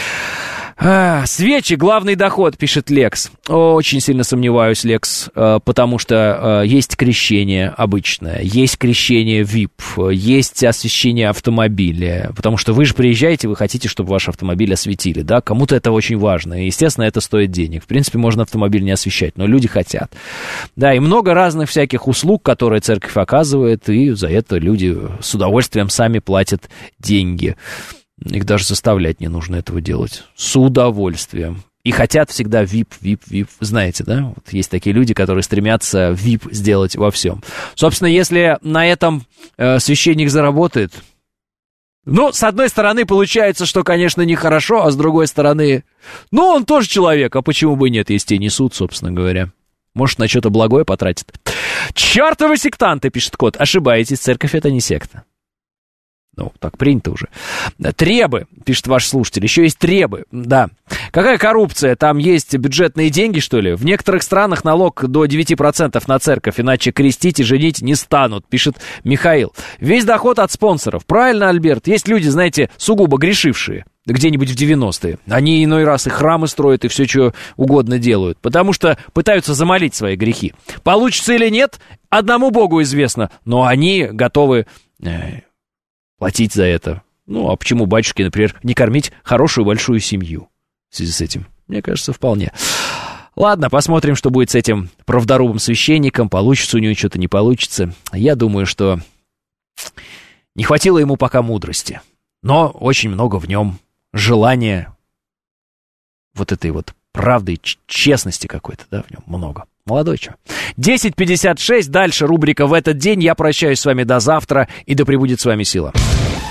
А, свечи, главный доход, пишет Лекс. Очень сильно сомневаюсь, Лекс, потому что есть крещение обычное, есть крещение ви ай пи, есть освещение автомобиля, потому что вы же приезжаете, вы хотите, чтобы ваш автомобиль осветили, да, кому-то это очень важно, и, естественно, это стоит денег. В принципе, можно автомобиль не освещать, но люди хотят. Да, и много разных всяких услуг, которые церковь оказывает, и за это люди с удовольствием сами платят деньги. Их даже заставлять не нужно этого делать. С удовольствием. И хотят всегда ви ай пи, ви ай пи, ви ай пи. Знаете, да? Вот есть такие люди, которые стремятся ви ай пи сделать во всем. Собственно, если на этом э, священник заработает, ну, с одной стороны, получается, что, конечно, нехорошо, а с другой стороны, ну, он тоже человек, а почему бы и нет, если те несут, собственно говоря. Может, на что-то благое потратит. Чёртовы сектанты, пишет кот. Ошибаетесь, церковь — это не секта. Ну, так принято уже. Требы, пишет ваш слушатель, еще есть требы, да. Какая коррупция? Там есть бюджетные деньги, что ли? В некоторых странах налог до девять процентов на церковь, иначе крестить и женить не станут, пишет Михаил. Весь доход от спонсоров. Правильно, Альберт? Есть люди, знаете, сугубо грешившие. Где-нибудь в девяностые. Они иной раз и храмы строят, и все, что угодно делают. Потому что пытаются замолить свои грехи. Получится или нет, одному Богу известно. Но они готовы э, платить за это. Ну, а почему батюшке, например, не кормить хорошую большую семью? В связи с этим, мне кажется, вполне. Ладно, посмотрим, что будет с этим правдорубым священником. Получится у него что-то, не получится. Я думаю, что не хватило ему пока мудрости. Но очень много в нем желания вот этой вот правды, честности какой-то, да, в нем много. Молодой чё. десять пятьдесят шесть, дальше рубрика «В этот день». Я прощаюсь с вами до завтра, и да пребудет с вами сила.